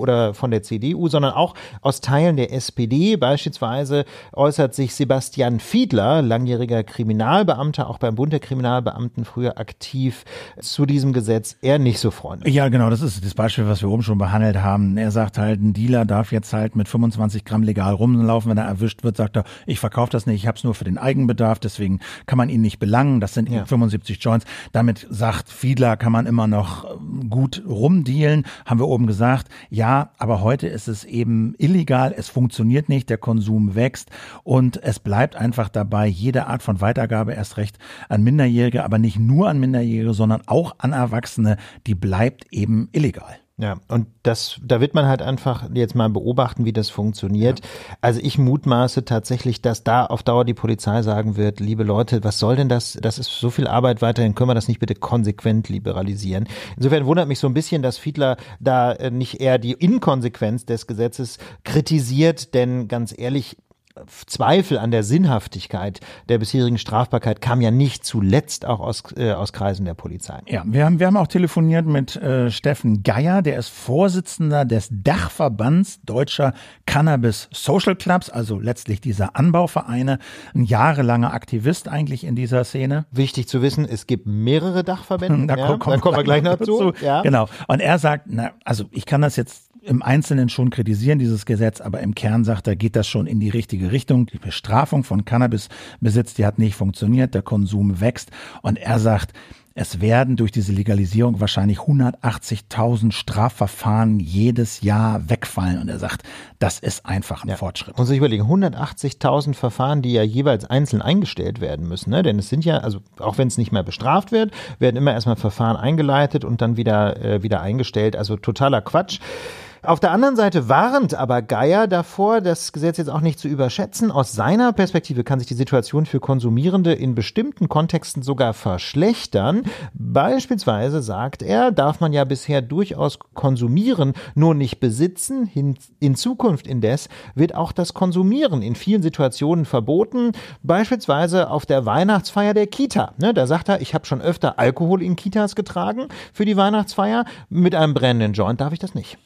oder von der C D U, sondern auch aus Teilen der S P D. Beispielsweise äußert sich Sebastian Fiedler, langjähriger Kriminalbeamter, auch beim Bund der Kriminalbeamten früher aktiv, zu diesem Gesetz eher nicht so freundlich. Ja, genau, das ist das Beispiel, was wir oben schon behandelt haben. Er sagt halt, ein Dealer darf jetzt halt mit fünfundzwanzig Gramm legal rumlaufen. Wenn er erwischt wird, sagt er, ich verkaufe das nicht, ich habe es nur für den Eigenbedarf, deswegen kann man ihn nicht belangen. Das sind ja. fünfundsiebzig Joints. Damit sagt Fiedler, kann man immer noch gut rumdealen. Haben wir oben gesagt, ja, aber heute ist es eben illegal, es funktioniert nicht, der Konsum wächst und es bleibt einfach dabei, jede Art von Weitergabe, erst recht an Minderjährige, aber nicht nur an Minderjährige, sondern auch an Erwachsene, die bleibt eben illegal. Ja, und das, da wird man halt einfach jetzt mal beobachten, wie das funktioniert. Ja. Also ich mutmaße tatsächlich, dass da auf Dauer die Polizei sagen wird, liebe Leute, was soll denn das? Das ist so viel Arbeit weiterhin, können wir das nicht bitte konsequent liberalisieren? Insofern wundert mich so ein bisschen, dass Fiedler da nicht eher die Inkonsequenz des Gesetzes kritisiert, denn ganz ehrlich, Zweifel an der Sinnhaftigkeit der bisherigen Strafbarkeit kam ja nicht zuletzt auch aus, äh, aus Kreisen der Polizei. Ja, wir haben, wir haben auch telefoniert mit äh, Steffen Geier, der ist Vorsitzender des Dachverbands Deutscher Cannabis Social Clubs, also letztlich dieser Anbauvereine, ein jahrelanger Aktivist eigentlich in dieser Szene. Wichtig zu wissen, es gibt mehrere Dachverbände, da, ja, kommen, da kommen wir gleich noch zu. Ja. Genau, und er sagt, na, also ich kann das jetzt im Einzelnen schon kritisieren, dieses Gesetz, aber im Kern sagt er, geht das schon in die richtige Richtung. Die Bestrafung von Cannabisbesitz, die hat nicht funktioniert, der Konsum wächst und er sagt, es werden durch diese Legalisierung wahrscheinlich hundertachtzigtausend Strafverfahren jedes Jahr wegfallen. Und er sagt, das ist einfach ein ja. Fortschritt. Muss ich überlegen, hundertachtzigtausend Verfahren, die ja jeweils einzeln eingestellt werden müssen. Ne? Denn es sind ja, also auch wenn es nicht mehr bestraft wird, werden immer erstmal Verfahren eingeleitet und dann wieder, äh, wieder eingestellt. Also totaler Quatsch. Auf der anderen Seite warnt aber Geier davor, das Gesetz jetzt auch nicht zu überschätzen. Aus seiner Perspektive kann sich die Situation für Konsumierende in bestimmten Kontexten sogar verschlechtern. Beispielsweise, sagt er, darf man ja bisher durchaus konsumieren, nur nicht besitzen. In Zukunft indes wird auch das Konsumieren in vielen Situationen verboten. Beispielsweise auf der Weihnachtsfeier der Kita. Da sagt er, ich habe schon öfter Alkohol in Kitas getragen für die Weihnachtsfeier. Mit einem brennenden Joint darf ich das nicht.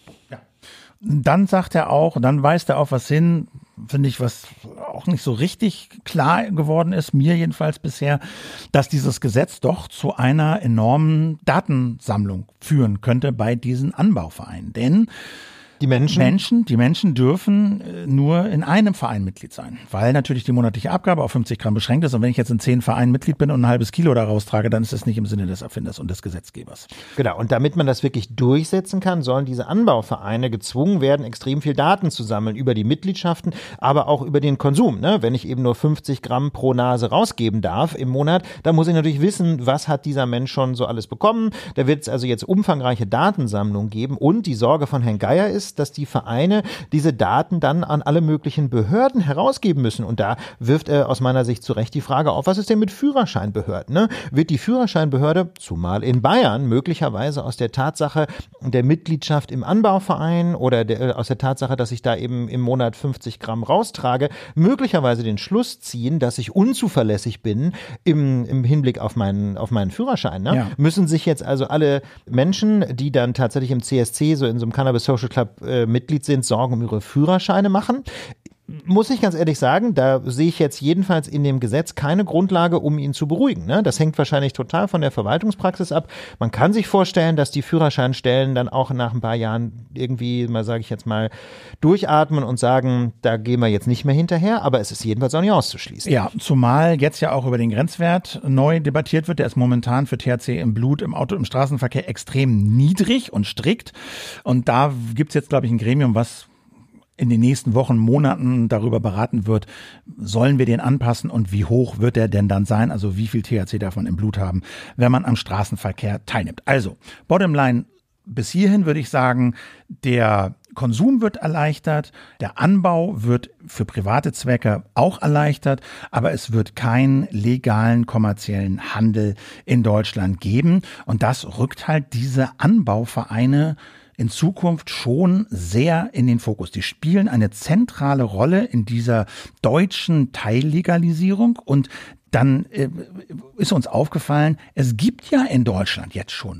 Dann sagt er auch, dann weist er auf was hin, finde ich, was auch nicht so richtig klar geworden ist, mir jedenfalls bisher, dass dieses Gesetz doch zu einer enormen Datensammlung führen könnte bei diesen Anbauvereinen. Denn Die Menschen? Menschen, die Menschen dürfen nur in einem Verein Mitglied sein, weil natürlich die monatliche Abgabe auf fünfzig Gramm beschränkt ist. Und wenn ich jetzt in zehn Vereinen Mitglied bin und ein halbes Kilo daraus trage, dann ist das nicht im Sinne des Erfinders und des Gesetzgebers. Genau. Und damit man das wirklich durchsetzen kann, sollen diese Anbauvereine gezwungen werden, extrem viel Daten zu sammeln über die Mitgliedschaften, aber auch über den Konsum. Ne? Wenn ich eben nur fünfzig Gramm pro Nase rausgeben darf im Monat, dann muss ich natürlich wissen, was hat dieser Mensch schon so alles bekommen. Da wird es also jetzt umfangreiche Datensammlung geben. Und die Sorge von Herrn Geier ist, dass die Vereine diese Daten dann an alle möglichen Behörden herausgeben müssen. Und da wirft er aus meiner Sicht zu Recht die Frage auf, was ist denn mit Führerscheinbehörden? Ne? Wird die Führerscheinbehörde, zumal in Bayern, möglicherweise aus der Tatsache der Mitgliedschaft im Anbauverein oder der, aus der Tatsache, dass ich da eben im Monat fünfzig Gramm raustrage, möglicherweise den Schluss ziehen, dass ich unzuverlässig bin im, im Hinblick auf meinen, auf meinen Führerschein. Ne? Ja. Müssen sich jetzt also alle Menschen, die dann tatsächlich im C S C, so in so einem Cannabis Social Club äh, Mitglied sind, Sorgen um ihre Führerscheine machen? Muss ich ganz ehrlich sagen, da sehe ich jetzt jedenfalls in dem Gesetz keine Grundlage, um ihn zu beruhigen. Ne? Das hängt wahrscheinlich total von der Verwaltungspraxis ab. Man kann sich vorstellen, dass die Führerscheinstellen dann auch nach ein paar Jahren irgendwie, mal sage ich jetzt mal, durchatmen und sagen, da gehen wir jetzt nicht mehr hinterher, aber es ist jedenfalls auch nicht auszuschließen. Ja, zumal jetzt ja auch über den Grenzwert neu debattiert wird. Der ist momentan für T H C im Blut, im Auto, im Straßenverkehr extrem niedrig und strikt. Und da gibt's jetzt, glaube ich, ein Gremium, was in den nächsten Wochen, Monaten darüber beraten wird, sollen wir den anpassen und wie hoch wird der denn dann sein? Also wie viel T H C darf man im Blut haben, wenn man am Straßenverkehr teilnimmt? Also, Bottomline, bis hierhin würde ich sagen, der Konsum wird erleichtert, der Anbau wird für private Zwecke auch erleichtert, aber es wird keinen legalen kommerziellen Handel in Deutschland geben. Und das rückt halt diese Anbauvereine in Zukunft schon sehr in den Fokus. Die spielen eine zentrale Rolle in dieser deutschen Teillegalisierung und dann äh, ist uns aufgefallen, es gibt ja in Deutschland jetzt schon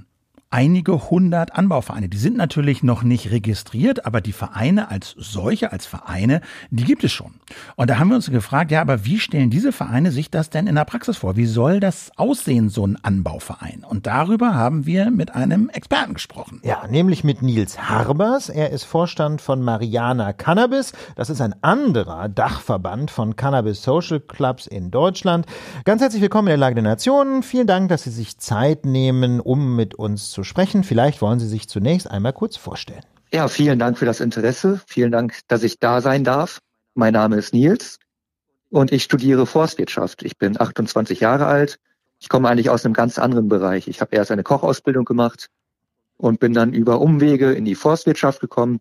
einige hundert Anbauvereine. Die sind natürlich noch nicht registriert, aber die Vereine als solche, als Vereine, die gibt es schon. Und da haben wir uns gefragt, ja, aber wie stellen diese Vereine sich das denn in der Praxis vor? Wie soll das aussehen, so ein Anbauverein? Und darüber haben wir mit einem Experten gesprochen. Ja, nämlich mit Nils Harbers. Er ist Vorstand von Mariana Cannabis. Das ist ein anderer Dachverband von Cannabis Social Clubs in Deutschland. Ganz herzlich willkommen in der Lage der Nationen. Vielen Dank, dass Sie sich Zeit nehmen, um mit uns zu sprechen. Vielleicht wollen Sie sich zunächst einmal kurz vorstellen. Ja, vielen Dank für das Interesse. Vielen Dank, dass ich da sein darf. Mein Name ist Nils und ich studiere Forstwirtschaft. Ich bin achtundzwanzig Jahre alt. Ich komme eigentlich aus einem ganz anderen Bereich. Ich habe erst eine Kochausbildung gemacht und bin dann über Umwege in die Forstwirtschaft gekommen.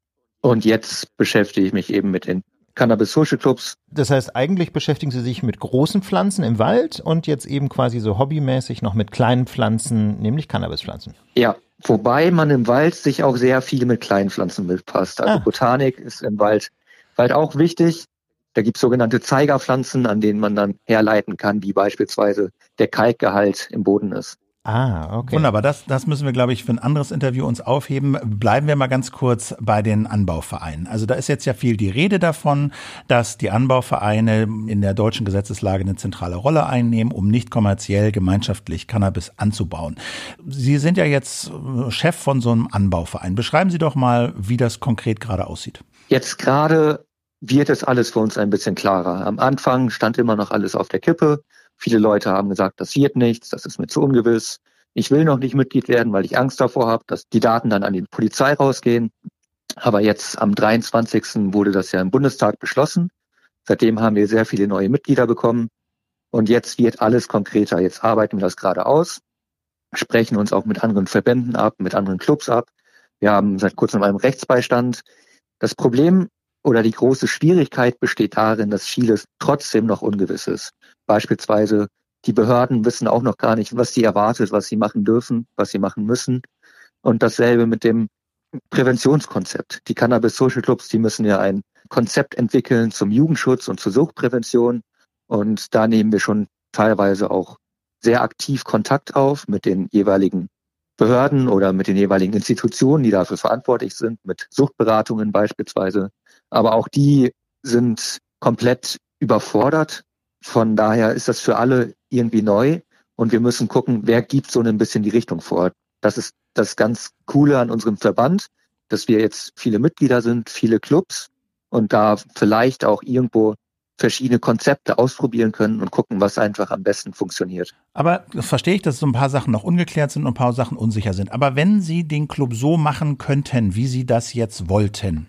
Und jetzt beschäftige ich mich eben mit den Cannabis Social Clubs. Das heißt, eigentlich beschäftigen Sie sich mit großen Pflanzen im Wald und jetzt eben quasi so hobbymäßig noch mit kleinen Pflanzen, nämlich Cannabispflanzen. Ja, wobei man im Wald sich auch sehr viel mit kleinen Pflanzen befasst. Also ah. Botanik ist im Wald, Wald auch wichtig. Da gibt es sogenannte Zeigerpflanzen, an denen man dann herleiten kann, wie beispielsweise der Kalkgehalt im Boden ist. Ah, okay. Wunderbar, das, das müssen wir, glaube ich, für ein anderes Interview uns aufheben. Bleiben wir mal ganz kurz bei den Anbauvereinen. Also da ist jetzt ja viel die Rede davon, dass die Anbauvereine in der deutschen Gesetzeslage eine zentrale Rolle einnehmen, um nicht kommerziell gemeinschaftlich Cannabis anzubauen. Sie sind ja jetzt Chef von so einem Anbauverein. Beschreiben Sie doch mal, wie das konkret gerade aussieht. Jetzt gerade wird es alles für uns ein bisschen klarer. Am Anfang stand immer noch alles auf der Kippe. Viele Leute haben gesagt, das wird nichts, das ist mir zu ungewiss. Ich will noch nicht Mitglied werden, weil ich Angst davor habe, dass die Daten dann an die Polizei rausgehen. Aber jetzt am dreiundzwanzigsten wurde das ja im Bundestag beschlossen. Seitdem haben wir sehr viele neue Mitglieder bekommen. Und jetzt wird alles konkreter. Jetzt arbeiten wir das gerade aus, sprechen uns auch mit anderen Verbänden ab, mit anderen Clubs ab. Wir haben seit kurzem einen Rechtsbeistand. Das Problem oder die große Schwierigkeit besteht darin, dass vieles trotzdem noch ungewiss ist. Beispielsweise die Behörden wissen auch noch gar nicht, was sie erwartet, was sie machen dürfen, was sie machen müssen. Und dasselbe mit dem Präventionskonzept. Die Cannabis Social Clubs, die müssen ja ein Konzept entwickeln zum Jugendschutz und zur Suchtprävention. Und da nehmen wir schon teilweise auch sehr aktiv Kontakt auf mit den jeweiligen Behörden oder mit den jeweiligen Institutionen, die dafür verantwortlich sind, mit Suchtberatungen beispielsweise. Aber auch die sind komplett überfordert. Von daher ist das für alle irgendwie neu und wir müssen gucken, wer gibt so ein bisschen die Richtung vor. Das ist das ganz Coole an unserem Verband, dass wir jetzt viele Mitglieder sind, viele Clubs und da vielleicht auch irgendwo verschiedene Konzepte ausprobieren können und gucken, was einfach am besten funktioniert. Aber das verstehe ich, dass so ein paar Sachen noch ungeklärt sind und ein paar Sachen unsicher sind. Aber wenn Sie den Club so machen könnten, wie Sie das jetzt wollten,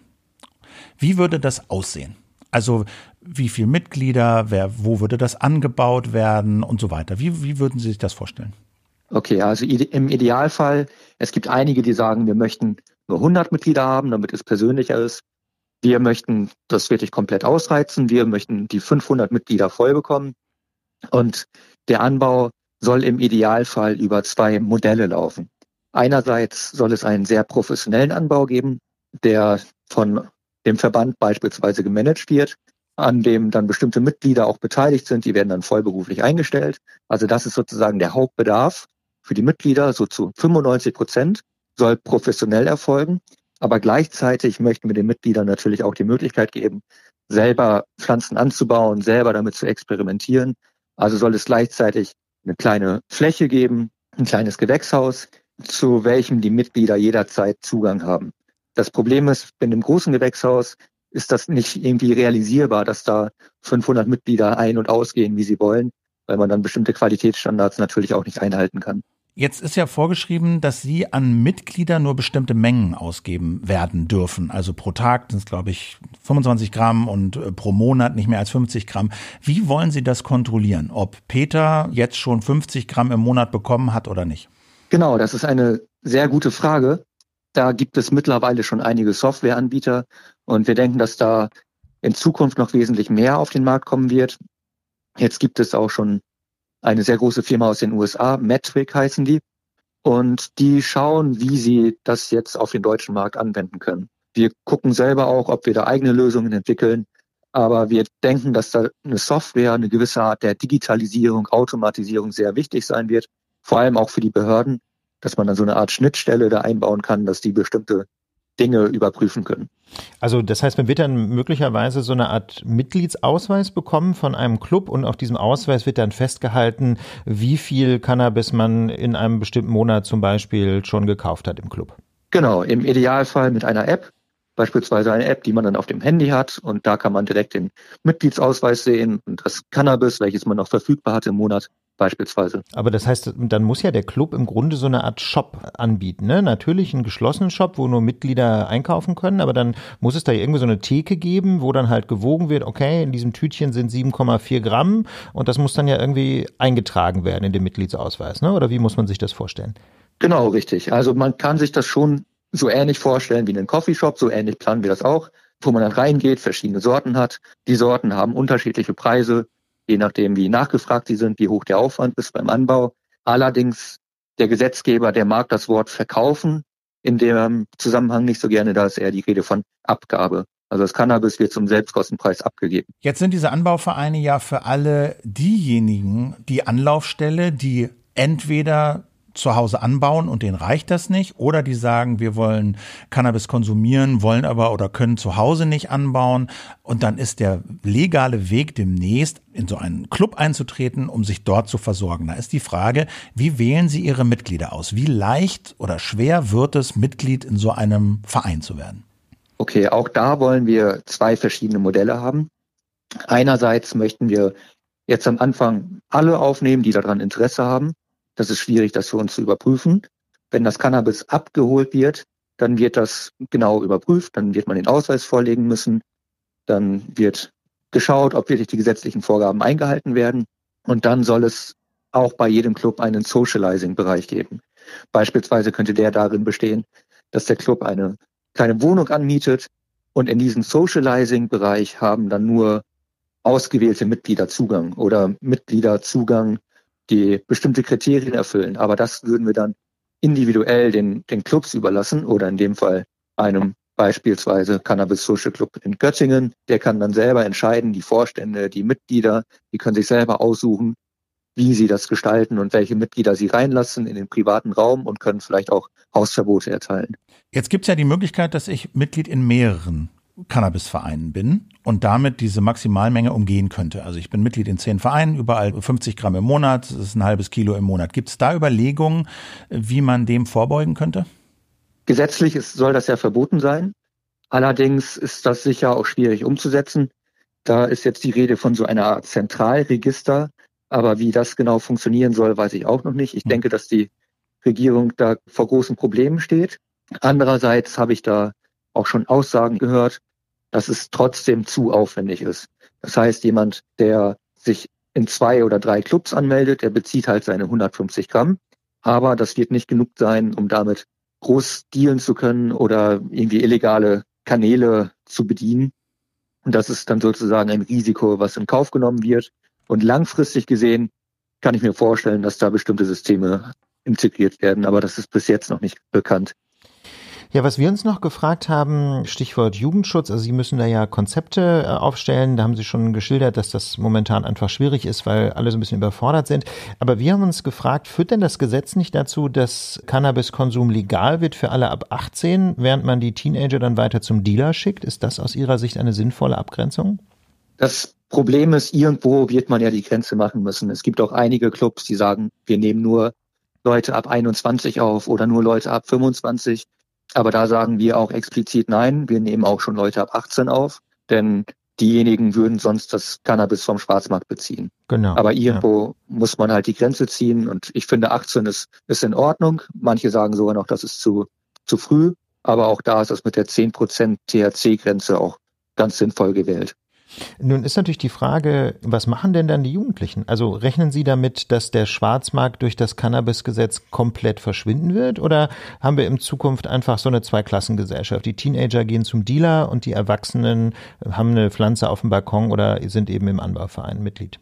wie würde das aussehen? Also wie viele Mitglieder, wer, wo würde das angebaut werden und so weiter? Wie, wie würden Sie sich das vorstellen? Okay, also im Idealfall, es gibt einige, die sagen, wir möchten nur hundert Mitglieder haben, damit es persönlicher ist. Wir möchten das wirklich komplett ausreizen. Wir möchten die fünfhundert Mitglieder voll bekommen. Und der Anbau soll im Idealfall über zwei Modelle laufen. Einerseits soll es einen sehr professionellen Anbau geben, der von dem Verband beispielsweise gemanagt wird, an dem dann bestimmte Mitglieder auch beteiligt sind, die werden dann vollberuflich eingestellt. Also das ist sozusagen der Hauptbedarf für die Mitglieder, so zu fünfundneunzig Prozent soll professionell erfolgen. Aber gleichzeitig möchten wir den Mitgliedern natürlich auch die Möglichkeit geben, selber Pflanzen anzubauen, selber damit zu experimentieren. Also soll es gleichzeitig eine kleine Fläche geben, ein kleines Gewächshaus, zu welchem die Mitglieder jederzeit Zugang haben. Das Problem ist, in dem großen Gewächshaus ist das nicht irgendwie realisierbar, dass da fünfhundert Mitglieder ein- und ausgehen, wie sie wollen, weil man dann bestimmte Qualitätsstandards natürlich auch nicht einhalten kann. Jetzt ist ja vorgeschrieben, dass Sie an Mitglieder nur bestimmte Mengen ausgeben werden dürfen. Also pro Tag sind es, glaube ich, fünfundzwanzig Gramm und pro Monat nicht mehr als fünfzig Gramm. Wie wollen Sie das kontrollieren, ob Peter jetzt schon fünfzig Gramm im Monat bekommen hat oder nicht? Genau, das ist eine sehr gute Frage. Da gibt es mittlerweile schon einige Softwareanbieter und wir denken, dass da in Zukunft noch wesentlich mehr auf den Markt kommen wird. Jetzt gibt es auch schon eine sehr große Firma aus den U S A, Metric heißen die, und die schauen, wie sie das jetzt auf den deutschen Markt anwenden können. Wir gucken selber auch, ob wir da eigene Lösungen entwickeln, aber wir denken, dass da eine Software, eine gewisse Art der Digitalisierung, Automatisierung sehr wichtig sein wird, vor allem auch für die Behörden, dass man dann so eine Art Schnittstelle da einbauen kann, dass die bestimmte Dinge überprüfen können. Also das heißt, man wird dann möglicherweise so eine Art Mitgliedsausweis bekommen von einem Club und auf diesem Ausweis wird dann festgehalten, wie viel Cannabis man in einem bestimmten Monat zum Beispiel schon gekauft hat im Club. Genau, im Idealfall mit einer App, beispielsweise eine App, die man dann auf dem Handy hat und da kann man direkt den Mitgliedsausweis sehen und das Cannabis, welches man noch verfügbar hat im Monat, beispielsweise. Aber das heißt, dann muss ja der Club im Grunde so eine Art Shop anbieten, ne? Natürlich einen geschlossenen Shop, wo nur Mitglieder einkaufen können, aber dann muss es da irgendwie so eine Theke geben, wo dann halt gewogen wird, okay, in diesem Tütchen sind sieben Komma vier Gramm und das muss dann ja irgendwie eingetragen werden in den Mitgliedsausweis, ne? Oder wie muss man sich das vorstellen? Genau, richtig. Also man kann sich das schon so ähnlich vorstellen wie einen Coffeeshop, so ähnlich planen wir das auch, wo man dann reingeht, verschiedene Sorten hat. Die Sorten haben unterschiedliche Preise, je nachdem, wie nachgefragt sie sind, wie hoch der Aufwand ist beim Anbau. Allerdings, der Gesetzgeber, der mag das Wort verkaufen in dem Zusammenhang nicht so gerne, da ist eher die Rede von Abgabe. Also das Cannabis wird zum Selbstkostenpreis abgegeben. Jetzt sind diese Anbauvereine ja für alle diejenigen die Anlaufstelle, die entweder zu Hause anbauen und denen reicht das nicht, oder die sagen, wir wollen Cannabis konsumieren, wollen aber oder können zu Hause nicht anbauen, und dann ist der legale Weg demnächst in so einen Club einzutreten, um sich dort zu versorgen. Da ist die Frage, wie wählen Sie Ihre Mitglieder aus? Wie leicht oder schwer wird es, Mitglied in so einem Verein zu werden? Okay, auch da wollen wir zwei verschiedene Modelle haben. Einerseits möchten wir jetzt am Anfang alle aufnehmen, die daran Interesse haben. Das ist schwierig, das für uns zu überprüfen. Wenn das Cannabis abgeholt wird, dann wird das genau überprüft, dann wird man den Ausweis vorlegen müssen, dann wird geschaut, ob wirklich die gesetzlichen Vorgaben eingehalten werden, und dann soll es auch bei jedem Club einen Socializing-Bereich geben. Beispielsweise könnte der darin bestehen, dass der Club eine kleine Wohnung anmietet und in diesem Socializing-Bereich haben dann nur ausgewählte Mitglieder Zugang oder Mitglieder Zugang, die bestimmte Kriterien erfüllen. Aber das würden wir dann individuell den, den Clubs überlassen oder in dem Fall einem beispielsweise Cannabis Social Club in Göttingen. Der kann dann selber entscheiden, die Vorstände, die Mitglieder, die können sich selber aussuchen, wie sie das gestalten und welche Mitglieder sie reinlassen in den privaten Raum und können vielleicht auch Hausverbote erteilen. Jetzt gibt es ja die Möglichkeit, dass ich Mitglied in mehreren Cannabisvereinen bin und damit diese Maximalmenge umgehen könnte. Also ich bin Mitglied in zehn Vereinen, überall fünfzig Gramm im Monat, das ist ein halbes Kilo im Monat. Gibt es da Überlegungen, wie man dem vorbeugen könnte? Gesetzlich ist, soll das ja verboten sein. Allerdings ist das sicher auch schwierig umzusetzen. Da ist jetzt die Rede von so einer Art Zentralregister. Aber wie das genau funktionieren soll, weiß ich auch noch nicht. Ich denke, dass die Regierung da vor großen Problemen steht. Andererseits habe ich da auch schon Aussagen gehört, dass es trotzdem zu aufwendig ist. Das heißt, jemand, der sich in zwei oder drei Clubs anmeldet, der bezieht halt seine hundertfünfzig Gramm. Aber das wird nicht genug sein, um damit groß dealen zu können oder irgendwie illegale Kanäle zu bedienen. Und das ist dann sozusagen ein Risiko, was in Kauf genommen wird. Und langfristig gesehen kann ich mir vorstellen, dass da bestimmte Systeme integriert werden. Aber das ist bis jetzt noch nicht bekannt. Ja, was wir uns noch gefragt haben, Stichwort Jugendschutz, also Sie müssen da ja Konzepte äh, aufstellen, da haben Sie schon geschildert, dass das momentan einfach schwierig ist, weil alle so ein bisschen überfordert sind. Aber wir haben uns gefragt, führt denn das Gesetz nicht dazu, dass Cannabiskonsum legal wird für alle ab achtzehn, während man die Teenager dann weiter zum Dealer schickt? Ist das aus Ihrer Sicht eine sinnvolle Abgrenzung? Das Problem ist, irgendwo wird man ja die Grenze machen müssen. Es gibt auch einige Clubs, die sagen, wir nehmen nur Leute ab einundzwanzig auf oder nur Leute ab fünfundzwanzig. Aber da sagen wir auch explizit nein, wir nehmen auch schon Leute ab achtzehn auf, denn diejenigen würden sonst das Cannabis vom Schwarzmarkt beziehen. Genau. Aber irgendwo ja. muss man halt die Grenze ziehen und ich finde achtzehn ist, ist in Ordnung. Manche sagen sogar noch, das ist zu, zu früh, aber auch da ist das mit der zehn Prozent T H C-Grenze auch ganz sinnvoll gewählt. Nun ist natürlich die Frage, was machen denn dann die Jugendlichen? Also rechnen Sie damit, dass der Schwarzmarkt durch das Cannabisgesetz komplett verschwinden wird? Oder haben wir in Zukunft einfach so eine Zweiklassengesellschaft? Die Teenager gehen zum Dealer und die Erwachsenen haben eine Pflanze auf dem Balkon oder sind eben im Anbauverein Mitglied?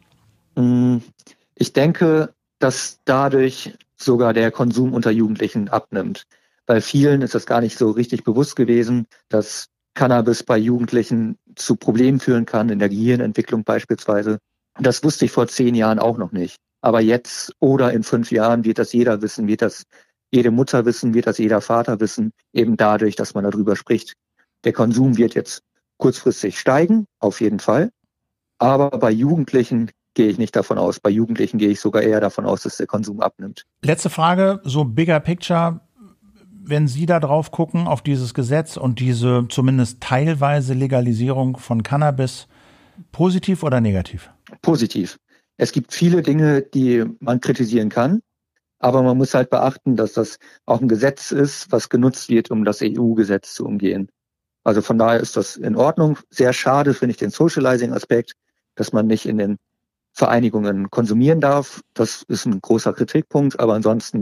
Ich denke, dass dadurch sogar der Konsum unter Jugendlichen abnimmt. Bei vielen ist das gar nicht so richtig bewusst gewesen, dass Cannabis bei Jugendlichen zu Problemen führen kann, in der Gehirnentwicklung beispielsweise. Das wusste ich vor zehn Jahren auch noch nicht. Aber jetzt oder in fünf Jahren wird das jeder wissen, wird das jede Mutter wissen, wird das jeder Vater wissen, eben dadurch, dass man darüber spricht. Der Konsum wird jetzt kurzfristig steigen, auf jeden Fall. Aber bei Jugendlichen gehe ich nicht davon aus. Bei Jugendlichen gehe ich sogar eher davon aus, dass der Konsum abnimmt. Letzte Frage, so bigger picture. Wenn Sie da drauf gucken, auf dieses Gesetz und diese zumindest teilweise Legalisierung von Cannabis, positiv oder negativ? Positiv. Es gibt viele Dinge, die man kritisieren kann, aber man muss halt beachten, dass das auch ein Gesetz ist, was genutzt wird, um das E U-Gesetz zu umgehen. Also von daher ist das in Ordnung. Sehr schade finde ich den Socializing-Aspekt, dass man nicht in den Vereinigungen konsumieren darf. Das ist ein großer Kritikpunkt, aber ansonsten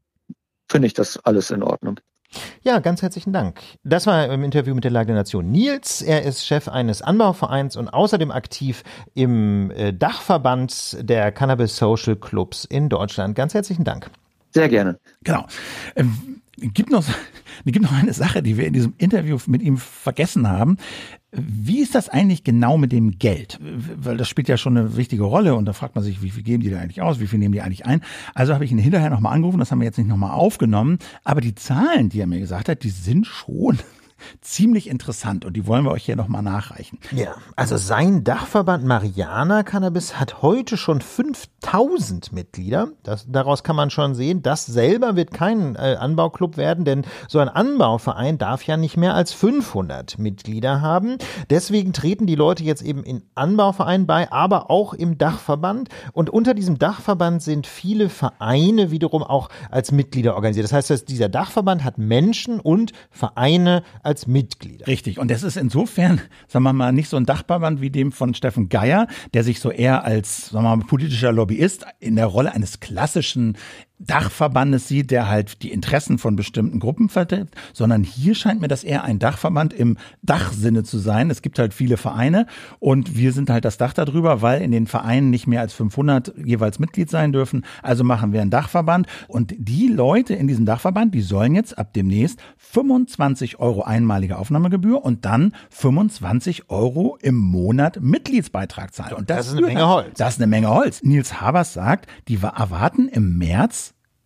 finde ich das alles in Ordnung. Ja, ganz herzlichen Dank. Das war im Interview mit der Lage der Nation Nils. Er ist Chef eines Anbauvereins und außerdem aktiv im Dachverband der Cannabis Social Clubs in Deutschland. Ganz herzlichen Dank. Sehr gerne. Genau. Ähm, gibt noch, gibt noch eine Sache, die wir in diesem Interview mit ihm vergessen haben. Wie ist das eigentlich genau mit dem Geld? Weil das spielt ja schon eine wichtige Rolle und da fragt man sich, wie viel geben die da eigentlich aus, wie viel nehmen die eigentlich ein? Also habe ich ihn hinterher nochmal angerufen, das haben wir jetzt nicht nochmal aufgenommen, aber die Zahlen, die er mir gesagt hat, die sind schon ziemlich interessant und die wollen wir euch hier nochmal nachreichen. Ja, also sein Dachverband Mariana Cannabis hat heute schon fünftausend Mitglieder. Das, daraus kann man schon sehen, das selber wird kein äh, Anbauclub werden, denn so ein Anbauverein darf ja nicht mehr als fünfhundert Mitglieder haben. Deswegen treten die Leute jetzt eben in Anbauvereinen bei, aber auch im Dachverband. Und unter diesem Dachverband sind viele Vereine wiederum auch als Mitglieder organisiert. Das heißt, dass dieser Dachverband hat Menschen und Vereine als Mitglieder. Richtig. Und das ist insofern, sagen wir mal, nicht so ein Dachverband wie dem von Steffen Geier, der sich so eher als, sagen wir mal, politischer Lobbyist in der Rolle eines klassischen Dachverbandes sieht, der halt die Interessen von bestimmten Gruppen vertritt, sondern hier scheint mir das eher ein Dachverband im Dachsinne zu sein. Es gibt halt viele Vereine und wir sind halt das Dach darüber, weil in den Vereinen nicht mehr als fünfhundert jeweils Mitglied sein dürfen. Also machen wir einen Dachverband und die Leute in diesem Dachverband, die sollen jetzt ab demnächst fünfundzwanzig Euro einmalige Aufnahmegebühr und dann fünfundzwanzig Euro im Monat Mitgliedsbeitrag zahlen. Und das, das ist eine Menge Holz. Das ist eine Menge Holz. Nils Habers sagt, die erwarten im März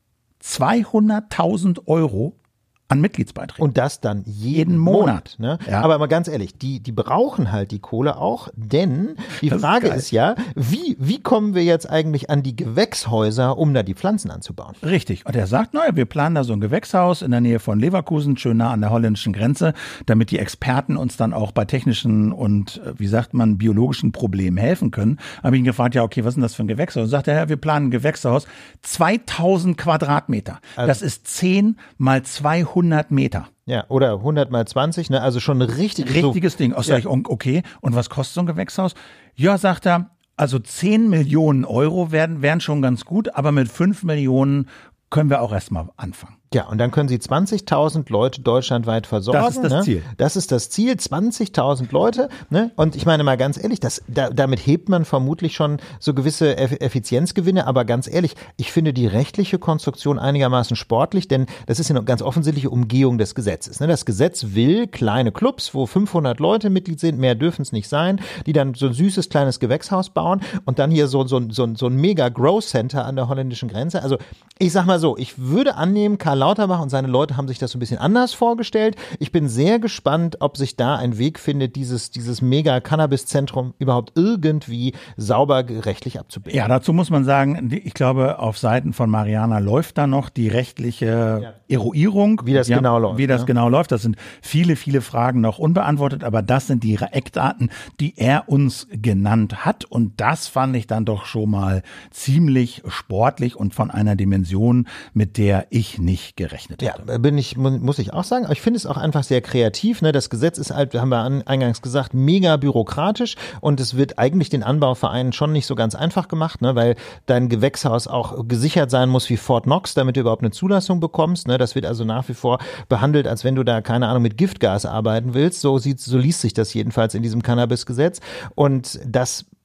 zweihunderttausend Euro an Mitgliedsbeiträgen. Und das dann jeden, jeden Monat. Monat. Ne? Ja. Aber mal ganz ehrlich, die, die brauchen halt die Kohle auch, denn die das Frage ist, ist ja, wie, wie kommen wir jetzt eigentlich an die Gewächshäuser, um da die Pflanzen anzubauen? Richtig. Und er sagt, naja, wir planen da so ein Gewächshaus in der Nähe von Leverkusen, schön nah an der holländischen Grenze, damit die Experten uns dann auch bei technischen und, wie sagt man, biologischen Problemen helfen können. Habe ich ihn gefragt, ja, okay, was ist denn das für ein Gewächshaus? Und sagt er, ja, wir planen ein Gewächshaus, zweitausend Quadratmeter. Also, das ist zehn mal zweihundert Meter. Ja, oder hundert mal zwanzig, ne? Also schon ein richtig richtiges so, Ding. Auch ja. Sag ich, okay, und was kostet so ein Gewächshaus? Ja, sagt er, also zehn Millionen Euro wären, wären schon ganz gut, aber mit fünf Millionen können wir auch erstmal anfangen. Ja, und dann können Sie zwanzigtausend Leute deutschlandweit versorgen. Das ist das ne? Ziel. Das ist das Ziel, zwanzigtausend Leute. Ne? Und ich meine mal ganz ehrlich, das, da, damit hebt man vermutlich schon so gewisse Effizienzgewinne. Aber ganz ehrlich, ich finde die rechtliche Konstruktion einigermaßen sportlich, denn das ist ja eine ganz offensichtliche Umgehung des Gesetzes. Ne? Das Gesetz will kleine Clubs, wo fünfhundert Leute Mitglied sind, mehr dürfen es nicht sein, die dann so ein süßes kleines Gewächshaus bauen und dann hier so, so, so, so ein mega Grow Center an der holländischen Grenze. Also ich sag mal so, ich würde annehmen, Karl Lauterbach und seine Leute haben sich das so ein bisschen anders vorgestellt. Ich bin sehr gespannt, ob sich da ein Weg findet, dieses, dieses Mega-Cannabis-Zentrum überhaupt irgendwie sauber rechtlich abzubilden. Ja, dazu muss man sagen, ich glaube, auf Seiten von Mariana läuft da noch die rechtliche ja. Eruierung. Wie das ja, genau läuft. Wie das ne? genau läuft. Das sind viele, viele Fragen noch unbeantwortet, aber das sind die Eckdaten, die er uns genannt hat. Und das fand ich dann doch schon mal ziemlich sportlich und von einer Dimension, mit der ich nicht gerechnet ja, bin ich, muss ich auch sagen. Aber ich finde es auch einfach sehr kreativ. Ne? Das Gesetz ist halt, haben wir eingangs gesagt, mega bürokratisch und es wird eigentlich den Anbauvereinen schon nicht so ganz einfach gemacht, ne? Weil dein Gewächshaus auch gesichert sein muss wie Fort Knox, damit du überhaupt eine Zulassung bekommst. Ne? Das wird also nach wie vor behandelt, als wenn du da, keine Ahnung, mit Giftgas arbeiten willst. So sieht, so liest sich das jedenfalls in diesem Cannabis-Gesetz. Und das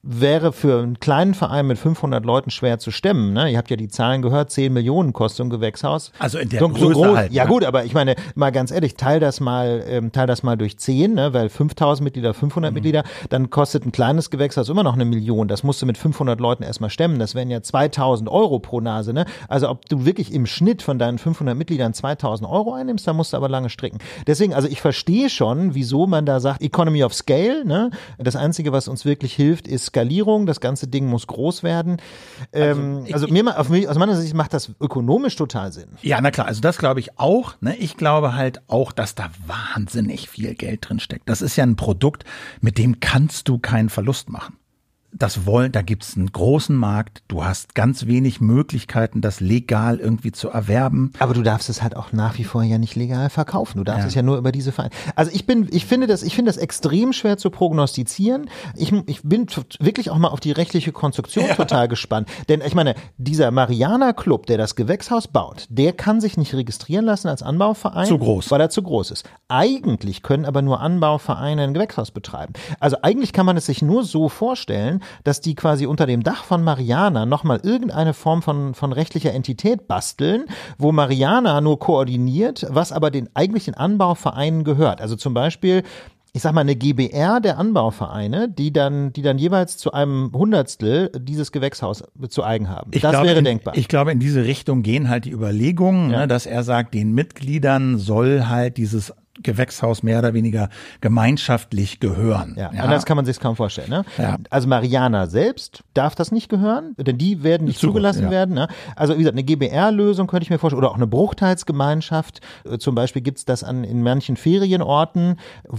wäre für einen kleinen Verein mit fünfhundert Leuten schwer zu stemmen. Ne? Ihr habt ja die Zahlen gehört, zehn Millionen kostet so ein Gewächshaus. Also in der so, Größe so groß, halt. Ja ne? gut, aber ich meine, mal ganz ehrlich, teil das mal, ähm, teil das mal durch zehn, ne? Weil fünftausend Mitglieder, fünfhundert mhm. Mitglieder, dann kostet ein kleines Gewächshaus immer noch eine Million. Das musst du mit fünfhundert Leuten erstmal stemmen. Das wären ja zweitausend Euro pro Nase. Ne? Also ob du wirklich im Schnitt von deinen fünfhundert Mitgliedern zweitausend Euro einnimmst, da musst du aber lange stricken. Deswegen, also ich verstehe schon, wieso man da sagt, Economy of Scale. Ne? Das Einzige, was uns wirklich hilft, ist Skalierung. Das ganze Ding muss groß werden. Ähm, also, also mir mal, auf mich, aus meiner Sicht macht das ökonomisch total Sinn. Ja, na klar, also das glaube ich auch. Ne? Ich glaube halt auch, dass da wahnsinnig viel Geld drin steckt. Das ist ja ein Produkt, mit dem kannst du keinen Verlust machen. Das wollen, da gibt's einen großen Markt. Du hast ganz wenig Möglichkeiten, das legal irgendwie zu erwerben. Aber du darfst es halt auch nach wie vor ja nicht legal verkaufen. Du darfst Ja. es ja nur über diese Vereine. Also ich bin, ich finde das, ich finde das extrem schwer zu prognostizieren. Ich, ich bin t- wirklich auch mal auf die rechtliche Konstruktion Ja. total gespannt. Denn ich meine, dieser Mariana Club, der das Gewächshaus baut, der kann sich nicht registrieren lassen als Anbauverein. Zu groß. Weil er zu groß ist. Eigentlich können aber nur Anbauvereine ein Gewächshaus betreiben. Also eigentlich kann man es sich nur so vorstellen, dass die quasi unter dem Dach von Mariana nochmal irgendeine Form von, von rechtlicher Entität basteln, wo Mariana nur koordiniert, was aber den eigentlichen Anbauvereinen gehört. Also zum Beispiel, ich sag mal, eine G B R der Anbauvereine, die dann, die dann jeweils zu einem Hundertstel dieses Gewächshaus zu eigen haben. Ich das glaube, wäre in, denkbar. Ich glaube, in diese Richtung gehen halt die Überlegungen, Ja. ne, dass er sagt, den Mitgliedern soll halt dieses Gewächshaus mehr oder weniger gemeinschaftlich gehören. Ja, anders kann man sich kaum vorstellen. Ne? Ja. Also Mariana selbst darf das nicht gehören, denn die werden nicht Zu- zugelassen ja. werden. Ne? Also wie gesagt, eine G B R-Lösung könnte ich mir vorstellen oder auch eine Bruchteilsgemeinschaft. Äh, Zum Beispiel gibt es das an in manchen Ferienorten,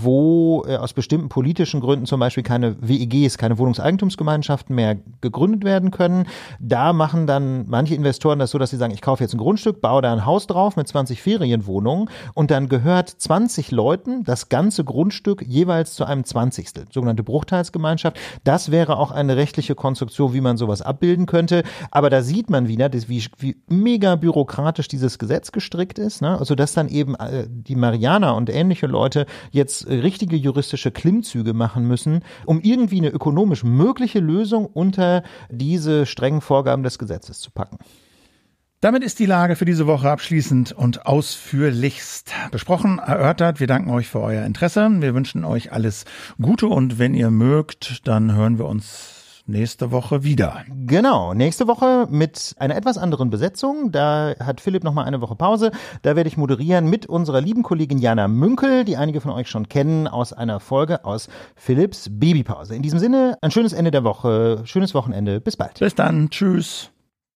wo äh, aus bestimmten politischen Gründen zum Beispiel keine W E Gs, keine Wohnungseigentumsgemeinschaften mehr gegründet werden können. Da machen dann manche Investoren das so, dass sie sagen, ich kaufe jetzt ein Grundstück, baue da ein Haus drauf mit zwanzig Ferienwohnungen und dann gehört zwanzig Leuten das ganze Grundstück jeweils zu einem Zwanzigstel, sogenannte Bruchteilsgemeinschaft. Das wäre auch eine rechtliche Konstruktion, wie man sowas abbilden könnte. Aber da sieht man wieder, dass wie, wie mega bürokratisch dieses Gesetz gestrickt ist, ne? Also dass dann eben äh, die Mariana und ähnliche Leute jetzt äh, richtige juristische Klimmzüge machen müssen, um irgendwie eine ökonomisch mögliche Lösung unter diese strengen Vorgaben des Gesetzes zu packen. Damit ist die Lage für diese Woche abschließend und ausführlichst besprochen, erörtert. Wir danken euch für euer Interesse. Wir wünschen euch alles Gute und wenn ihr mögt, dann hören wir uns nächste Woche wieder. Genau, nächste Woche mit einer etwas anderen Besetzung. Da hat Philipp noch mal eine Woche Pause. Da werde ich moderieren mit unserer lieben Kollegin Jana Münkel, die einige von euch schon kennen aus einer Folge aus Philipps Babypause. In diesem Sinne, ein schönes Ende der Woche, schönes Wochenende. Bis bald. Bis dann. Tschüss.